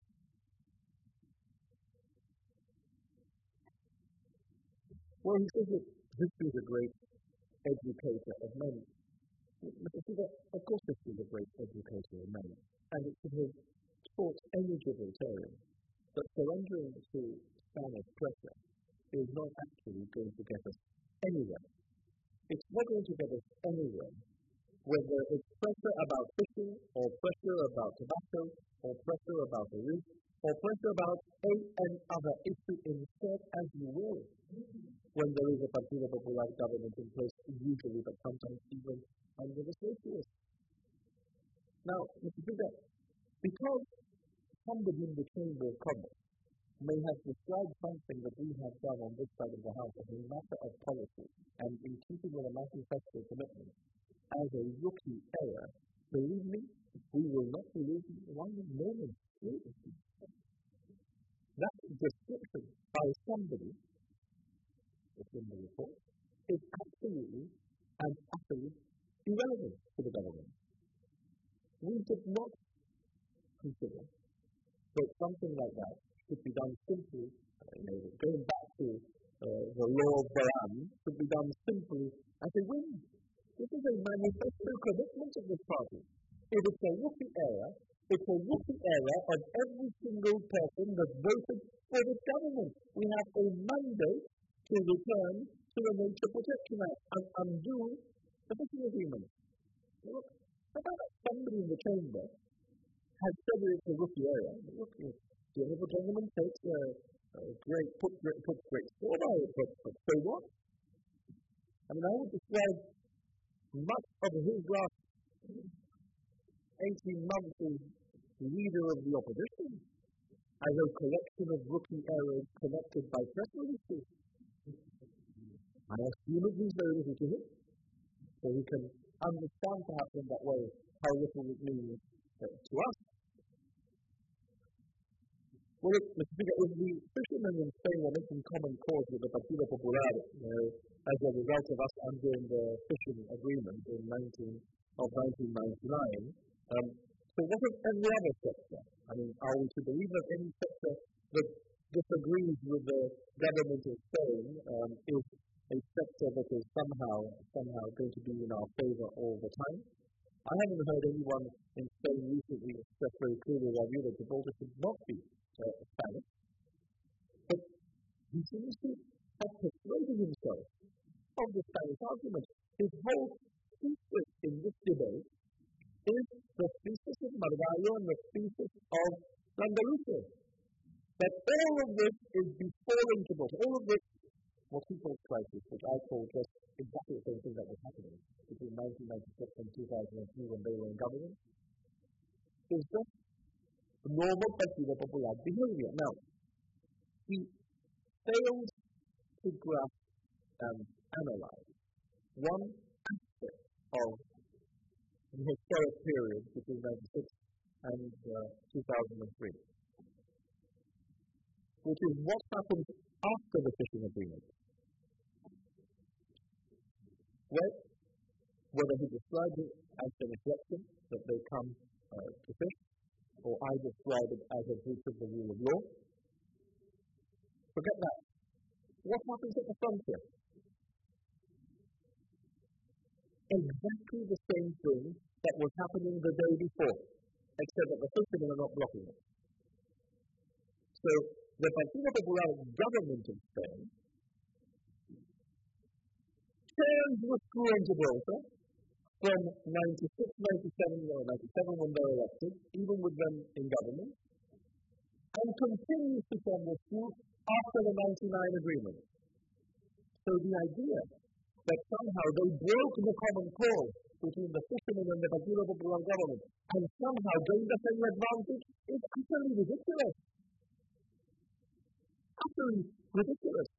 C: Well, he says that history is a great educator of men. Mister Speaker, of course history is a great educator of men, and it should have taught any Gibraltarian that surrendering to Spanish pressure is not actually going to get us anywhere. It's not going to get us anywhere, whether it's pressure about fishing, or pressure about tobacco, or pressure about the reef, or pressure about any other issue, insert as you will, when there is a Partido Popular government in place, usually, but sometimes even under the socialists. Now, Mister Speaker, because somebody in the Chamber of Commerce may have described something that we have done on this side of the House as a matter of policy, and in keeping with a manifesto commitment, as a rookie error, believe me, we will not be losing one moment. That description by somebody, it's in the report, is absolutely and utterly irrelevant to the government. We did not consider that something like that should be done simply, uh, you know, going back to uh, the law of Baran, should be done simply as a win. This is a manifesto commitment of this party. If it's a rookie error, it's a rookie error of every single person that voted for this government. We have a mandate to return to the Nature Protection Act and undo the fishing agreement. Look, how about somebody in the chamber has said that it's a rookie error? Look, the honourable gentleman takes a, a great, put, put great store by it, but, but so what? I mean, I would describe much of his last eighteen months as leader of the opposition as a collection of rookie errors connected by press releases. I assume it means very little to him, so he can understand perhaps in that way how little it means uh, to us. Well, Mister Speaker, if the fishermen in Spain were making common cause with the Partido Popular, you know, as a result of us undoing the fishing agreement in nineteen of nineteen ninety-nine, um, so what of every other sector? I mean, are we to believe that any sector that disagrees with the government of Spain um, is a sector that is somehow somehow going to be in our favour all the time? I haven't heard anyone in Spain recently express very clearly their view that Gibraltar should not be uh, Spanish. But he seems to have persuaded himself of the Spanish argument. His whole thesis in this debate Gallo and the thesis of Landaluce. That all of this is before Gibraltar. All of this, what he calls crisis, which I call just exactly the same thing that was happening between nineteen ninety-six and two thousand three when they were in government, is just normal Partido Popular behavior. Now, he failed to grasp and analyze one aspect of the historic period between ninety-six and uh, two thousand three, which is what happened after the fishing agreement. Well, whether he described it as an exception that they come uh, to fish, or I describe it as a breach of the rule of law, forget that. What happens at the frontier? Exactly the same thing that was happening the day before, except that the fishermen are not blocking it. So, the Partido Popular government in Spain turned the screw on Gibraltar from ninety-six, ninety-seven, or ninety-seven when they were elected, even with them in government, and continues to turn the screw after the ninety-nine agreement. So the idea that somehow they broke the common cause between the fishermen and the Partido Popular government and somehow gained a certain advantage is utterly ridiculous. Utterly ridiculous.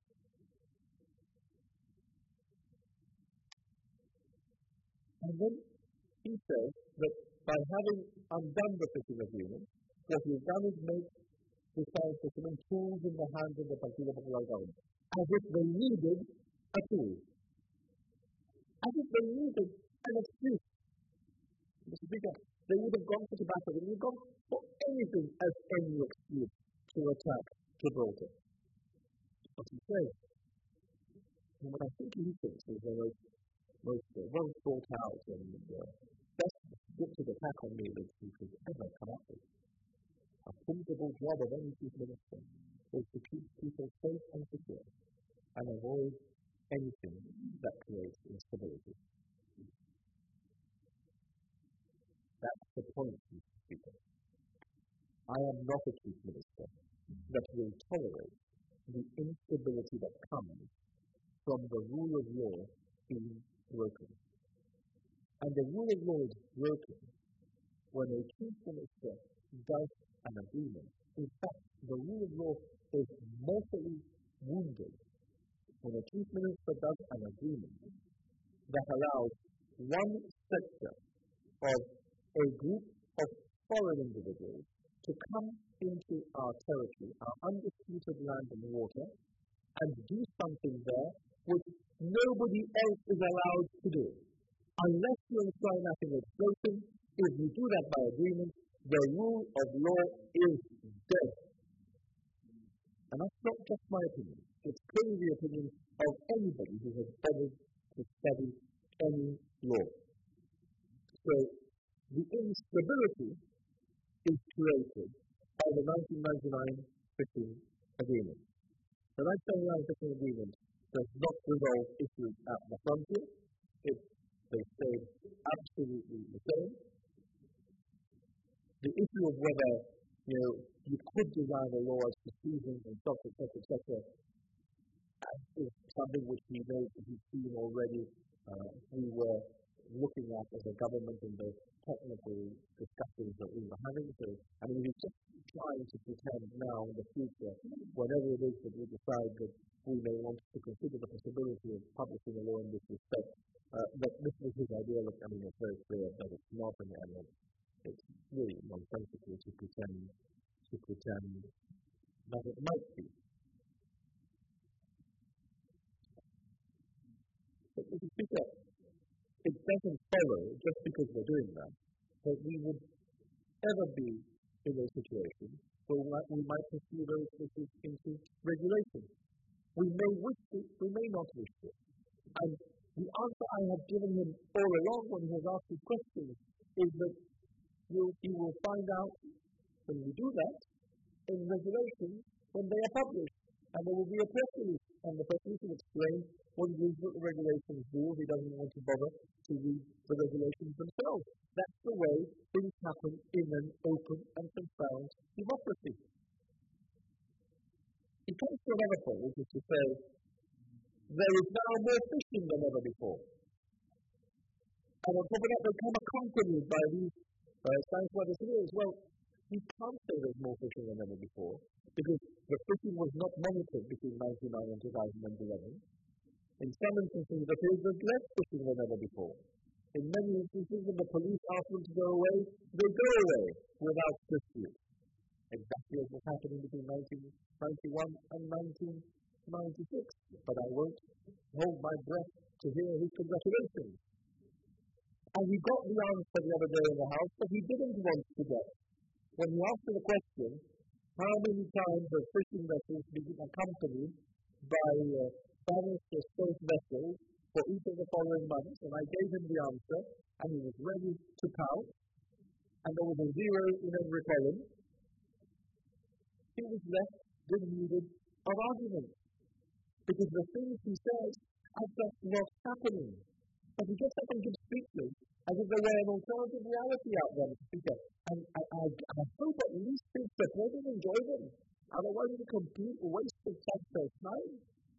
C: And then he says that by having undone the fishing agreement, what he has done is make the Spanish fishermen tools in the hands of the Partido Popular government, as if they needed a tool. As if they needed an excuse. Mister Speaker, they would have gone for tobacco, they would have gone for anything as any excuse to attack Gibraltar. But he says, and what I think he thinks is the most, most uh, well thought out and uh, best scripted attack on me that he could ever come up with. A principal job of any chief minister is to keep people safe and secure and avoid anything that creates instability. That's the point, Mister Speaker. I am not a chief minister that will tolerate the instability that comes from the rule of law being broken. And the rule of law is broken when a chief minister does an agreement. In fact, the rule of law is mortally wounded when a chief minister does an agreement that allows one sector of a group of foreign individuals to come into our territory, our undisputed land and water, and do something there which nobody else is allowed to do. Unless you enshrine that in legislation, if you do that by agreement, the rule of law is dead. And that's not just my opinion. It's clearly the opinion of anybody who has bothered to study any law. So, the instability is created by the nineteen ninety-nine fishing agreement. The nineteen ninety-nine fishing agreement does not resolve issues at the frontier. It, they stay absolutely the same. The issue of whether, you know, you could design a law as to seasons and stuff, et cetera, et cetera, is something which we know to be seen already. Uh, we were looking at as a government in the technical discussions that we were having. So, I mean, we're just trying to pretend now in the future, whenever it is that we decide that we may want to consider the possibility of publishing a law in this respect, uh, that this was his idea. Look, I mean, it's very clear that it's not an error. It's really nonsensical to pretend, to pretend that it might be. But if you speak up, it doesn't follow, just because we're doing that, that we would ever be in a situation where we might pursue those issues into regulation. We may wish to, we may not wish to. And the answer I have given him all along when he has asked these questions is that you, you will find out when we do that in regulation when they are published. And there will be a press release, and the press release will explain what it is that the regulations do if he doesn't want to bother to read the regulations themselves. That's the way things happen in an open and transparent democracy. It comes to another point, which is to say, there is now more fishing than ever before. And on top of that, they come accompanied by these uh, Spanish weather severe. Well, you can't say there's more fishing than ever before, because the fishing was not monitored between ninety-nine and two thousand eleven. In some instances, it appears there's less fishing than ever before. In many instances, when the police ask them to go away, they go away without dispute. Exactly as was happening between nineteen ninety-one and nineteen ninety-six. But I won't hold my breath to hear his congratulations. And he got the answer the other day in the House that he didn't want to get. When he asked the question, how many times have fishing vessels been accompanied by uh, Spanish or state vessels for each of the following months, and I gave him the answer, and he was ready to pout, and there was a zero in every column, he was left denuded of argument. Because the things he says are just not happening. But he gets up and gives speeches as if there were an alternative reality out there, Mister Speaker. And I, I, I hope at least his supporters enjoy them. Otherwise, it's a complete waste of taxpayers' time.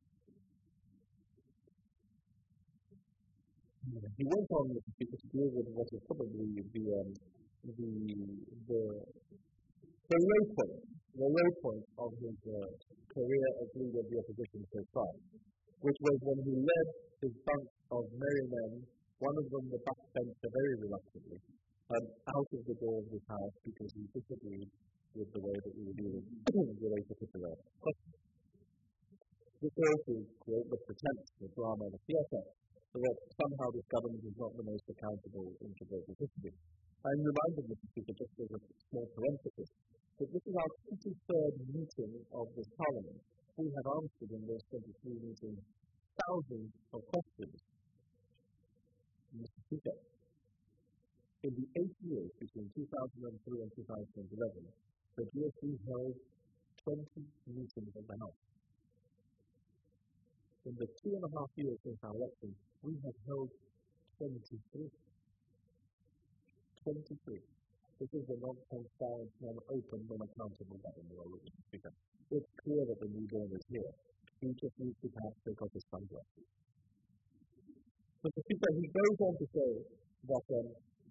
C: He went on, Mister Speaker, to deal with what is probably the, um, the, the, the low point, the low point of his uh, career as leader of the opposition so far, which was when he led his bunch of merry men, one of them the backbencher very reluctantly, um, out of the door of his house because he disagreed with the way that we were dealing with a particular question. This also create the pretense, the drama, the theatre, that somehow this government is not the most accountable integrated history. I'm reminded, Mister Speaker, just as a small parenthesis, that this is our twenty-third meeting of this Parliament. We have answered in those twenty-three meetings thousands of questions. Mister Speaker, in the eight years between two thousand three and two thousand eleven, the G S C held twenty meetings of the House. In the two and a half years since our election, we have held twenty-three. twenty-three. This is a non-transparent, non-open, non-accountable government, Mister Speaker. It's clear that the new dawn is here. We just need to perhaps take off his sunglasses. Mister Speaker, he goes on to say that um,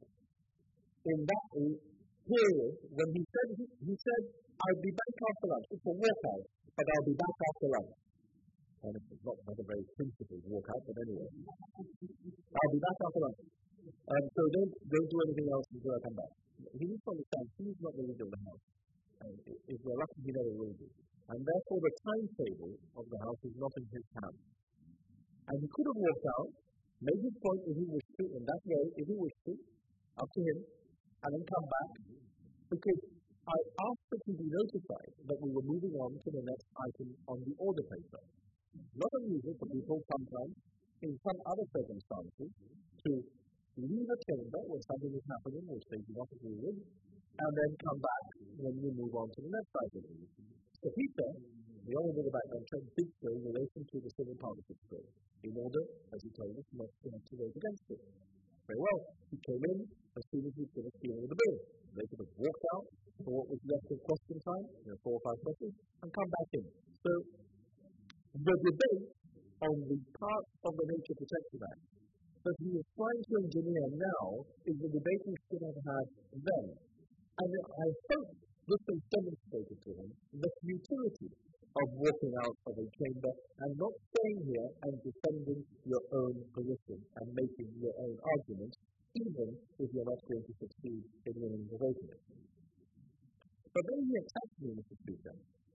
C: in that period, when he said, he, he said, I'll be back after lunch. It's a walkout, but I'll be back after lunch. And it's not, not a very principled walkout, but anyway. I'll be back after lunch. Um, so don't, don't do anything else until I come back. He needs to understand he's not the leader of the House. And if we're lucky, he never will be. And therefore, the timetable of the House is not in his hands. And he could have walked out, made his point if he wished to, in that way, if he wished to, up to him, and then come back. Because I asked that he be notified that we were moving on to the next item on the order paper. Not unusual for people sometimes, in some other circumstances, to leave a chamber when something is happening which they do not agree with, and then come back when we move on to the next item. So Peter, the honourable backbencher, did so in relation to the Civil Partnerships Bill, in order, as he told us, not to have to vote against it. Very well, he came in as soon as he finished dealing with the bill. They could have walked out for what was left of question time, you know, four or five questions, and come back in. So the debate on the part of the Nature Protection Act that he is trying to engineer now is the debate we should have had then. And I hope this has demonstrated to him the futility of walking out of a chamber and not staying here and defending your own position and making your own argument, even if you're not going to succeed in winning the vote. But then he attacked me, Mister Speaker,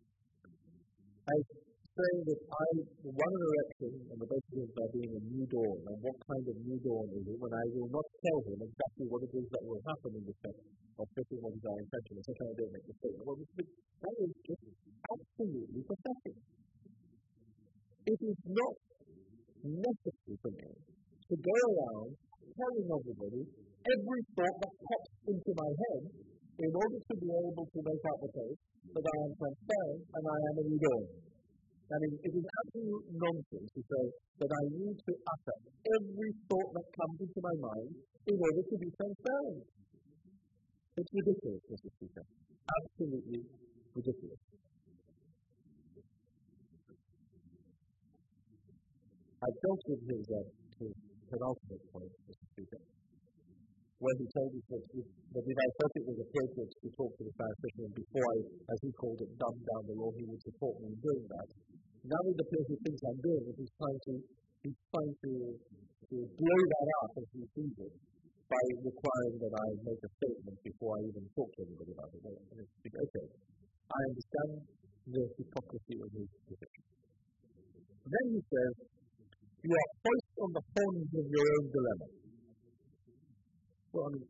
C: as saying that I won an election on the basis of there being a new dawn, and what kind of new dawn is it, when I will not tell him exactly what it is that will happen in respect of fitting what is our intention, and such I don't make the statement. Well, that is just absolutely pathetic. It is not necessary for me to go around telling everybody every thought that pops into my head in order to be able to make out the case that I am transparent and I am a new dawn. I mean, it is absolute nonsense to say that I need to utter every thought that comes into my mind in order to be transparent. It's ridiculous, Mister Speaker. Absolutely ridiculous. I dealt with his, uh, his penultimate point, Mister Speaker, where he told us that if, that if I felt it was appropriate to talk to the Spanish fisherman before I, as he called it, dumbed down the law, he would support me in doing that. Now it appears he thinks I'm doing it, he's trying to, he's trying to, to blow that up as he sees it by requiring that I make a statement before I even talk to anybody about it. Well, okay, I understand the hypocrisy of his position. Then he says, you are placed on the horns of your own dilemma. Well, I mean,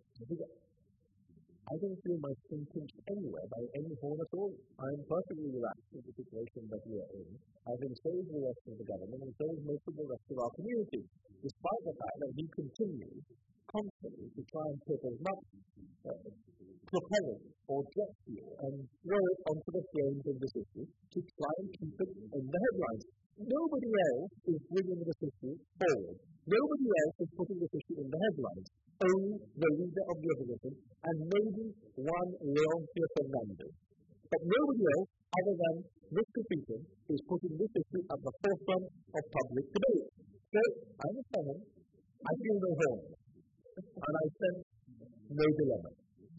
C: I don't feel my skin pinched anywhere by any horn at all. I am perfectly relaxed with the situation that we are in. I think so is the rest of the government, and so is most of the rest of our community, despite the fact that he continues constantly to try and put as much uh, propellant or jet fuel and throw it onto the flames of this issue to try and keep it in the headlines. Nobody else is bringing this issue forward. Nobody else is putting this issue in the headlines. Only the leader of the opposition and maybe one Leoncio Fernandez. But nobody else, other than Mister Peter, is putting this issue at the forefront of public debate. So, I understand. I feel no harm. And I sense no dilemma.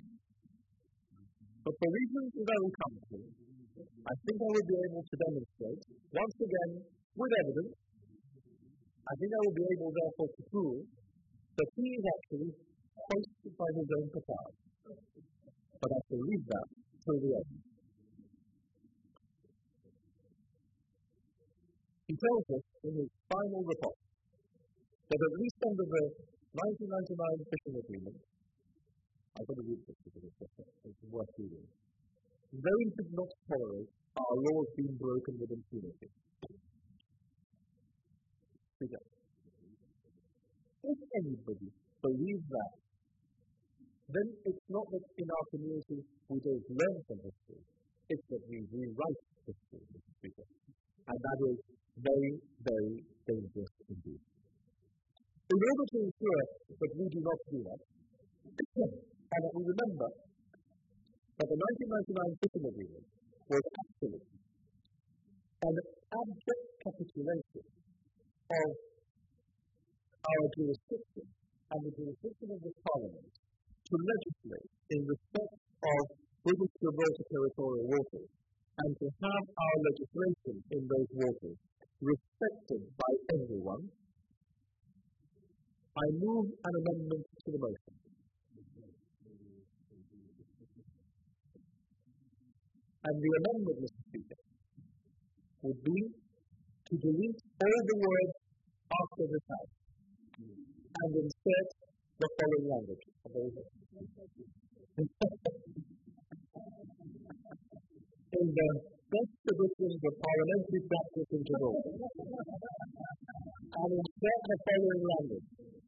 C: But for reasons that I will come to, I think I will be able to demonstrate, once again, with evidence, I think I will be able, therefore, to prove that he is actually hoisted by his own petard. But I shall leave that till the end. He tells us in his final report that at least under the nineteen ninety-nine fishing agreement, I've got to read this because it's, it's worth reading, they did not tolerate our laws being broken with impunity. If anybody believes that, then it's not that in our community we don't learn from history, it's that we rewrite history, Mister Speaker. And that is very, very dangerous indeed. In order to ensure that we do not do that, and that we remember that the nineteen ninety-nine fishing agreement was actually an abject capitulation of our jurisdiction and the jurisdiction of the Parliament to legislate in respect of British Gibraltar territorial waters and to have our legislation in those waters respected by everyone, I move an amendment to the motion. And the amendment, Mister Speaker, would be to delete all the words after this house and insert the following language. In the best traditions of parliamentary practice in Gibraltar, and insert the following language.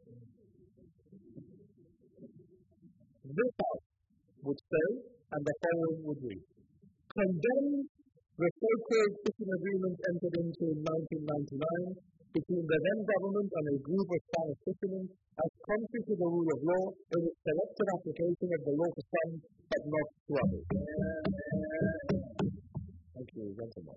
C: This house would say, and the following would read, condemn the so-called fishing agreement entered into in nineteen ninety-nine between the then government and a group of Spanish fishermen as contrary to the rule of law in its selective application of the law to some but not to others. Thank you, gentlemen.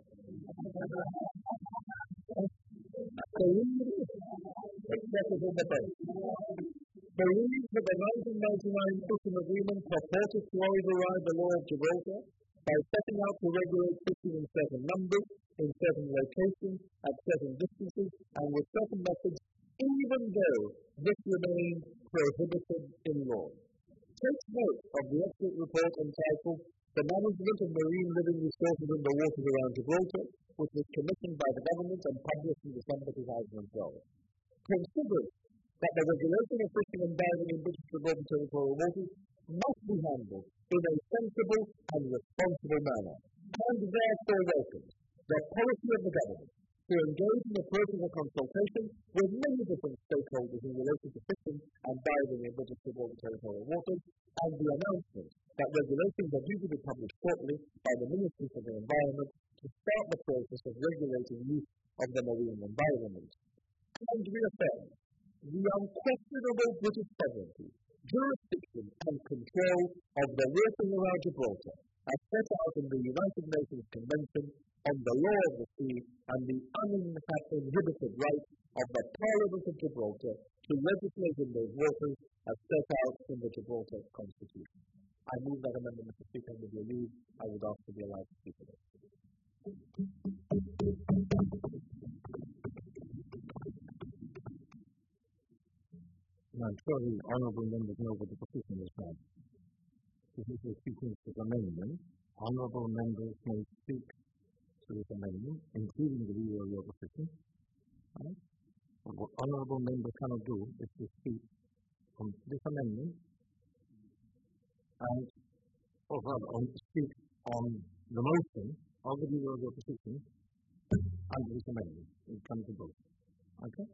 C: Believe that the nineteen ninety-nine fishing agreement purported to override the law of Gibraltar by setting out to regulate fishing in certain numbers, in certain locations, at certain distances, and with certain methods, even though this remained prohibited in law. Take note of the expert report entitled The Management of Marine Living Resources in the Waters around Gibraltar, which was commissioned by the government and published in December two thousand twelve. Consider that the regulation of fishing and diving in British Gibraltar territorial waters must be handled in a sensible and responsible manner, and therefore welcomes the policy of the government to engage in a process of consultation with many different stakeholders in relation to fishing and diving in British Gibraltar territorial waters, and the announcement that regulations are due to be published shortly by the Ministry for the Environment to start the process of regulating use of the marine environment. And reaffirm the unquestionable British sovereignty, jurisdiction and control of the waters around Gibraltar, as set out in the United Nations Convention on the Law of the Sea and the uninhibited right of the Parliament of Gibraltar to legislate in those waters as set out in the Gibraltar Constitution. I move that amendment, Mister Speaker, and with your leave, I would ask to be allowed to speak to it.
A: I'm sure the honourable members know what the position is now. This is a sequence amendment. Honourable members may speak to this amendment, including the leader of the opposition. Right? But what honourable members cannot do is to speak on this amendment and, or rather, on, speak on the motion of the leader of the opposition under this amendment. It comes to both. Okay?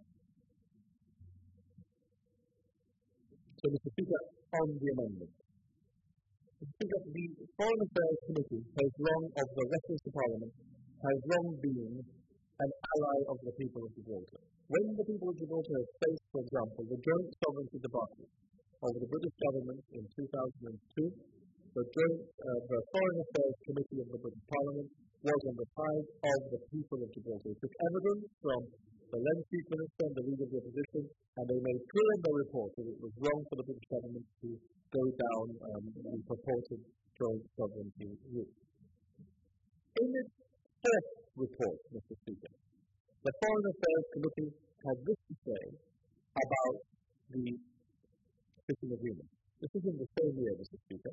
C: So, Mister Speaker, on the amendment. Mister Speaker, the Foreign Affairs Committee has long, of the Westminster Parliament, has long been an ally of the people of Gibraltar. When the people of Gibraltar have faced, for example, the joint sovereignty debacle over the British government in two thousand two, the, joint, uh, the Foreign Affairs Committee of the British Parliament was on the side of the people of Gibraltar. It took evidence from the then Chief Minister and the Leader of the Opposition, and they made clear in their report that it was wrong for the British government to go down um, the purported joint sovereignty route. In its fourth report, Mister Speaker, the Foreign Affairs Committee has this to say about the fishing agreement. This is in the same year, Mister Speaker.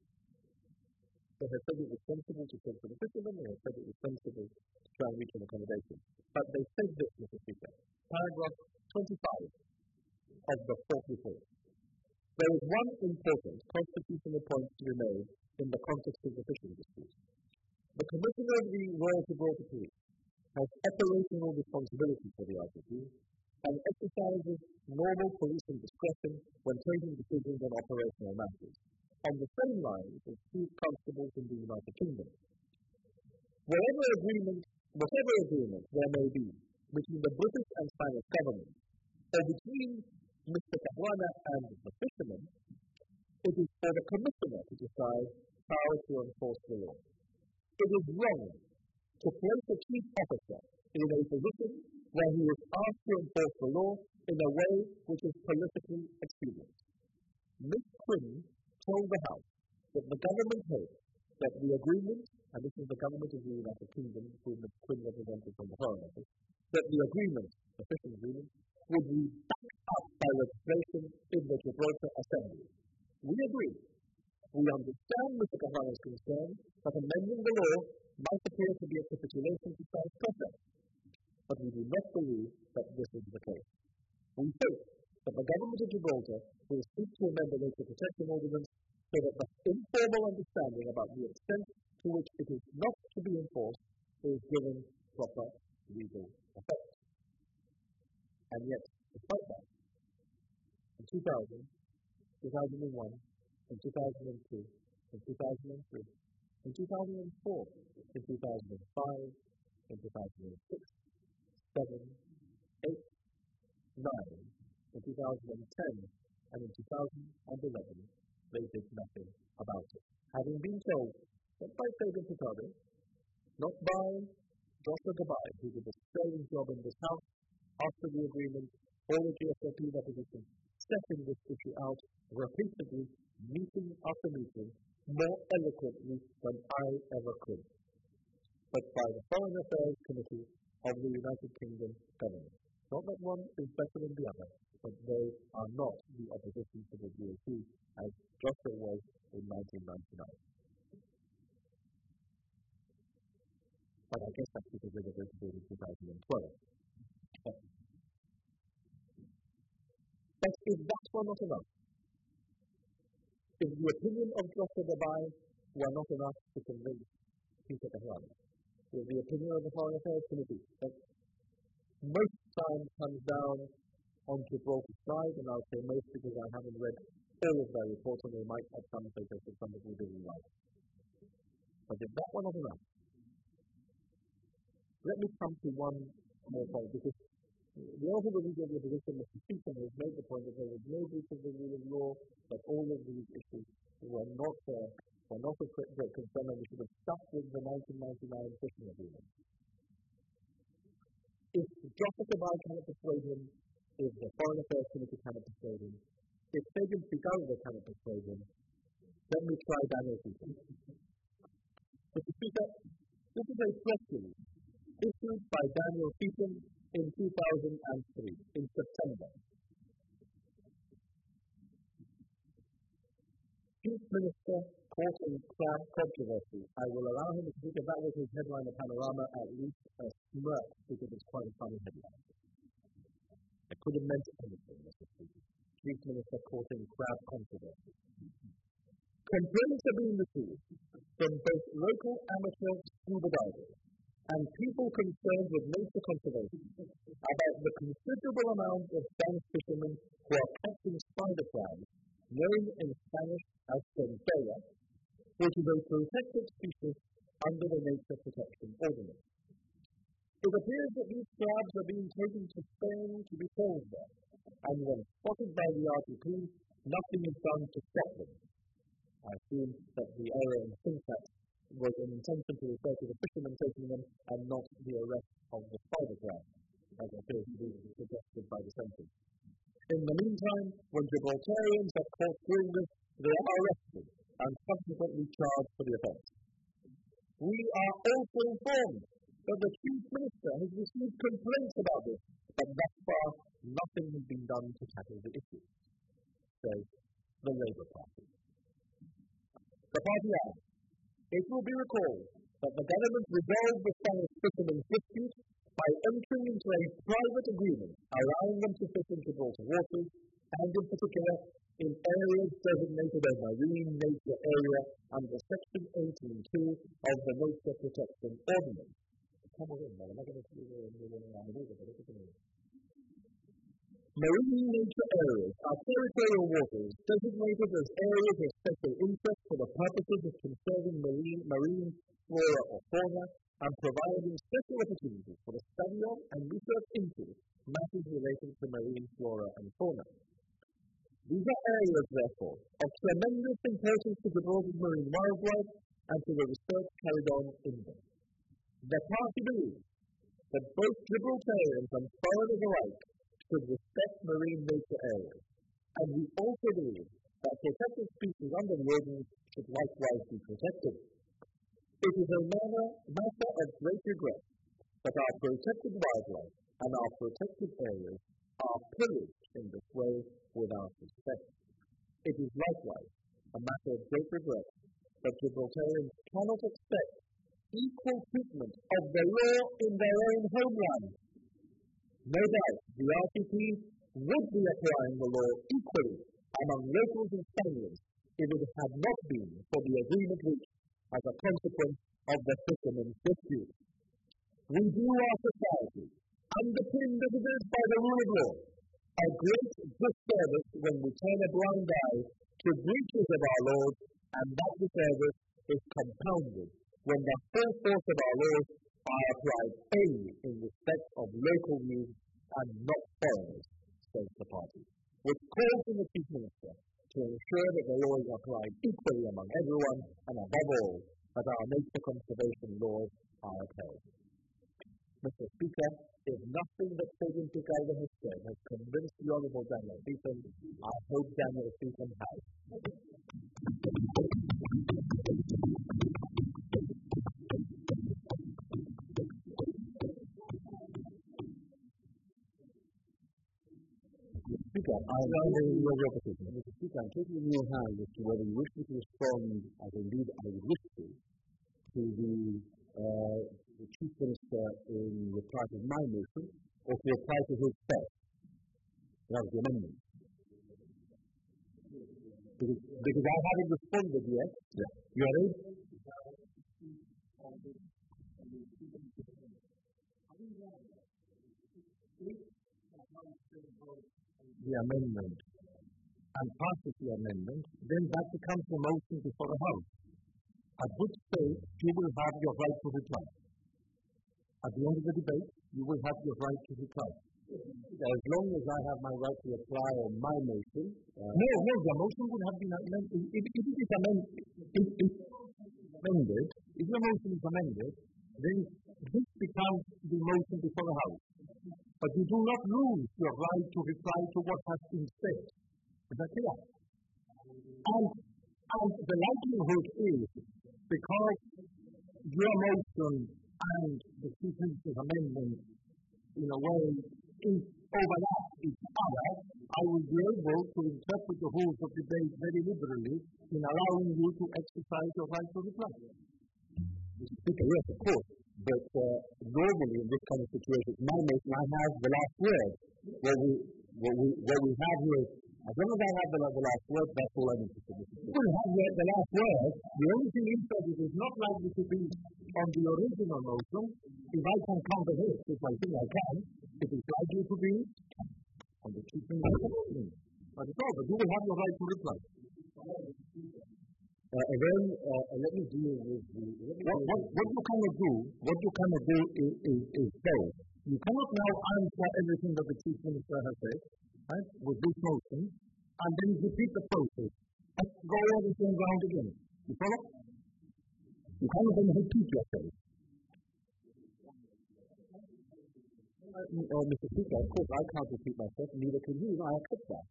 C: They have said it was sensible to talk to the fishermen, they have said it was sensible to try and reach an accommodation. But they said this, Mister Speaker, paragraph twenty-five of the fourth report. There is one important constitutional point to be made in the context of the fishing dispute. The Commissioner of the Royal Gibraltar Police has operational responsibility for the I G P and exercises normal policing discretion when taking decisions on operational matters, on the same lines as chief constables in the United Kingdom. Whatever agreement, whatever agreement there may be between the British and Spanish governments, or between Mister Caruana and the fishermen, it is for the Commissioner to decide how to enforce the law. It is wrong to place a chief officer in a position where he is asked to enforce the law in a way which is politically expedient. Miss Quinn told the House that the government hoped that the agreement, and this is the government of the United Kingdom, whom Miss Quinn represented from the Foreign Office, that the agreement, the fishing agreement, would be backed up by legislation in the Gibraltar Assembly. We agree. We understand Mister Caruana's concern that amending the law might appear to be a capitulation to Spanish pressure, but we do not believe that this is the case. We hope that the government of Gibraltar will seek to amend the Nature Protection Ordinance so that the informal understanding about the extent to which it is not to be enforced is given proper legal effect. And yet, despite that, in two thousand, two thousand one, in two thousand two, in two thousand three, in two thousand four, in two thousand five, in two thousand six, seven, eight, nine, in two thousand ten, and in two thousand eleven, they did nothing about it. Having been told, not by Fabian Picardo, not by Joshua Gabai, who did a sterling job in this House after the agreement, or the G S L P opposition, setting this issue out repeatedly, meeting after meeting, more eloquently than I ever could, but by the Foreign Affairs Committee of the United Kingdom government. Not that one is better than the other, but they are not the opposition to the G S P as Joshua was in nineteen ninety-nine. But I guess that's because they were going to do it in two thousand twelve. But, but if that were not enough, if the opinion of Joshua Gabai were not enough to convince Peter Caruana, if the opinion of the Foreign Affairs Committee that most times comes down on Gibraltar side, and I'll say most because I haven't read all of their reports, and they might have some papers that some people didn't like. But if that one was enough, let me come to one more point, because the author of the legal opposition, Mister Stephen, has made the point that there was no breach of the rule of law, that all of these issues were not uh, were not of great concern, and we should have stuck with the nineteen ninety-nine fishing agreement. If Justice Abai cannot persuade him, if the Foreign Affairs Committee cannot persuade him, if Fabian Picardo cannot persuade him, let me try Daniel Peter. Mister Speaker, this is a press release issued by Daniel Peter in two thousand three, in September. Chief Minister caught in crab controversy. I will allow him to speak, if that was his headline of Panorama, at least a smirk, because it's quite a funny headline. I could have meant anything, Mister Speaker. Chief Minister caught in crab controversy. Complaints are being received from both local amateur scuba divers and people concerned with nature conservation about the considerable amount of Spanish fishermen who are catching spider crabs, known in Spanish as centella, which is a protected species under the Nature Protection Ordinance. It appears that these crabs are being taken to Spain to be sold there, and when spotted by the R T P, nothing is done to stop them. I assume that the error in syntax was an intention to refer to the fishermen taking them and not the arrest of the spider crab, as appears to be suggested by the sentence. In the meantime, when Gibraltarians are caught doing this, they are arrested and subsequently charged for the offence. We are also informed that the Chief Minister has received complaints about this, but thus far nothing has been done to tackle the issue, says the Labour Party. The party adds, it will be recalled that the government resolved the Spanish fishermen's dispute by entering into a private agreement allowing them to fish in Gibraltar waters, and in particular in areas designated as marine nature area under Section eighteen two of the Nature Protection Ordinance. Marine nature areas are territorial waters designated as areas of special interest for the purposes of conserving marine, marine flora or fauna, and providing special opportunities for the study of and research into matters related to marine flora and fauna. These are areas, therefore, of tremendous importance to Gibraltar's marine wildlife and to the research carried on in them. The party believes that both Gibraltarians and foreigners alike should respect marine nature areas, and we also believe that protected species under the ordinance should likewise be protected. It is a matter, matter of great regret that our protected wildlife and our protected areas are pillaged in this way without respect. It is likewise a matter of great regret that Gibraltarians cannot expect equal treatment of the law in their own homeland. No doubt the R T P would be applying the law equally among locals and Spaniards if it had not been for the agreement reached as a consequence of the fishermen's dispute. We do our society, underpinned as it is by the rule of law, a great disservice when we turn a blind eye to breaches of our laws, and that disservice is compounded when the full force of our laws are applied only in respect of local views and not foreigners, says the party, which calls on the Chief Minister to ensure that the law is applied equally among everyone, and above all, that our nature conservation laws are upheld. Mister Speaker, if nothing that Fabian Picardo has said has convinced the Honourable Daniel Beaton, I hope Daniel Beaton has. Speaker, I am your repetition. Mister Speaker, I'm taking in your hand as to whether you wish me to respond, as indeed I would wish to, to the, uh, the Chief Minister in reply to my motion, or to reply to his first. That was the amendment. Because, because I haven't responded yet. Yeah. You are ready?
A: the amendment and passes the amendment, then that becomes the motion before the House. At which stage you will have your right to reply. At the end of the debate, you will have your right to reply.
D: As long as I have my right to reply on my motion.
A: Uh, no, no, the motion would have been amended. If, if it is amended, if, if amended, if your motion is amended, then this becomes the motion before the House. But you do not lose your right to reply to what has been said. Is that clear? And, and the likelihood is, because your motion and the Chief Minister's amendment, in a way, is overlap each other, I will be able to interpret the rules of debate very liberally in allowing you to exercise your right to reply.
D: Mister Speaker, yes, of course. But uh, normally in this kind of situation, my motion, I have the last word. What we, what we, what we have here, as long as I have the, the last word, that's all I'm interested in.
A: You will have the, the last word. The only thing is that it is not likely to be on the original motion. If I can comprehend, which I think I can, it is likely to be on the Chief Minister's motion. But it's all, but you will have your right to reply.
D: Uh, and then uh, let me deal with the...
A: What, what, what you cannot do, what you cannot do is, is, is say, you cannot now answer everything that the Chief Minister has said, right, with this motion, and then repeat the process. Let's go over the same ground again. You follow? You cannot then repeat yourself.
D: Uh, uh, Mister Speaker, of course I can't repeat myself, neither can you, I accept that.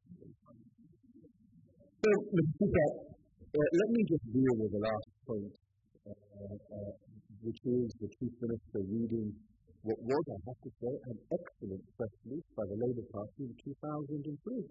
D: So, Mister Speaker, Uh, let me just deal with the last point, uh, uh, which is the Chief Minister reading what was, I have to say, an excellent press release by the Labour Party in two thousand three.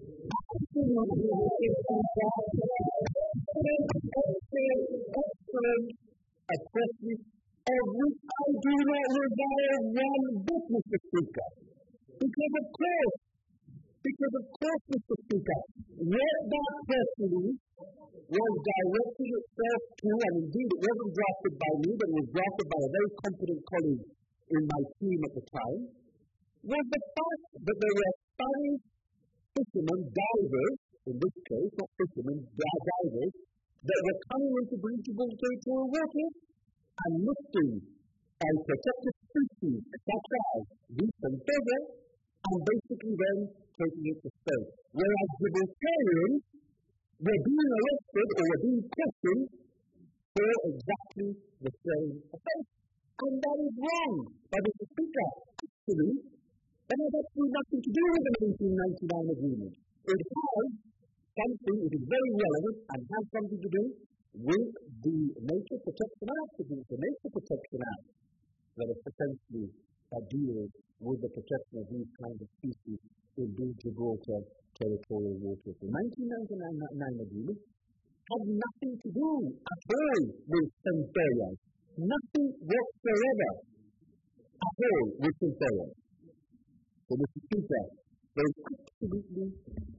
D: Excellent, a press release of which I do not regard one bit, Mister Speaker. Because of course, because of course, Mister Speaker, what that press release was directed itself to, and indeed it wasn't drafted by me, but it was drafted by a very competent colleague in my team at the time, was the fact that there were Spanish fishermen, divers, in this case, not fishermen, divers, that were coming into breachable territorial waters and lifting a protected species, such as reef and feather, and basically then taking it to space. Whereas Gibraltarians were being arrested or were being questioned for exactly the same offence. And that is wrong. But Mister Speaker, actually, that has absolutely nothing to do with the nineteen ninety-nine agreement. It has something, it is very relevant and has something to do with the Nature Protection Act. It is the Nature Protection Act that is essentially that deals with the protection of these kinds of species in the Gibraltar territorial waters. The nineteen ninety-nine agreement had nothing to do at all with Centauros. Nothing whatsoever at all with Centauros. So, Mister Speaker, there is absolutely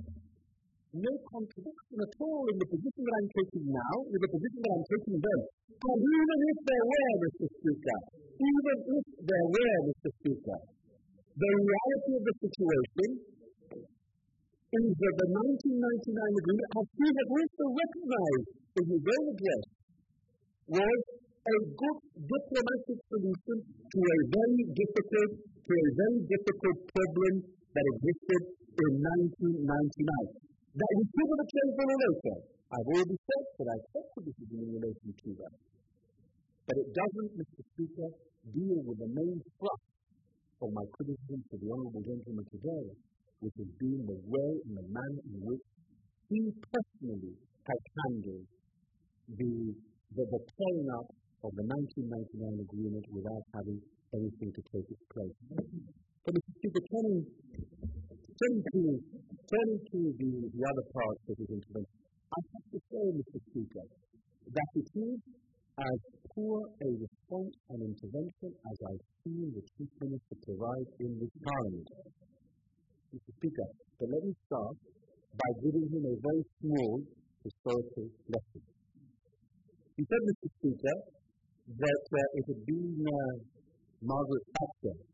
D: no contradiction at all in the position that I'm taking now with the position that I'm taking then. And even if there were, Mister Speaker, even if there were, Mister Speaker, the reality of the situation is that the nineteen ninety-nine agreement, as he had also recognized in his own address, was a good diplomatic solution to a very difficult, to a very difficult problem that existed in nineteen ninety-nine. That we could have achieved sooner or later. I've already said that I accept the decision in relation to that. But it doesn't, Mister Speaker, deal with the main thrust of my criticism to the Honourable Gentleman today, which has been the way and the manner in which he personally has handled the, the, the playing up of the nineteen ninety-nine agreement without having anything to take its place. But Mister Speaker, turning, turning to, turning to the, the other parts of his intervention, I have to say, Mister Speaker, that it is as poor a response and intervention as I've seen the Chief Minister provide in this Parliament. Mister Speaker, but let me start by giving him a very small historical lesson. He said, Mister Speaker, that uh, it had been uh, Margaret Thatcher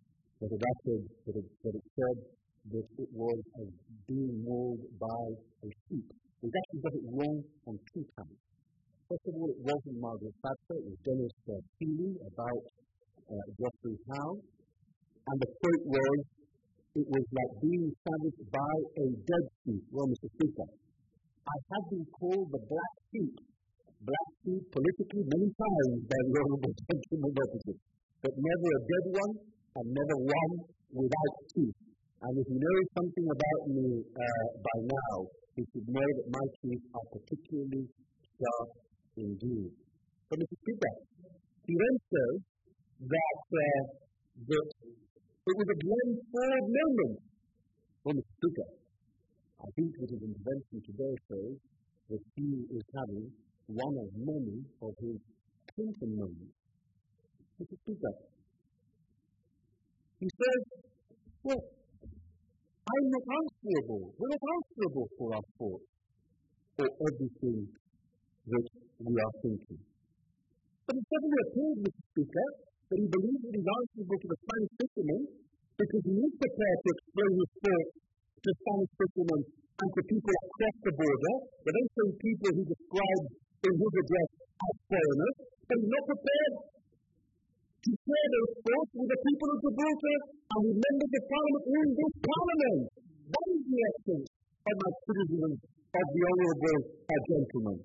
D: that it uttered, that it, that it said that it was as being mauled by a sheep. It actually got it wrong on two counts. First of all, it wasn't Margaret Thatcher, it was Dennis uh, Healey about uh, Geoffrey Howe. And the quote was, it was like being savaged by a dead sheep. Well, Mister Speaker, I have been called the black sheep, black sheep politically many times by the honourable gentleman opposite, but never a dead one and never one without teeth. And if you know something about me uh, by now, you should know that my teeth are particularly sharp indeed. But Mister Speaker, he then says that, uh, that it was a Glenn Ford moment. Well, Mister Speaker, I think that his intervention today shows that he is having one of many of his Clinton moments. Mister Speaker, he says, well, I'm not answerable. We're not answerable for our thoughts or everything that we are thinking. But it suddenly appears, Mister Speaker, that he believes that he's answerable to the Spanish fishermen because he is prepared to explain his thoughts to Spanish fishermen and to people across the border, the very same people he described in his address as foreigners, but he's not prepared to share those thoughts with the people of Gibraltar and with members of Parliament in this Parliament. That is the essence of my criticism of the Honourable uh, Gentleman.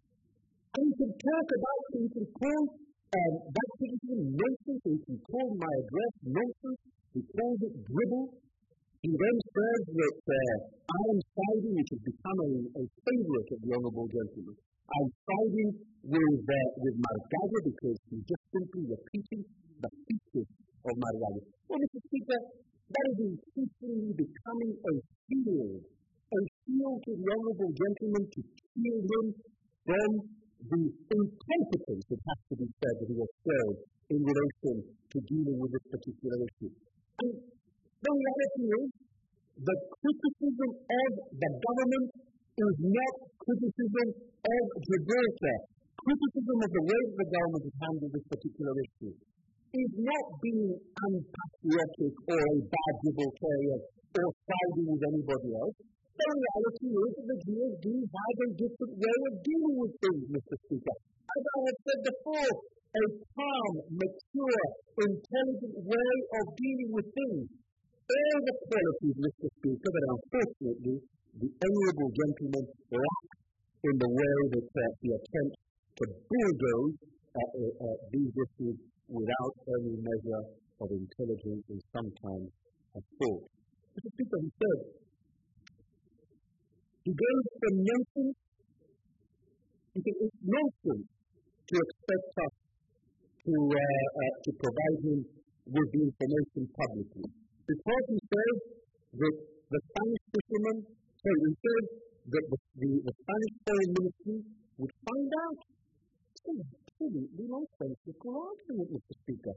D: And he can talk about, he can call um, that criticism nonsense, he can call my address nonsense, he calls it dribble. He then says that uh, I am siding, which has become a, a favourite of the Honourable Gentleman. I'm siding with, uh, with Maragall because he's just simply repeating the features of Maragall. Well, Mister Speaker, that is increasingly becoming a shield, a shield to the Honourable Gentleman to shield him from the incompetence, it has to be said, that he has shown in relation to dealing with this particular issue. And the reality is that criticism of the government is not criticism of Gibraltar. Criticism of the way that the government has handled this particular issue is not being unpatriotic or a bad Gibraltarian or siding with anybody else. The reality is that the G S D has a different way of dealing with things, Mister Speaker. As I have said before, a calm, mature, intelligent way of dealing with things. All the qualities, Mister Speaker, that unfortunately the Honourable Gentleman lacks in the way that uh, he attempts to bulldoze uh, uh, uh, these issues without any measure of intelligence and sometimes of thought. Mister Speaker, he said, he goes from nonsense, he said, it's nonsense to expect us to, uh, uh, to provide him with the information publicly. Because he says that the Spanish fishermen, sorry, he says that the, the, the Spanish Foreign Ministry would find out. It's a absolutely nonsensical argument, Mister Speaker.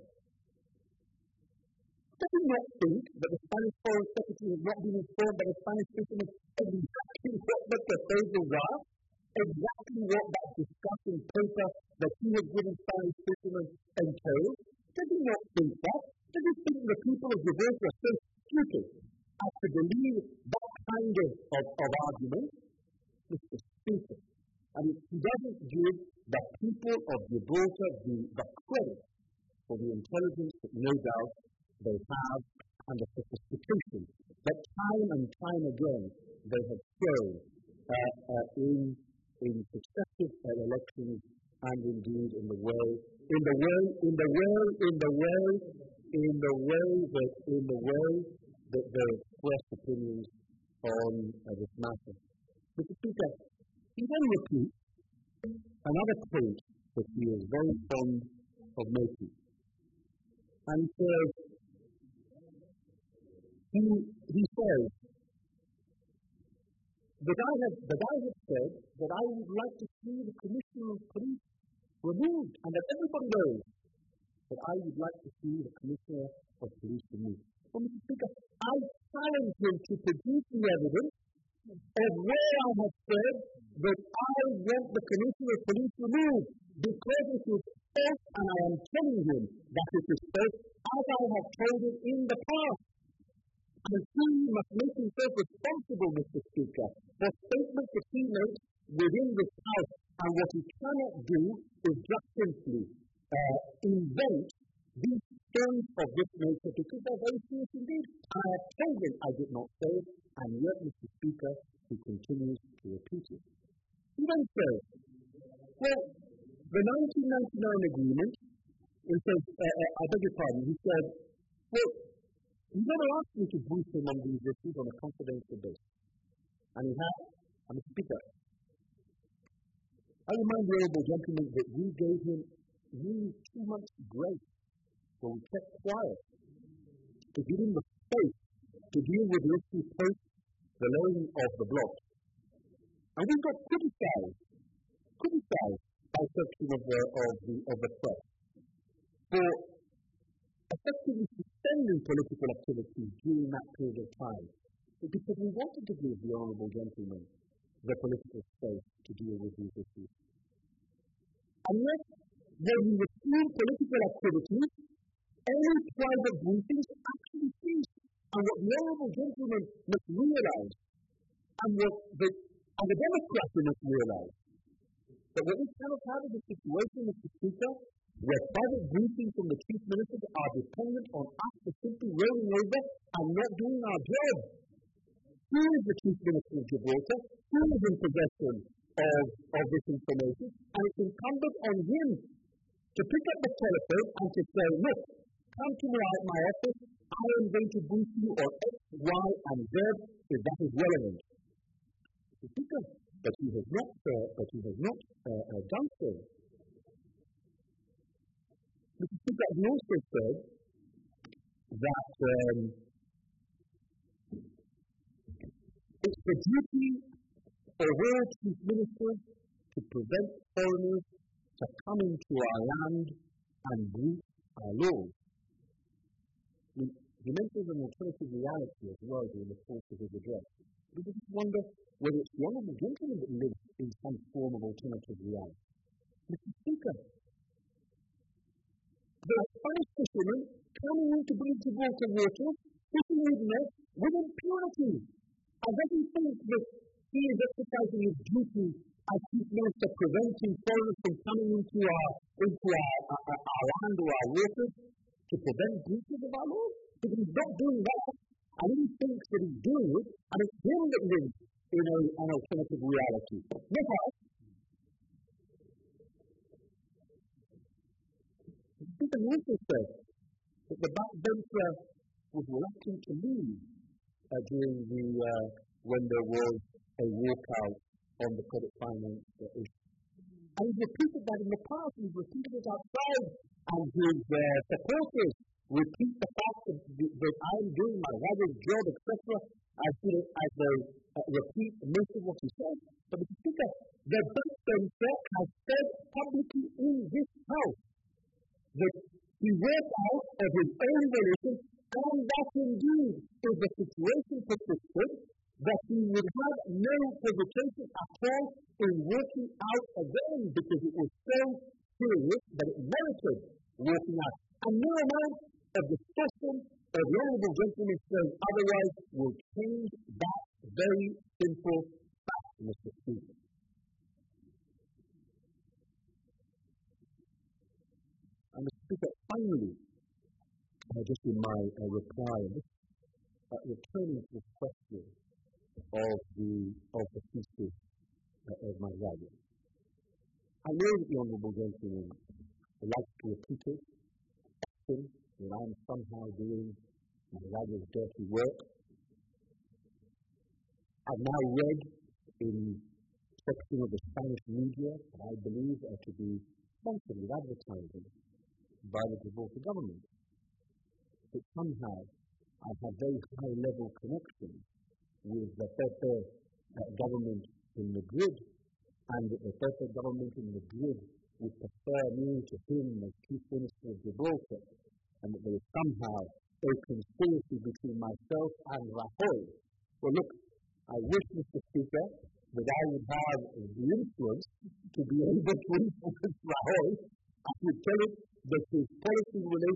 D: Does he not think that the Spanish Foreign Secretary has not been informed by the Spanish fishermen exactly what the proposals are, exactly what that discussion paper that he has given Spanish fishermen entails? Does he not think that? Does he think the people of Gibraltar are so stupid as to believe that kind of, of, of argument? Mister Speaker, I mean, he doesn't give the people of Gibraltar the, the credit for the intelligence that no doubt they have and the sophistication that time and time again they have shown uh, uh, in, in successive uh, elections and indeed in the way, in the way, in the way, in the way, in the way that, in the way that they express opinions on uh, this matter. Mister Speaker, he then repeats another point that he is very fond of making. And he says, he, he says that I have that I have said that I would like to see the Commissioner of Police removed, and that everybody knows that I would like to see the Commissioner of Police removed. Well, Mister Speaker, I challenge him to produce the evidence of where I have said that I want the Commissioner of Police removed, because it is false, and I am telling him that it is false,
C: as I have told it in the past. And he must make himself responsible, Mister Speaker, for statements that he makes within this House. And what he cannot do is just simply uh, invent these stories of this nature because they're very serious indeed. I have told him I did not say it, and yet, Mister Speaker, he continues to repeat it. He then says, well, the nineteen ninety-nine agreement, he says, uh, uh, I beg your pardon, he said, well, he never asked me to brief him on these issues on a confidential basis. And he has, and Mister Speaker, I remind the honourable gentleman that we gave him nearly two months' grace, so we kept quiet to give him the space to deal with the issue post the laying of the block. And we got criticized, criticized by section of the, of the, of the press for effectively suspending political activity during that period of time. Because we wanted to give the honourable gentleman the political space to deal with these issues. And yet, when we resume political activity, any private briefings actually cease. And what the honourable gentleman must realise, and what the, and the Democrats must realise, that what we cannot have is a situation, Mister Speaker, where private briefings from the Chief Minister are dependent on us to simply rolling over and not doing our job. Who is the Chief Minister of Gibraltar? Who is in possession of, of this information? And it's incumbent on him to pick up the telephone and to say, look, come to my, my office, I am going to brief you on X, Y, and Z, if that is relevant. But he has not, uh, but he has not uh, uh, done so. Mister Speaker, he also said that um, it's the duty of all chief ministers to prevent foreigners to come into our land and breach our laws. I mean, he mentions an alternative reality as well during the course of his address. We just wonder whether it's the honourable gentleman that lives in some form of alternative reality. Mister Speaker, there are Spanish fishermen coming into Gibraltar waters, fishing with nets with impunity. And does he think that he is exercising his duty as chief minister, preventing foreigners from coming into our into our, our, our land or our waters to prevent breaches of our laws? Because he's not doing that, and he thinks that he's doing it, and it's him that lives in a, an alternative reality. Not us. Stephen Wilson said that the backbencher was reluctant to leave uh, during the uh, when there was a walkout on the credit finance uh, issue. And he's repeated that in the past, he's repeated it outside, and his uh, supporters repeat the fact that, that I'm doing my father's job, et cetera, as, you know, as they uh, repeat most of what he said. But Mister Speaker, the backbencher has said publicly in this House that he worked out of his own volition, and that indeed, if the situation persisted, that he would have no hesitation at all in working out again, because it was so serious that it merited working out. And no amount of discussion of the honourable gentleman saying otherwise will change that very simple fact, Mister Speaker. And Mister Speaker, finally, uh, just in my uh, reply, uh, returning to the question of the of the thesis uh, of my value. I know that the honourable gentleman likes to repeat it, often that I'm somehow doing my value's dirty work. I've now read in a section of the Spanish media that I believe are to be sponsored with advertising by the Gibraltar government. But somehow I have very high level connections with the Pepe uh, government in Madrid, and that the Pepe government in Madrid would prefer me to him as Chief Minister of Gibraltar, and that there is somehow a conspiracy between myself and Rajoy. Well, look, I wish, Mister Speaker, that I would have the influence to be able to influence Rajoy. I would tell him that his policy in relation to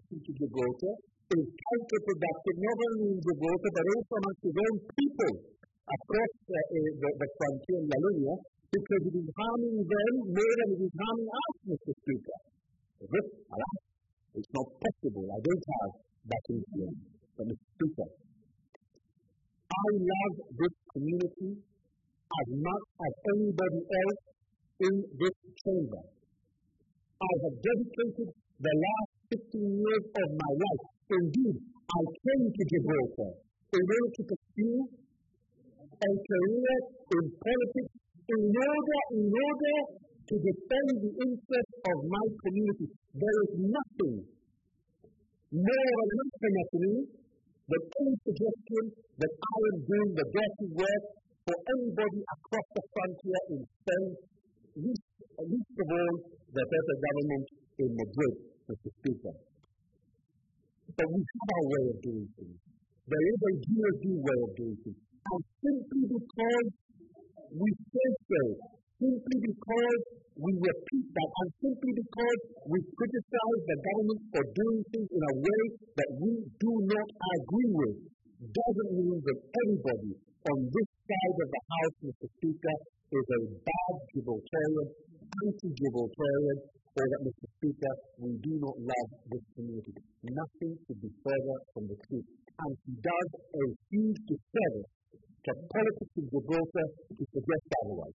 C: Gibraltar is counterproductive not only in Gibraltar but also amongst his own people across uh, uh, the, the frontier in La Linea, because it is harming them more than it is harming us, Mister Speaker. This, alas, it's not possible. I don't have that influence. But Mister Speaker, I love this community as much as anybody else in this chamber. I have dedicated the last fifteen years of my life. Indeed, I came to Gibraltar in order to pursue a career in politics, in order, in order to defend the interests of my community. There is nothing more anathema to me than any suggestion that I am doing the dirty work for anybody across the frontier in Spain, least, least of all the better government in Madrid, Mister Speaker. But we have our way of doing things. There is a G O D way of doing things. And simply because we say so, simply because we repeat that, and simply because we criticize the government for doing things in a way that we do not agree with, doesn't mean that everybody on this side of the House, Mister Speaker, is a bad Gibraltarian, anti-Gibraltarian, or that, Mister Speaker, we do not love this community. Nothing could be further from the truth. And he does a huge disservice to politics in Gibraltar to suggest otherwise.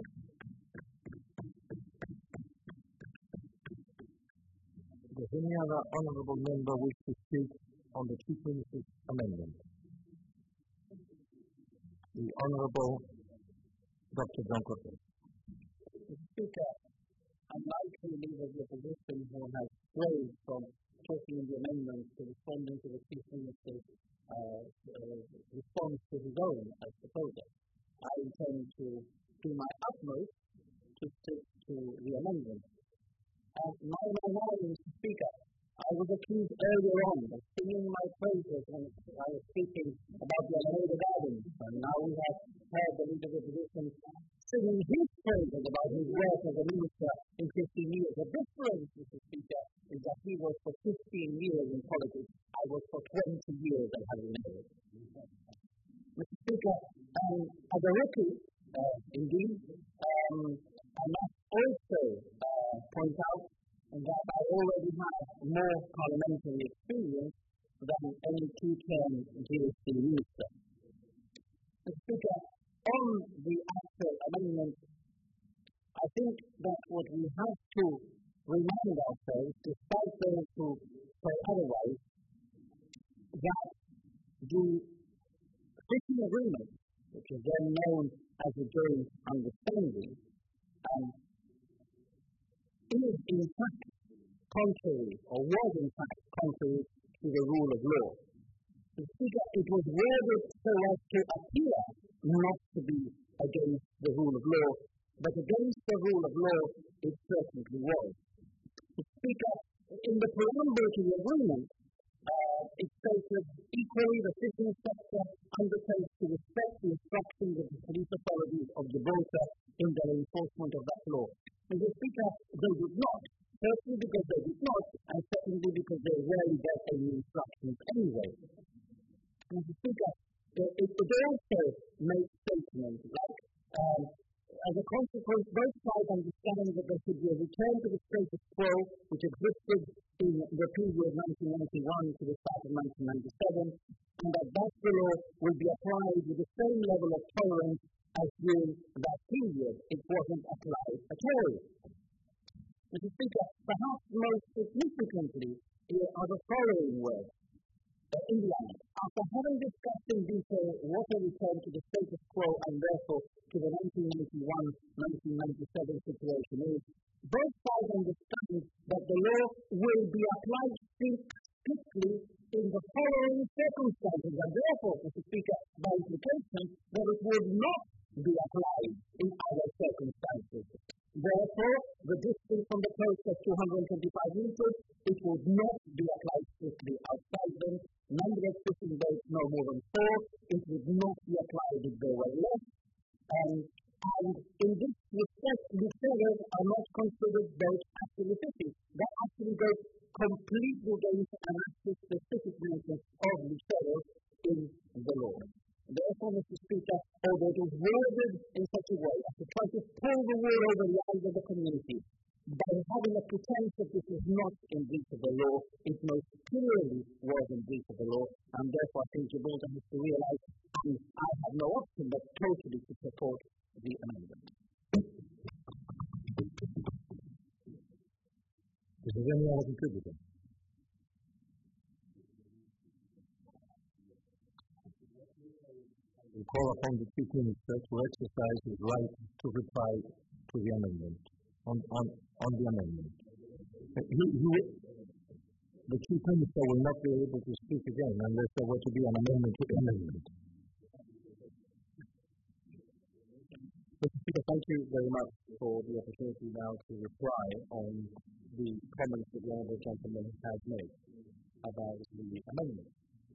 A: Does any other honourable member wish to speak on the Chief Minister's amendment? The Honourable Doctor John Cortes.
B: Mister Speaker, unlike the leader of the opposition who has strayed from talking in the amendment to responding to the Chief Minister's uh, uh, response to his own as proposer, I intend to do my utmost to stick to the amendment. Uh, my my Mister Speaker, I was accused earlier on of singing my praises when I was speaking about the Alameda Gardens, and now we have heard the leader of the opposition singing his praises about his work as a minister in fifteen years. The difference, Mister Speaker, is that he was for fifteen years in politics. I was for twenty years and having married. Mister Speaker, um, as a rookie, uh, indeed, um, I must also uh, point out that I already have more parliamentary experience than any two-term G S T minister. Mister Speaker, on the actual amendment, I think that what we have to remind ourselves, despite those who say otherwise, that the fishing agreement, which is then known as the joint understanding, um, is in fact contrary, or was in fact contrary to the rule of law. The Speaker, it was worded so as to appear not to be against the rule of law, but against the rule of law it certainly was. The Speaker, in the preamble to the agreement, uh, it states that equally the fishing sector undertakes to respect the instructions of the police authorities of Gibraltar in their enforcement of that law. And the Speaker, they did not. Firstly, because they did not, and secondly, because they rarely get any instructions anyway. And the Speaker, it, it also makes statements like, um, as a consequence, both sides understand that there should be a return to the status quo which existed in the period nineteen ninety-one to the start of nineteen ninety-seven, and that that law will be applied with the same level of tolerance as during that period. It wasn't applied at all. Mister Speaker, perhaps most significantly here are the following words. Uh, in the end, after having discussed in detail what a return to the status quo and therefore to the nineteen ninety-one nineteen ninety-seven situation is, both sides understand that the law will be applied strictly in the following circumstances, and therefore, Mister Speaker, by implication, that it would not be applied in other circumstances. Therefore, the distance from the coast of two hundred twenty-five meters, it would not be applied strictly outside them. Number of fishing boats no more than four, it would not be applied if there were less. Um, and in this respect, the sailors are not considered boats actually fishing. They actually go completely against an wool over the eyes of the community by having a pretense that this is not in breach of the law. It most clearly was in breach of the law, and therefore I think Gibraltar has to realize that I have no option but totally to support the amendment.
A: Is there any other contributor? We call upon the Chief Minister to exercise his right to reply to the amendment, on, on, on the amendment. He, he, the Chief Minister will not be able to speak again unless there were to be an amendment to the amendment.
F: Mister Speaker, thank you very much for the opportunity now to reply on the comments that the Honourable Gentleman has made about the amendment.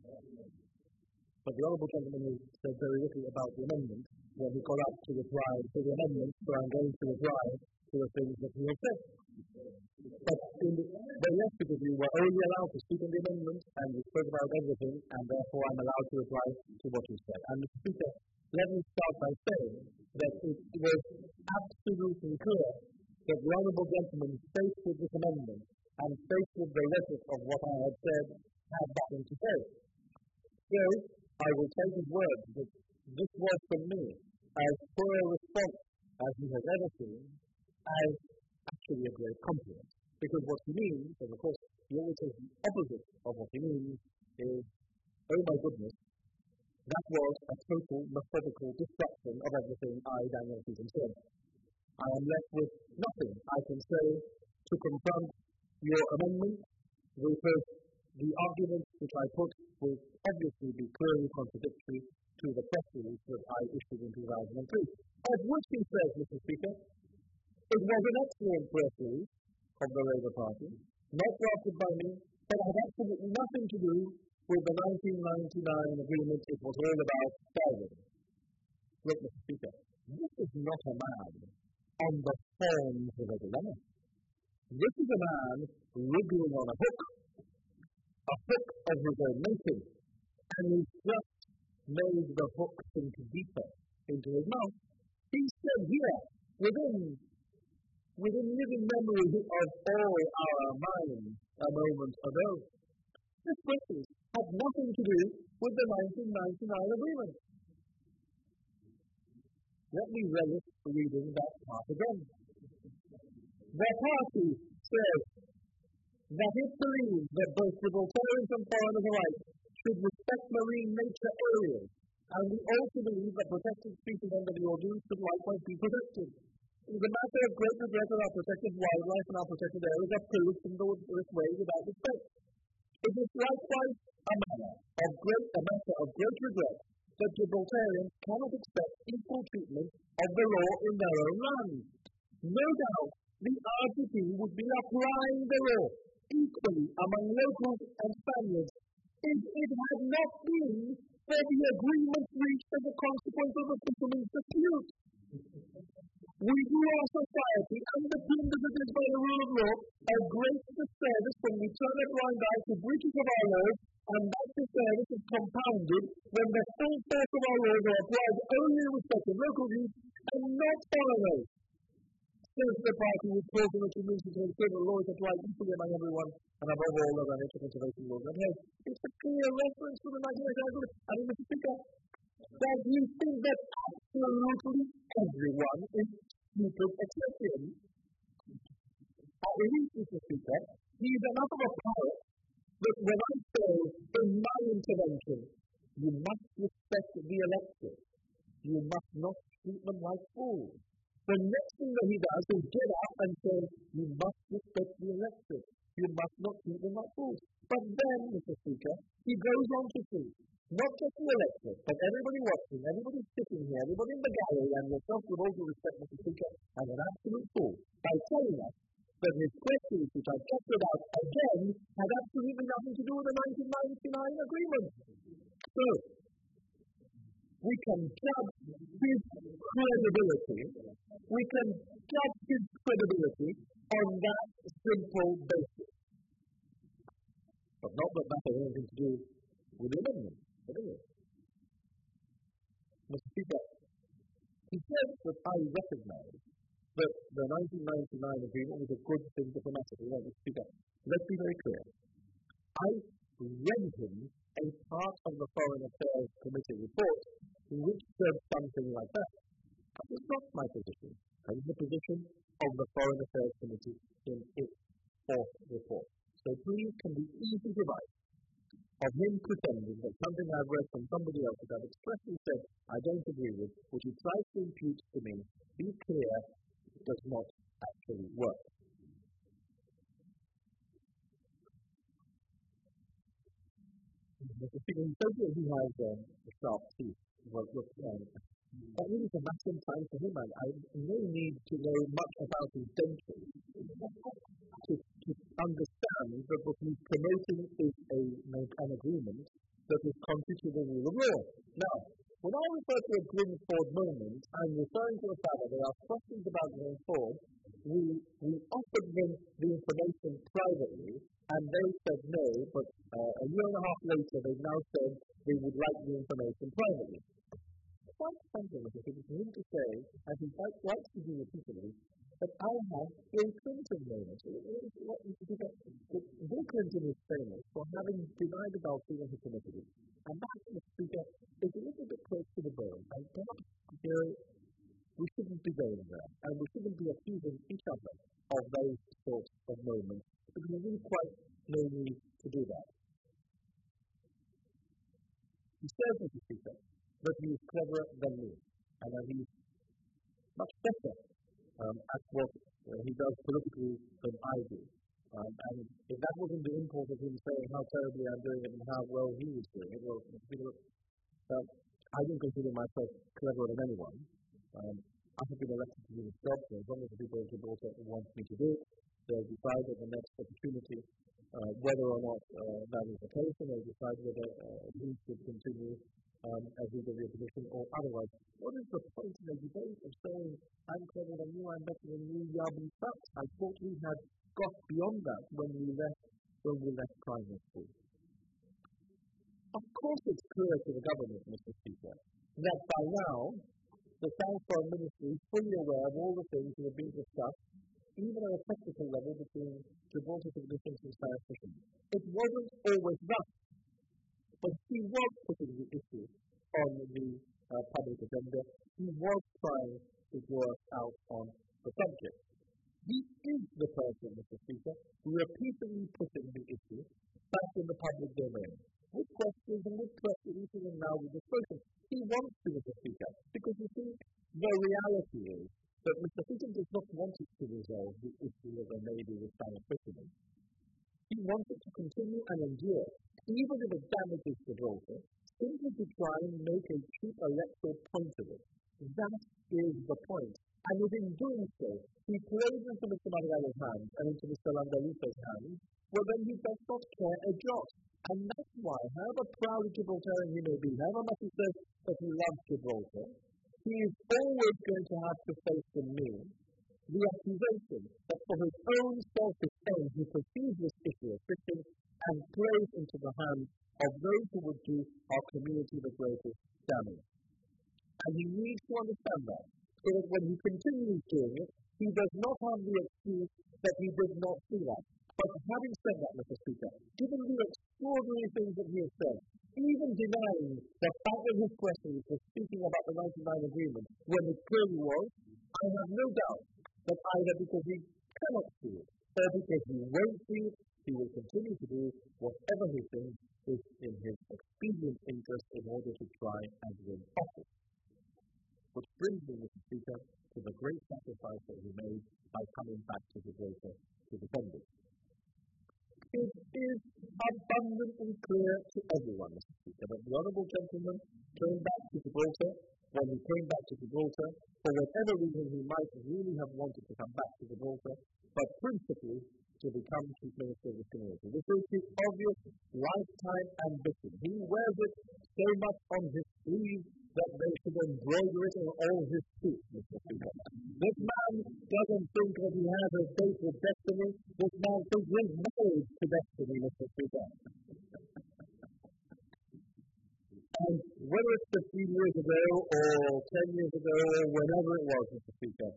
F: But the Honourable Gentleman has said very little about the amendment when he got up to reply to the amendment, so I'm going to reply to the things that he has said. But in the, the rest of you were only allowed to speak on the amendment, and you spoke about everything, and therefore I'm allowed to reply to what you said. And Mister Speaker, let me start by saying that it was absolutely clear that the Honourable Gentleman, faced with this amendment, and faced with the rest of what I had said, had nothing to say. So, I will take his word that this was for me as poor a response as he has ever seen, as actually a great compliment. Because what he means, and of course he always says the opposite of what he means, is, oh my goodness, that was a total methodical destruction of everything I, Daniel Stephen, said. I am left with nothing I can say to confront your amendment, because the arguments which I put will obviously be clearly contradictory to the press release that I issued in two thousand three. Of which he says, Mister Speaker, it was an excellent press release of the Labour Party, not drafted by me, but had absolutely nothing to do with the nineteen ninety-nine agreement. It was all about Darwin. Look, Mister Speaker, this is not a man on the forms of a dilemma. This is a man wriggling on a hook, a hook of his own making, and he's just made the hook sink deeper into his mouth. He said here, within, within living memory of all our minds a moment ago, this question had nothing to do with the nineteen ninety-nine agreement. Let me relish reading that part again. The party says that it believes that both Gibraltarians and foreigners alike should respect marine nature areas, and we also believe that protected species under the ordinance should likewise be protected. It is a matter of great regret that our protected wildlife and our protected areas are pillaged in this way without respect. It is likewise a matter of great, a matter of great regret that Gibraltarians cannot expect equal treatment of the law in their own land. No doubt, the R G P would be applying the law equally among locals and Spaniards if it had not been for the agreement reached as a consequence of the fishermen's dispute. We do our society, underpinned as it is by the rule of law, a great disservice when we turn a blind eye to breaches of our laws, and that disservice is compounded when the full force of our laws are applied only in respect of local views and not foreigners. Since the party would ultimately move to ensure the law is applied equally among everyone, and above all other nature conservation laws. And yes, it's a clear reference to the nineteen ninety-nine agreement. And in Mister Speaker, that you think that absolutely everyone is stupid except him. At least, Mister Speaker, he is enough of a power that when I say in my intervention, you must respect the electorate, you must not treat them like fools. The next thing that he does is get up and say, you must respect the electorate, you must not treat them like fools. But then, Mister Speaker, he goes on to say, not just the electorate, but everybody watching, everybody sitting here, everybody in the gallery, and yourself with all due respect, Mister Speaker, as an absolute fool, by telling us that his questions, which I kept about again, had absolutely nothing to do with the nineteen ninety-nine agreement. So, we can judge his credibility, we can judge his credibility on that simple basis. But not that that has anything to do with the amendment. Mister Speaker, he said that I recognize
C: that the nineteen ninety-nine agreement was a good thing diplomatically. Let me speak up. Let's be very clear. I read him a part of the Foreign Affairs Committee report which said something like that. That was not my position. That was the position of the Foreign Affairs Committee in its fourth report. So please, can be easy device of him pretending that something I've read from somebody else that I've expressly said I don't agree with, which he tries to impute to me, be clear, does not actually work. Mister Speaker, he says that he has um, sharp teeth. Well, look, um, that really is a massive time for him. I, I no need to know much about his dentistry to, to understand that what he's promoting is a, an agreement that is contrary to the rule of law. Now, when I refer to a Grimford moment, I'm referring to the fact that there are questions about Grimford. We, we offered them the information privately, and they said no, but uh, a year and a half later they've now said they would like the information privately. Quite something that it is for him to say, and he quite likes to do repeatedly, that I have Bill Clinton moment. Bill Clinton is famous for having denied the Balfour when he committed it. And that, Mister Speaker, is a little bit close to the bone. And perhaps, you know, we shouldn't be going there, and we shouldn't be accusing each other of those sorts of moments, because there's really quite no need to do that. He says, Mister Speaker, that he is cleverer than me, and that he's much better um, at what uh, he does politically than I do. Um, and if that wasn't the import of him saying how terribly I'm doing it and how well he was doing it, well, uh, I don't consider myself cleverer than anyone. Um, I have been elected to do this job, so as long as the people of Gibraltar want me to do it, they'll decide at the next opportunity uh, whether or not uh, that is the case, and they'll decide whether uh, we should continue um, as leader of the opposition or otherwise. What is the point in a debate of saying, I'm cleverer than you, I'm better than you, yabby facts? I thought we had got beyond that when we left, when we left primary school. Of course it's clear to the government, Mister Speaker, that by now the South Foreign Ministry is fully aware of all the things that are being discussed, even at a technical level, between Gibraltar's positions and Spanish fishermen. It wasn't always thus, but he was putting the issue on the uh, public agenda. He was trying to work out on the subject. He is the person, Mister Speaker, repeatedly putting the issue back in the public domain, with questions and with press releases and now with discussion. He wants to, Mister Speaker, because you see, the reality is that Mister Putin does not want it to resolve the issue that there may be with Spanish fishermen. He wants it to continue and endure, even if it damages Gibraltar, simply to try and make a cheap electoral point of it. That is the point. And within doing so, he plays into Mister Margallo's hands and into Mister Landaluce's hands, well then he does not care a jot. And that's why, however proud a Gibraltarian he may be, however much he says that he loves Gibraltar, he is always going to have to face from me the accusation that for his own selfish end he perceives this issue of fishing and plays into the hands of those who would do our community the greatest damage. And he needs to understand that, so that when he continues doing it, he does not have the excuse that he did not see that. But having said that, Mister Speaker, given the extraordinary things that he has said, even denying the fact that his question was speaking about the ninety-nine agreement, when it clearly was, I have no doubt that either because he cannot see it, or because he won't see it, he will continue to do whatever he thinks is in his expedient interest in order to try and win office. Which brings me, Mister Speaker, to the great sacrifice that he made by coming back to Gibraltar to defend it. It is abundantly clear to everyone, Mister Speaker, that the Honourable Gentleman came back to Gibraltar. When he came back to Gibraltar, for whatever reason he might really have wanted to come back to Gibraltar, but principally to become Chief Minister of the community. This is his obvious lifetime ambition. He wears it so much on his sleeve that they should embroider it on all his suits, Mister Speaker. This man doesn't think that he has a date with destiny. This man thinks he's married to destiny, Mister Speaker. And whether it's fifteen years ago or ten years ago or whenever it was, Mister Speaker,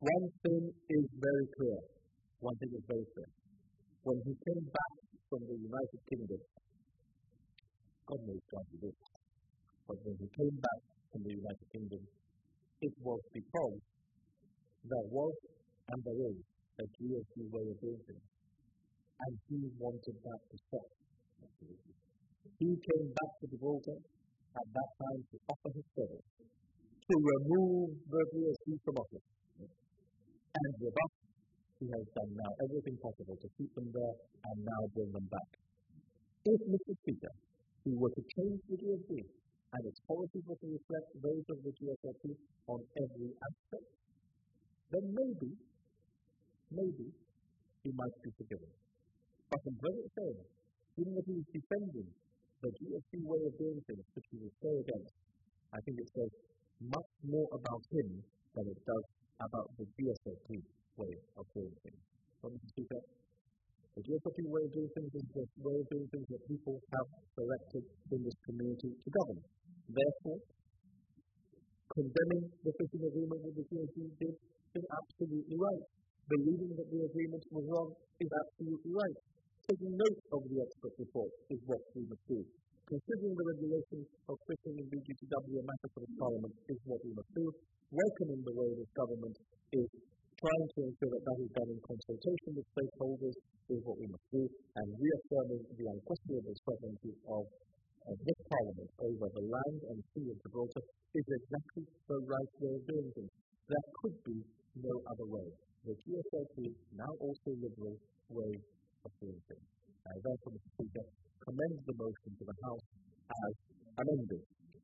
C: One thing is very clear. One thing is very clear. When he came back from the United Kingdom, God knows God did this, but when he came back from the United Kingdom, it was because there was and there is a G S C way of doing things. And he wanted that to stop. He came back to Gibraltar at that time to offer his service, to remove the G S C from office. And with us, he has done now everything possible to keep them there and now bring them back. If, Mister Speaker, he were to change the G S C and its policies were to reflect those of the G S L P on every aspect, then maybe, maybe, he might be forgiven. But in present terms, even if he is defending the G S C way of doing things, which he will say against, I think it says much more about him than it does about the G S L P way of doing things. So, Mister Speaker, the G S L P way of doing things is the way of doing things that people have selected in this community to govern. Therefore, condemning the fishing agreement with the G S C is, is absolutely right. Believing that the agreement was wrong is absolutely right. Taking note of the expert report is what we must do. Considering the regulation of fishing in B G T W a matter for the Parliament is what we must do. Welcoming the way this government is trying to ensure that that is done in consultation with stakeholders is what we must do. And reaffirming the unquestionable sovereignty of, of this Parliament over the land and sea of Gibraltar is exactly the right way of doing things. There could be no other way. The G S L P, now also Liberal, way of doing things. I therefore, Mister Speaker, commend the motion to the House as amended.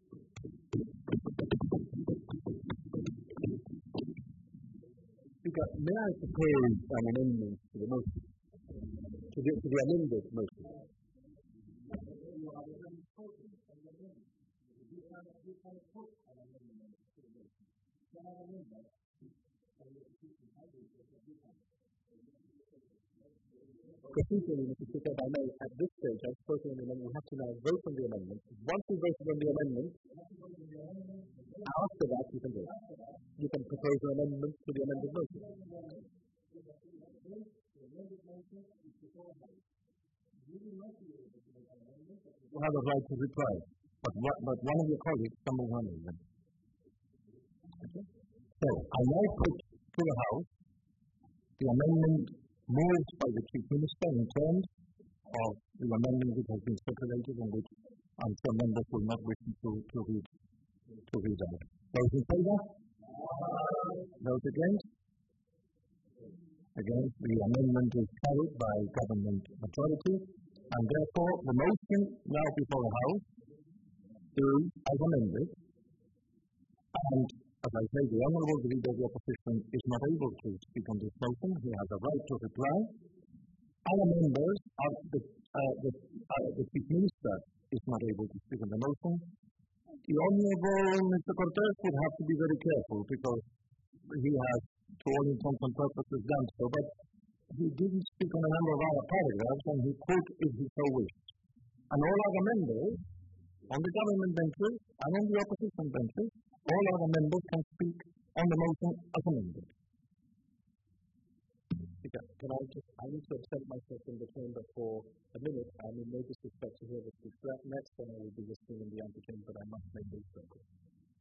C: Speaker, may I propose an amendment to the motion? To the, to the amended motion. Procedurally, Mister Speaker, if I may, at this stage, I've spoken on the amendment, we have to now vote on the amendment. Once we voted on the amendment, after that you can vote. You can propose an amendment to the amended motion. You have a right to reply, but, what, but one of your colleagues, someone one of them. Okay. So, I now put to the House the amendment moved by the Chief Minister in terms of the amendment which has been circulated and which I'm sure members will not wish to, to read to read out. Those in favour? Those against? Against, the amendment is carried by government majority, and therefore the motion now before the House is as amended, and as I say, the Honourable Leader of the Opposition is not able to speak on this motion. He has a right to reply. Other members of the, uh, the, uh, the Chief Minister is not able to speak on the motion. The Honourable Mister Cortes would have to be very careful because he has, to all intents and purposes, done so, but he didn't speak on a number of other paragraphs, and he could if he so wished. And all other members, on the government benches and on the opposition benches, all other members can speak on the motion as amended. Speaker, can I just, I need to absent myself from the chamber for a minute. I'm in no disrespect to whoever speaks next, and I will be listening in the antechamber, but I must make these phone calls.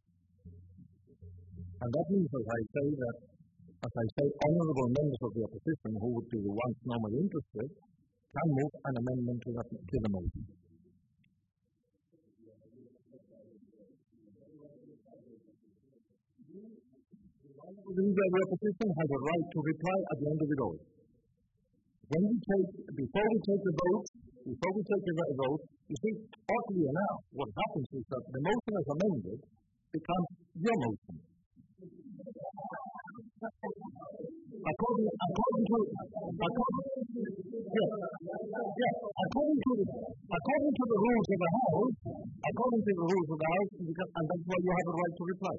C: And that means, as I say, that, as I say, honourable members of the opposition, who would be the ones normally interested, can move an amendment to, that, to the motion. The leader of the opposition has a right to reply at the end of it all. When we take, before we take the vote, before we take the vote, you see, oddly enough, what happens is that the motion as amended becomes your motion. According, according to, according, yes, yes, according to, according to the rules of the House, according to the rules of the House, and that's why you have a right to reply.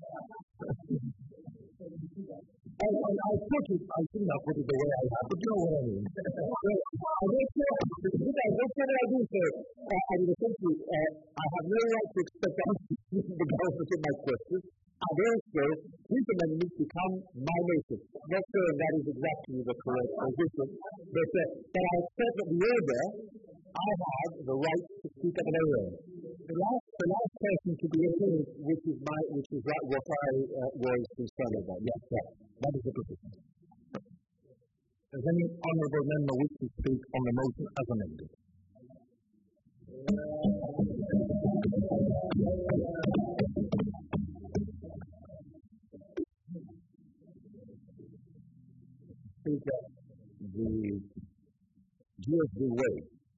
C: I, I, I put it, I think I put it the way I have, but you know what I mean. I don't know, what can I do, sir? Uh, I mean, essentially, uh, I have no right to expect answers from the government in my questions, and also to fishermen need to come my nation. Not sure if that is exactly the correct position, but, uh, but I accept that the order, I have the right to speak up anywhere. The last, the last person to be approved, which is my, which is that what I uh, was concerned about. Yes, yeah, that is the position.
A: Does any honourable member wish to speak on the motion as amended?
D: Speaker, the G S D way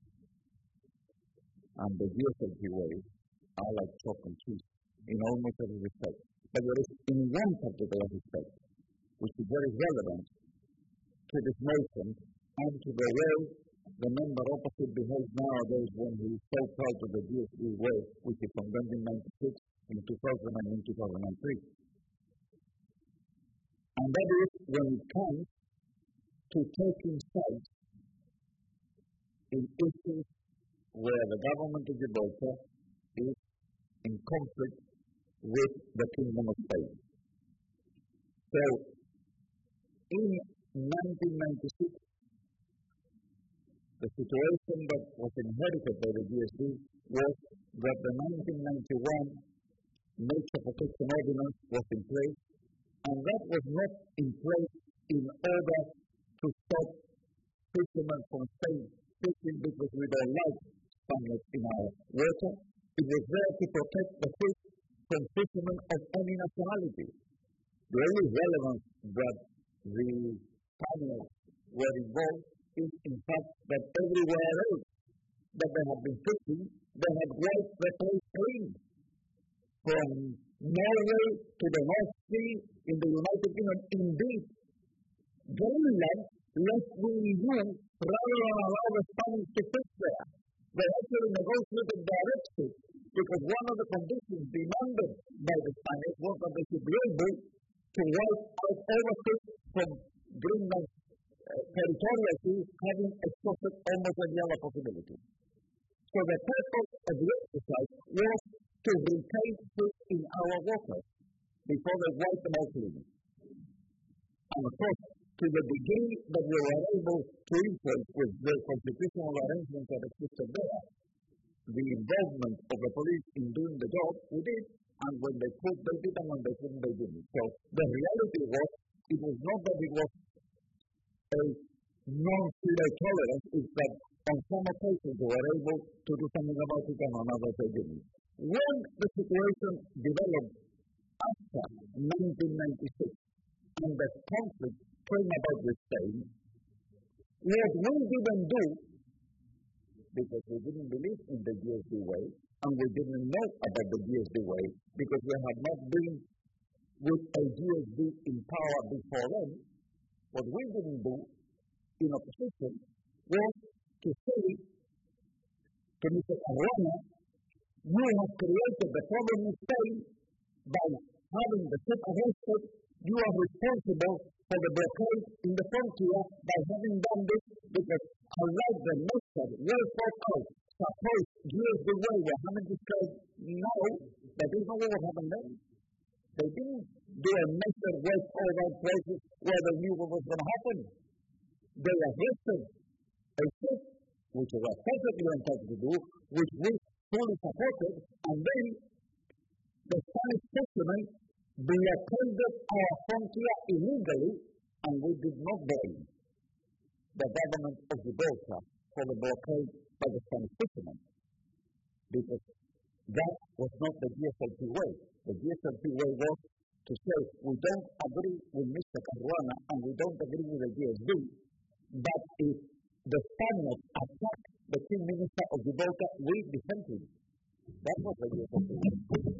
D: and the G S L P way are like chalk and cheese in almost every respect. But there is in one particular respect, which is very relevant to this motion and to the way the member opposite behaves nowadays when he is so proud of the G S D way, which is from nineteen ninety-six in two thousand and in two thousand three. And that is when it comes to taking sides in issues where the government of Gibraltar is in conflict with the Kingdom of Spain. So, in nineteen ninety-six, the situation that was inherited by the G S D was that the nineteen ninety-one Nature Protection Ordinance was in place, and that was not in place in order to stop fishermen from Spain fishing because we don't like Spaniards in our water. It was there to protect the fish from fishermen of any nationality. The only relevance that the Spaniards were involved is, in fact, that everywhere else that they had been fishing, they had wiped the place clean. From Norway to the North Sea in the United Kingdom, indeed, Greenland left wing you rather than allow the Spanish to fish there. They actually negotiated directly because one of the conditions demanded by the Spanish was that they should be able to wipe out overfish from Greenland uh, territorial seas, having exhausted almost any other possibility. So the purpose of the exercise was to retain fish in our waters before they wipe them out clean. And of course, to the degree that we were able to influence with the constitutional arrangements that existed there, the involvement of the police in doing the job, we did, and when they could, they did, and when they couldn't, they didn't. So the reality was, it was not that it was a non-zero tolerance, it's that on some occasions they were able to do something about it and on others they didn't. When the situation developed after nineteen ninety-six and the conflict came about with Spain, what we didn't do, because we didn't believe in the G S D way, and we didn't know about the G S D way, because we had not been with a G S D in power before then, what we didn't do in opposition was to say to Mister Caruana, you have created the problem in Spain by having the ship arrested. You are responsible for the blockade in the frontier by having done this because unlike the method well thought out, suppose G S D way we're having described now, that is not what happened then. They didn't do a method well thought out places where they knew what was going to happen. They arrested a ship, which they were perfectly entitled to do, which we fully supported, and then the Spanish fishermen blockaded our frontier illegally, and we did not blame the government of Gibraltar for the blockade by the Spanish fishermen, because that was not the G S L P way. The G S L P way was to say, we don't agree with Mister Caruana, and we don't agree with the G S D, but if the Spaniards attack the Chief Minister of Gibraltar, we defend him. That was the G S L P way.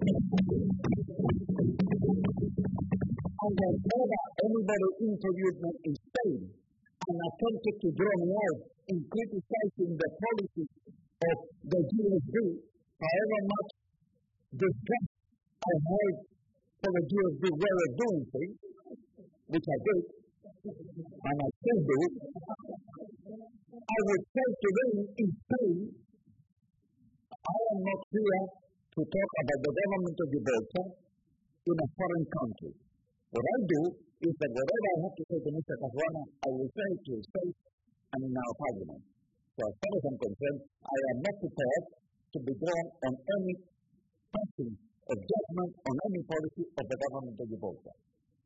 D: And whenever anybody interviewed me in Spain and attempted to draw me out in criticizing the policy of the G S D, however much disgust I had for the G S D way of doing things, which I did, and I still do, I would say to them in Spain, I am not here to talk about the government of Gibraltar in a foreign country.
H: What I do is that whatever I have to say to Mister Caruana, I will say to his face and in our parliament. So as far as I'm concerned, I am not prepared to be drawn on any passing of judgment on any policy of the government of Gibraltar.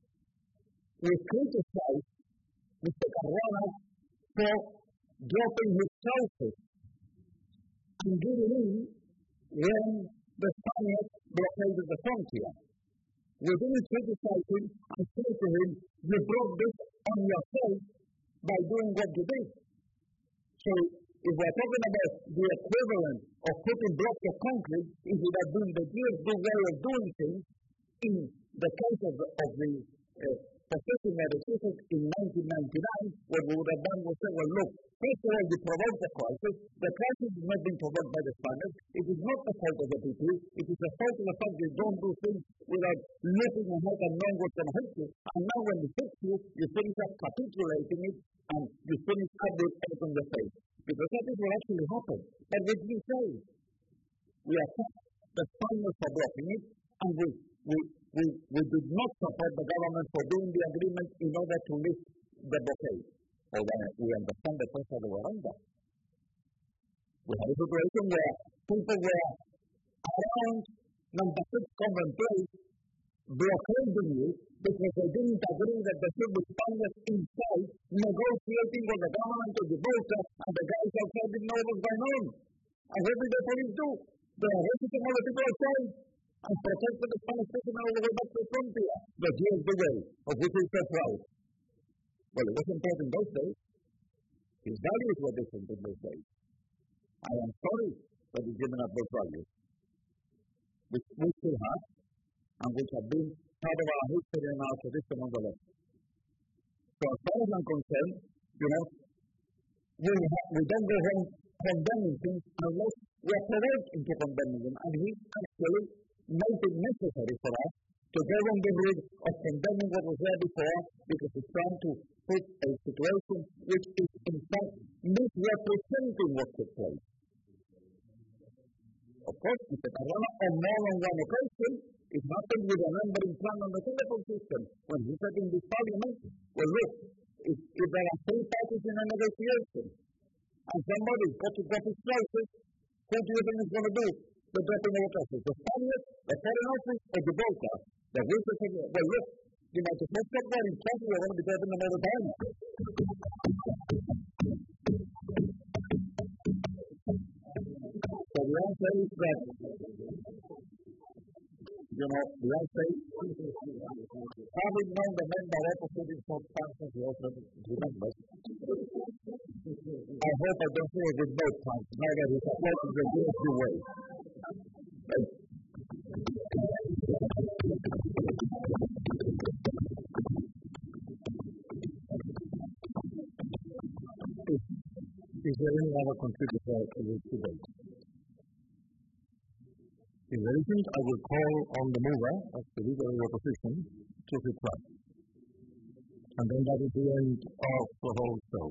H: We criticize Mister Caruana for dropping his trousers and giving in when the Spaniards blockaded the frontier. We didn't criticize him and say to him, you brought this on yourself by doing what you did. So if we're talking about the equivalent of putting blocks of concrete, it would have been the good way of doing things in the case of the, of the uh, possession that existed in nineteen ninety-nine, what we would have done was say, well, look, first of all, you provoked the crisis. The crisis is not being provoked by the Spaniards. It is not the fault of the people. It is the fault of the fact that you don't do things without looking ahead and knowing what's going to hit you. And now when it hits you, you finish up capitulating it, and you finish up with egg on your face. Because that is what actually happened. But what we say, we attack the Spaniards for blocking it, and we, we, we, we did not support the government for doing the agreement in order to lift the blockade. Although we understand the pressure they were under. We had a situation where people were around number six common place blockading you because they didn't agree that they should be Spaniards inside negotiating with the government of Gibraltar, and the guys outside didn't know what was going on. And what did the police do? They arrested all the people outside and protected the Spanish people all the way back to the frontier. The G S B way, of which we so proud. Well, it wasn't taught in those days. His values were different in those days. I am sorry that he's given up those values, which we still have, and which have been part of our history and our tradition nonetheless. So as far as I'm concerned, you know, we, have, we don't go home condemning things unless we are provoked into condemning them, and he actually made it necessary for us to go on the route of condemning what was there before, because it's trying to put a situation which is in fact misrepresenting what took place. Of course, Mister Caruana, on more than one occasion, it happened with a numbering plan on the telephone system, when he said in this parliament, well look, if, if there are three parties in a negotiation, and somebody's got to drop his prices, who do you think is going to do the dropping of the prices? The Spaniards, the Foreign Office, or Gibraltar? The Wilson said, well look, you know, if let's stop wearing prices, we're going to be dropping them all the time. So the answer is that, you know, the answer is, having known the member opposite in some functions, he also remembers. I hope I don't say it with both times, now that he supports the G S B way. Right.
A: Is, is there any other contributor to this debate? If there isn't, I will call on the mover of the leader of the opposition to reply. And then that is the end of the whole show.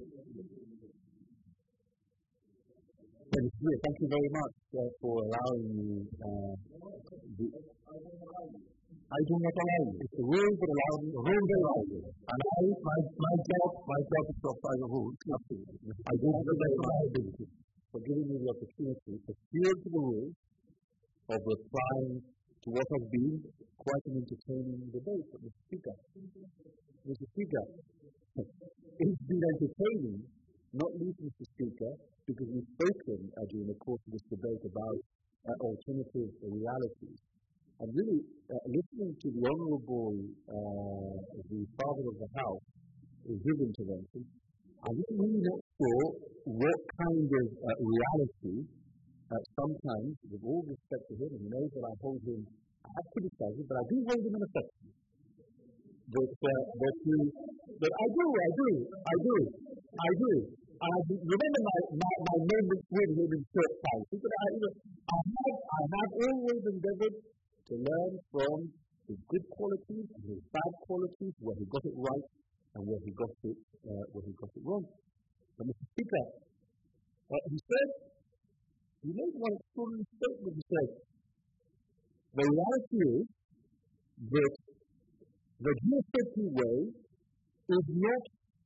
E: Well, thank you very much uh, for allowing me. Uh, the, I do not allow you. It's the rules that allow me. The rules that allow you. And I, my, my job, my job is to apply the rules. Absolutely. I do not allow my ability for giving me the opportunity to adhere to the rules of replying to what has been quite an entertaining debate. Mister Speaker, Mister Speaker, it's been entertaining, not least, Mister Speaker, because we've spoken uh, during the course of this debate about uh, alternative uh, realities. And really, uh, listening to the Honourable, uh, the Father of the House, his intervention, I'm really not sure what kind of uh, reality, uh, sometimes, with all respect to him, and he knows that I hold him, I have criticized him, but I do hold him in affection. But, uh, but, he, but I do, I do, I do, I do. I remember my, my, my moments with him in short time. Because I, you know, I, have, I have always endeavored to learn from his good qualities and his bad qualities, where he got it right and where he got it, uh, where he got it wrong. But Mister Speaker, uh, he said, he made one extraordinary statement. He said, the reality is that
C: The Giuseppe way is not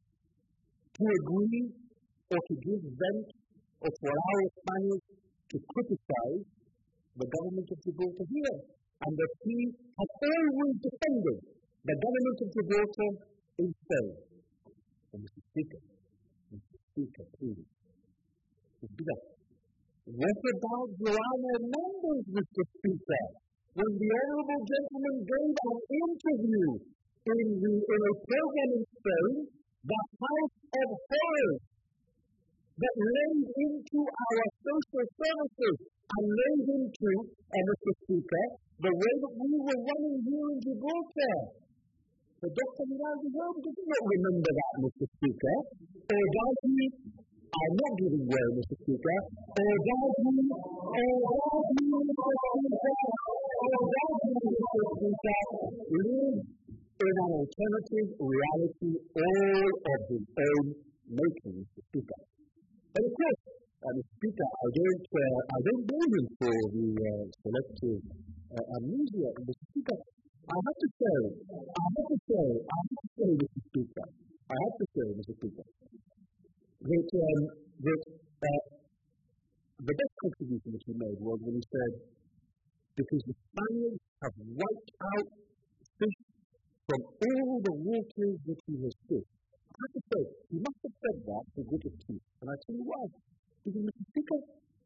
C: to agree or to give vent or to allow Spaniards to criticize the government of Gibraltar here, and that he has always defended the government of Gibraltar in Spain. And Mister Speaker, Mister Speaker, please. Mister Speaker, what about Joana Hernandez, Mister Speaker? When the honourable gentleman gave an interview in, the, in a program in Spain, the House of Horrors, that laid into our social services and laid into, uh, Mister Speaker, the way that we were running here in Gibraltar. But Doctor Rinaldi Home does not remember that, Mister Speaker. Or does he? I'm not giving way, Mister Speaker. Or does he? Or does he, Mister Speaker? Or does he, Mister Speaker, live in an alternative reality all of his own making, Mister Speaker? But of course, uh, Mister Speaker, I don't, uh, I don't blame him for the uh, selective uh, amnesia, Mister Speaker. I have to say, I have to say, I have to say, Mister Speaker, I have to say, Mister Speaker, that, um, that uh, the best contribution that he made was when he said, because the Spaniards have wiped out fish from all the waters that he has fished. I have to say, he must have said that for good of teeth. And I tell you why. Because, Mister Speaker,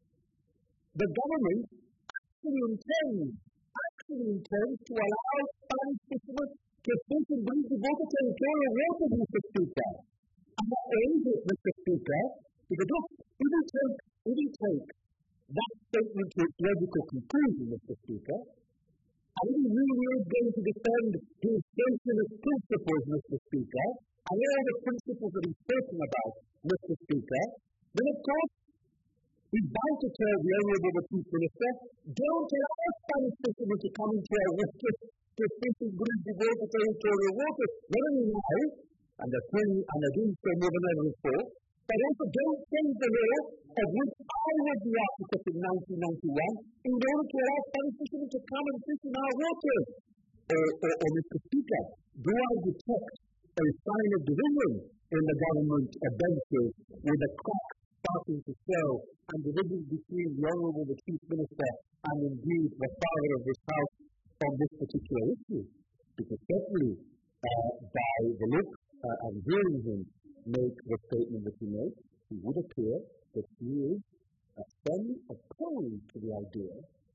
C: the government actually intends, actually intends to allow Spanish fishermen to fish and bring to both territorial waters, Mister Speaker. And that ends it, Mister Speaker, because look, if you take, if you take that statement to its logical conclusion, Mister Speaker, and if he really is going to defend his socialist principles, Mister Speaker, and all the principles that he's spoken about, Mister Speaker, then of course, he's bound to tell the Honourable the Chief Minister, don't allow Spanish fishermen to come into our waters to fish and bring the water territorial waters. Not only now, and they're doing, and they're doing so more than ever before, but also don't change the law of which I was the architect in nineteen ninety-one in order to allow Spanish fishermen to come and fish in our waters. Or, or, or Mister Speaker, do I detect a sign of division in the government benches with a crack starting to show and division between the Honourable the Chief Minister and indeed the Father of this House on this particular issue? Because certainly, uh, by the look uh, and hearing him make the statement that he made, he would appear that he is uh, firmly opposed to the idea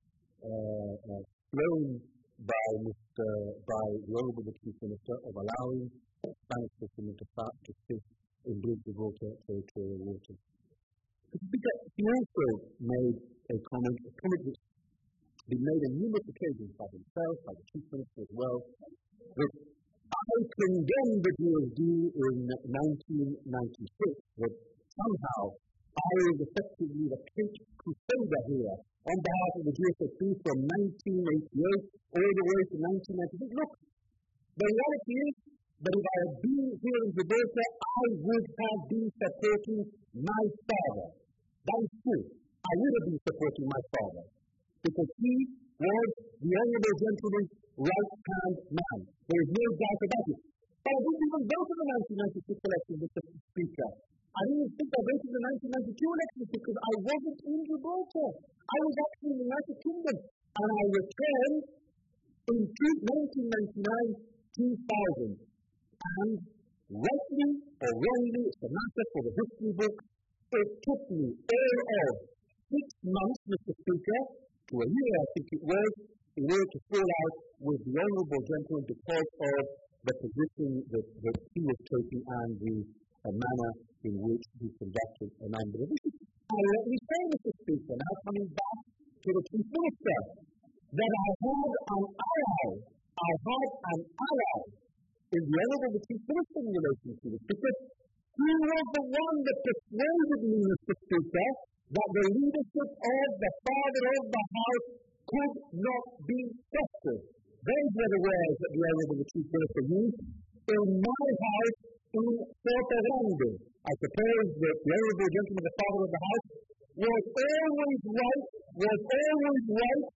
C: uh, uh, flown by Mister by the Honourable the Chief Minister of allowing Spanish fishermen to start to fish in Gibraltar territorial waters. Because he also made a comment, a comment which has been made on numerous occasions by himself, by the Chief Minister as well, that I condemned the G S D in nineteen ninety-six, that somehow I was effectively the Cape Crusader here on behalf of the G S S B from nineteen eighty-eight all the way to nineteen ninety-six. Look, the reality is that if I had been here in Gibraltar, I would have been supporting my father. That is true. I would have been supporting my father because he was the honourable gentleman's right-hand man. There is no doubt about it. But I didn't even vote in the nineteen ninety-six election, Mister Speaker. I didn't think I voted in the nineteen ninety-two election because I wasn't in Gibraltar. I was actually in the United Kingdom. And I returned in nineteen ninety-nine two thousand. And rightly or wrongly, it's a matter for the history book, it took me all of six months, Mister Speaker, to a year I think it was, in order to fall out with the honourable gentleman because of the position that, that he was taking and the uh, manner in which he conducted a number of issues. And let me say, Mister Speaker, now coming back to the Chief Minister, that I had an ally, I had an ally in the honourable the Chief Minister in relation to this, because he was the one that persuaded me, Mister Speaker, that the leadership of the Father of the House could not be trusted. Those were the words that the honourable the Chief Minister used in my house in Portagrande. I suppose that the honourable gentleman, the Father of the House, was always right, was always right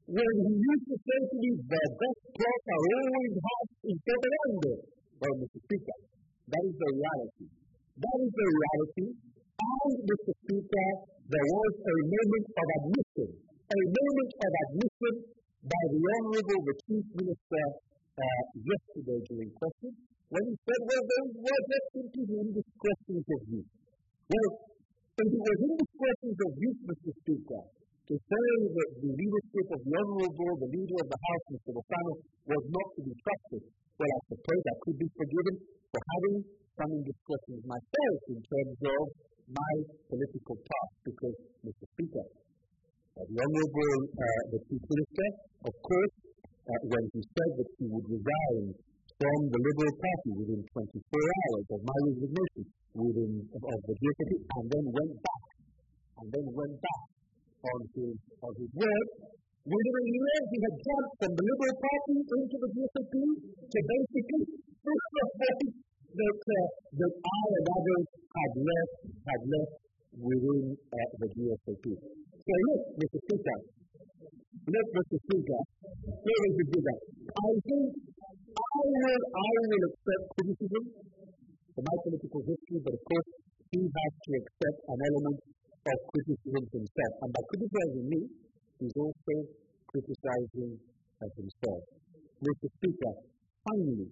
C: when he used to say to me, the best plots are always half in Fernando. Well, Mister Speaker, that is the reality. That is the reality. And, Mister Speaker, there was a moment of admission, a moment of admission by the Honourable the Chief Minister uh, yesterday during questions, when he said, well, those were just simply the indiscretions of youth. Well, if it was indiscretions of youth, Mister Speaker, to say that the leadership of the Honourable, the leader of the House, Mister Lozano, was not to be trusted, well, I suppose I could be forgiven for having some indiscretions myself in terms of my political past, because, Mister Speaker, uh, the Honourable, uh, the Chief Minister, of course, uh, when he said that he would resign from the Liberal Party within twenty-four hours of my resignation within of, of the G S P, and then went back, and then went back on his, on his word. Within a year, he had jumped from the Liberal Party into the G S P to basically that, uh, that I and others had left, had left within uh, the G S P. So look, Mister Speaker, look, Mister Speaker, here is the bigger. I think I will, I will accept criticism for my political history, but of course, he has to accept an element of criticism himself. And by criticizing me, he's also criticizing uh, himself. Mister Speaker, finally,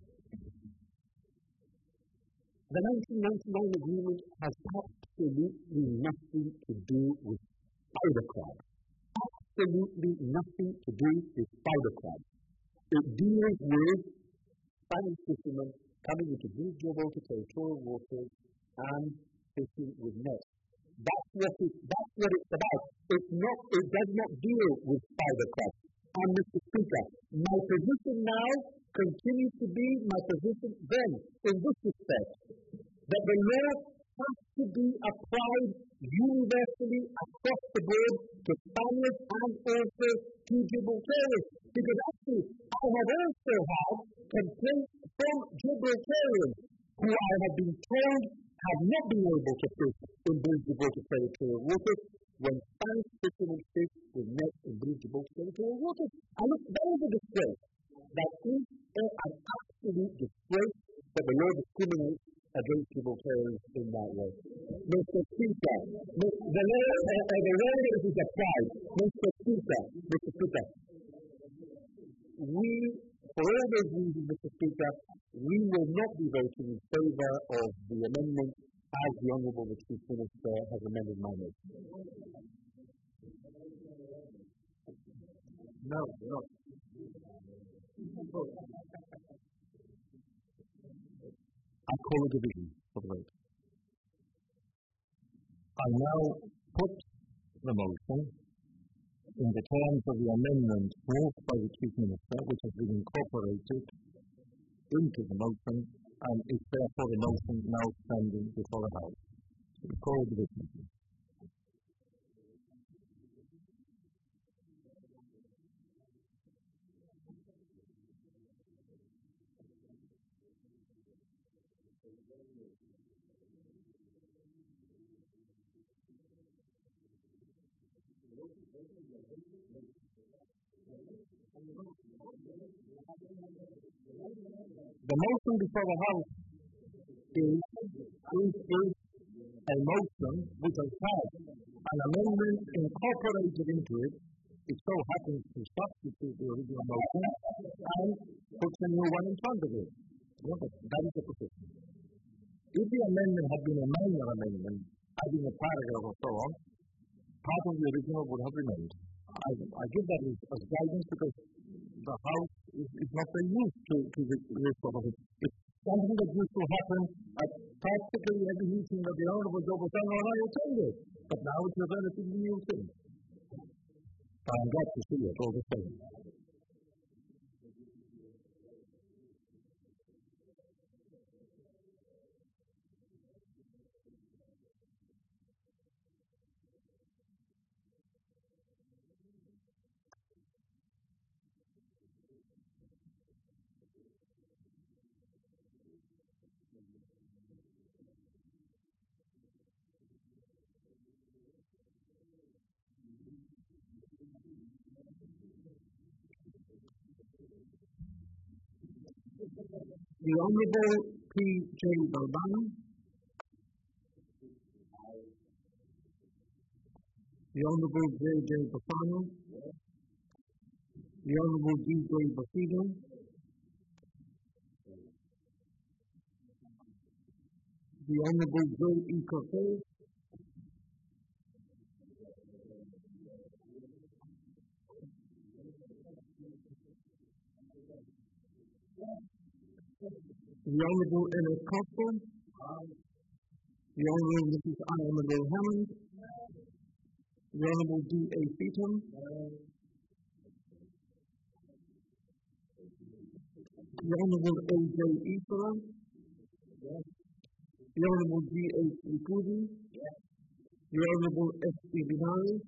C: the nineteen ninety-nine agreement has absolutely nothing to do with spidercrab. Absolutely nothing to do with spidercrab. It deals with Spanish fishermen coming into British Gibraltar territorial waters and fishing with nets. That's what it, that's what it's about. It's not, it does not deal with spidercrab. And Mister Speaker, my position now continues to be my position then, in this respect, that the law has to be applied universally across the board to Spaniards and also to Gibraltarians. Because actually, I have also had complaints from Gibraltarians who I have been told have not been able to fish in British Gibraltar territorial waters when Spanish fishermen fish with nets in British Gibraltar territorial waters. And look, that is a disgrace. That is an absolute disgrace that the law discriminates against Gibraltarians in that way. Mister Speaker, the law, uh, the law that is applied, Mister Speaker, Mister Speaker, we, for all those reasons, Mister Speaker, we will not be voting in favour of the amendment as the Honourable the Chief Minister has amended my motion. No, no. I call a division for the vote. I now put the motion in the terms of the amendment moved by the Chief Minister, which has been incorporated into the motion, and is therefore the motion now standing before the House. So we call a division. The motion before the House is, is, is a motion which has had an amendment incorporated into it. It so happens to substitute the original motion and puts a new one in front of it. That is the position. If the amendment had been a minor amendment, adding a paragraph or so on, part of the original would have remained. I, I give that as, as guidance because the House is, is not very used to, to this, this sort of thing. It's something that used to happen at practically every meeting that the Honourable Joe Bosano and I attended. But now it's a relatively new thing. I'm glad to see it all the same.
G: The Honourable P. J. Balban. The Honourable J. J. Bafano. The Honourable D. J. Bafido. The Honourable J. E. Cortez. The Honourable N S Costa. The Honourable Missus Anna Hammond. The Honourable D. A. Feetham. The Honourable A. J. Isra. The Honourable G. H. Likudi. The Honourable S. E. Binari.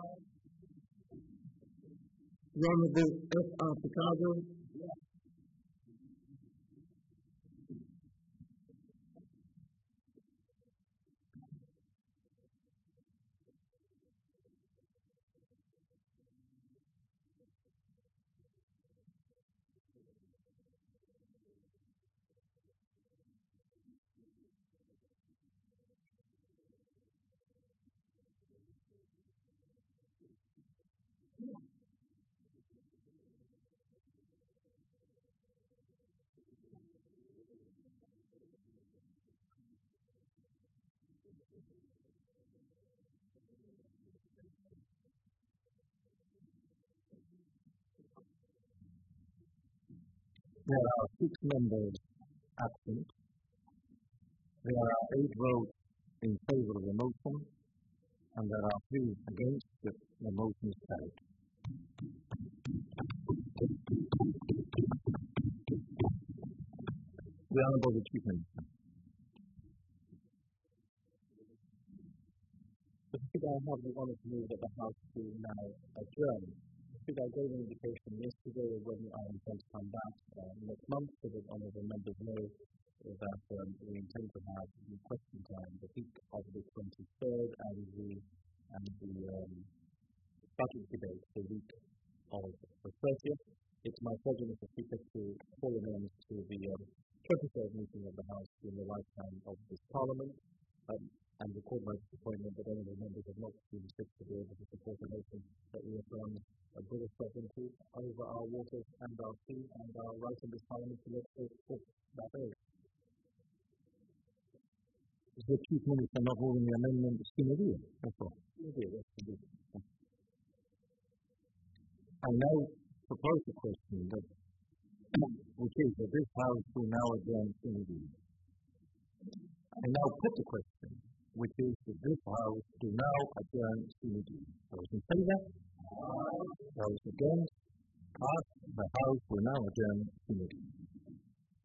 G: The Honourable F. R. Picado.
A: There are six members absent. There are eight votes in favour of the motion, and there are three against it. The motion is carried. The Honourable the Chief Minister.
F: The Speaker, I have the honour to move that the House to now adjourn. The Speaker gave an indication yesterday of when I intend to come back uh, next month, so that honourable members know that um, we intend to have the question time the week of the twenty-third and the and the um, budget debate the week of the thirtieth. It's my pleasure, Mister Speaker, to call an end to the um, twenty-third meeting of the House in the lifetime of this Parliament. Um, and record my disappointment that honourable members have not been fit to be able to support a motion that we affirm a British sovereignty over our waters and our sea and our right in this Parliament to legislate that area.
A: Is the Chief Minister not holding the amendment sine die? That's all.
F: Indeed, yes, indeed.
A: I now propose a question that, which is that this House will now adjourn sine die. I now put the question, which is that this House do now adjourn sine die. Those in favour? Those against? Cast. The House will now adjourn sine die.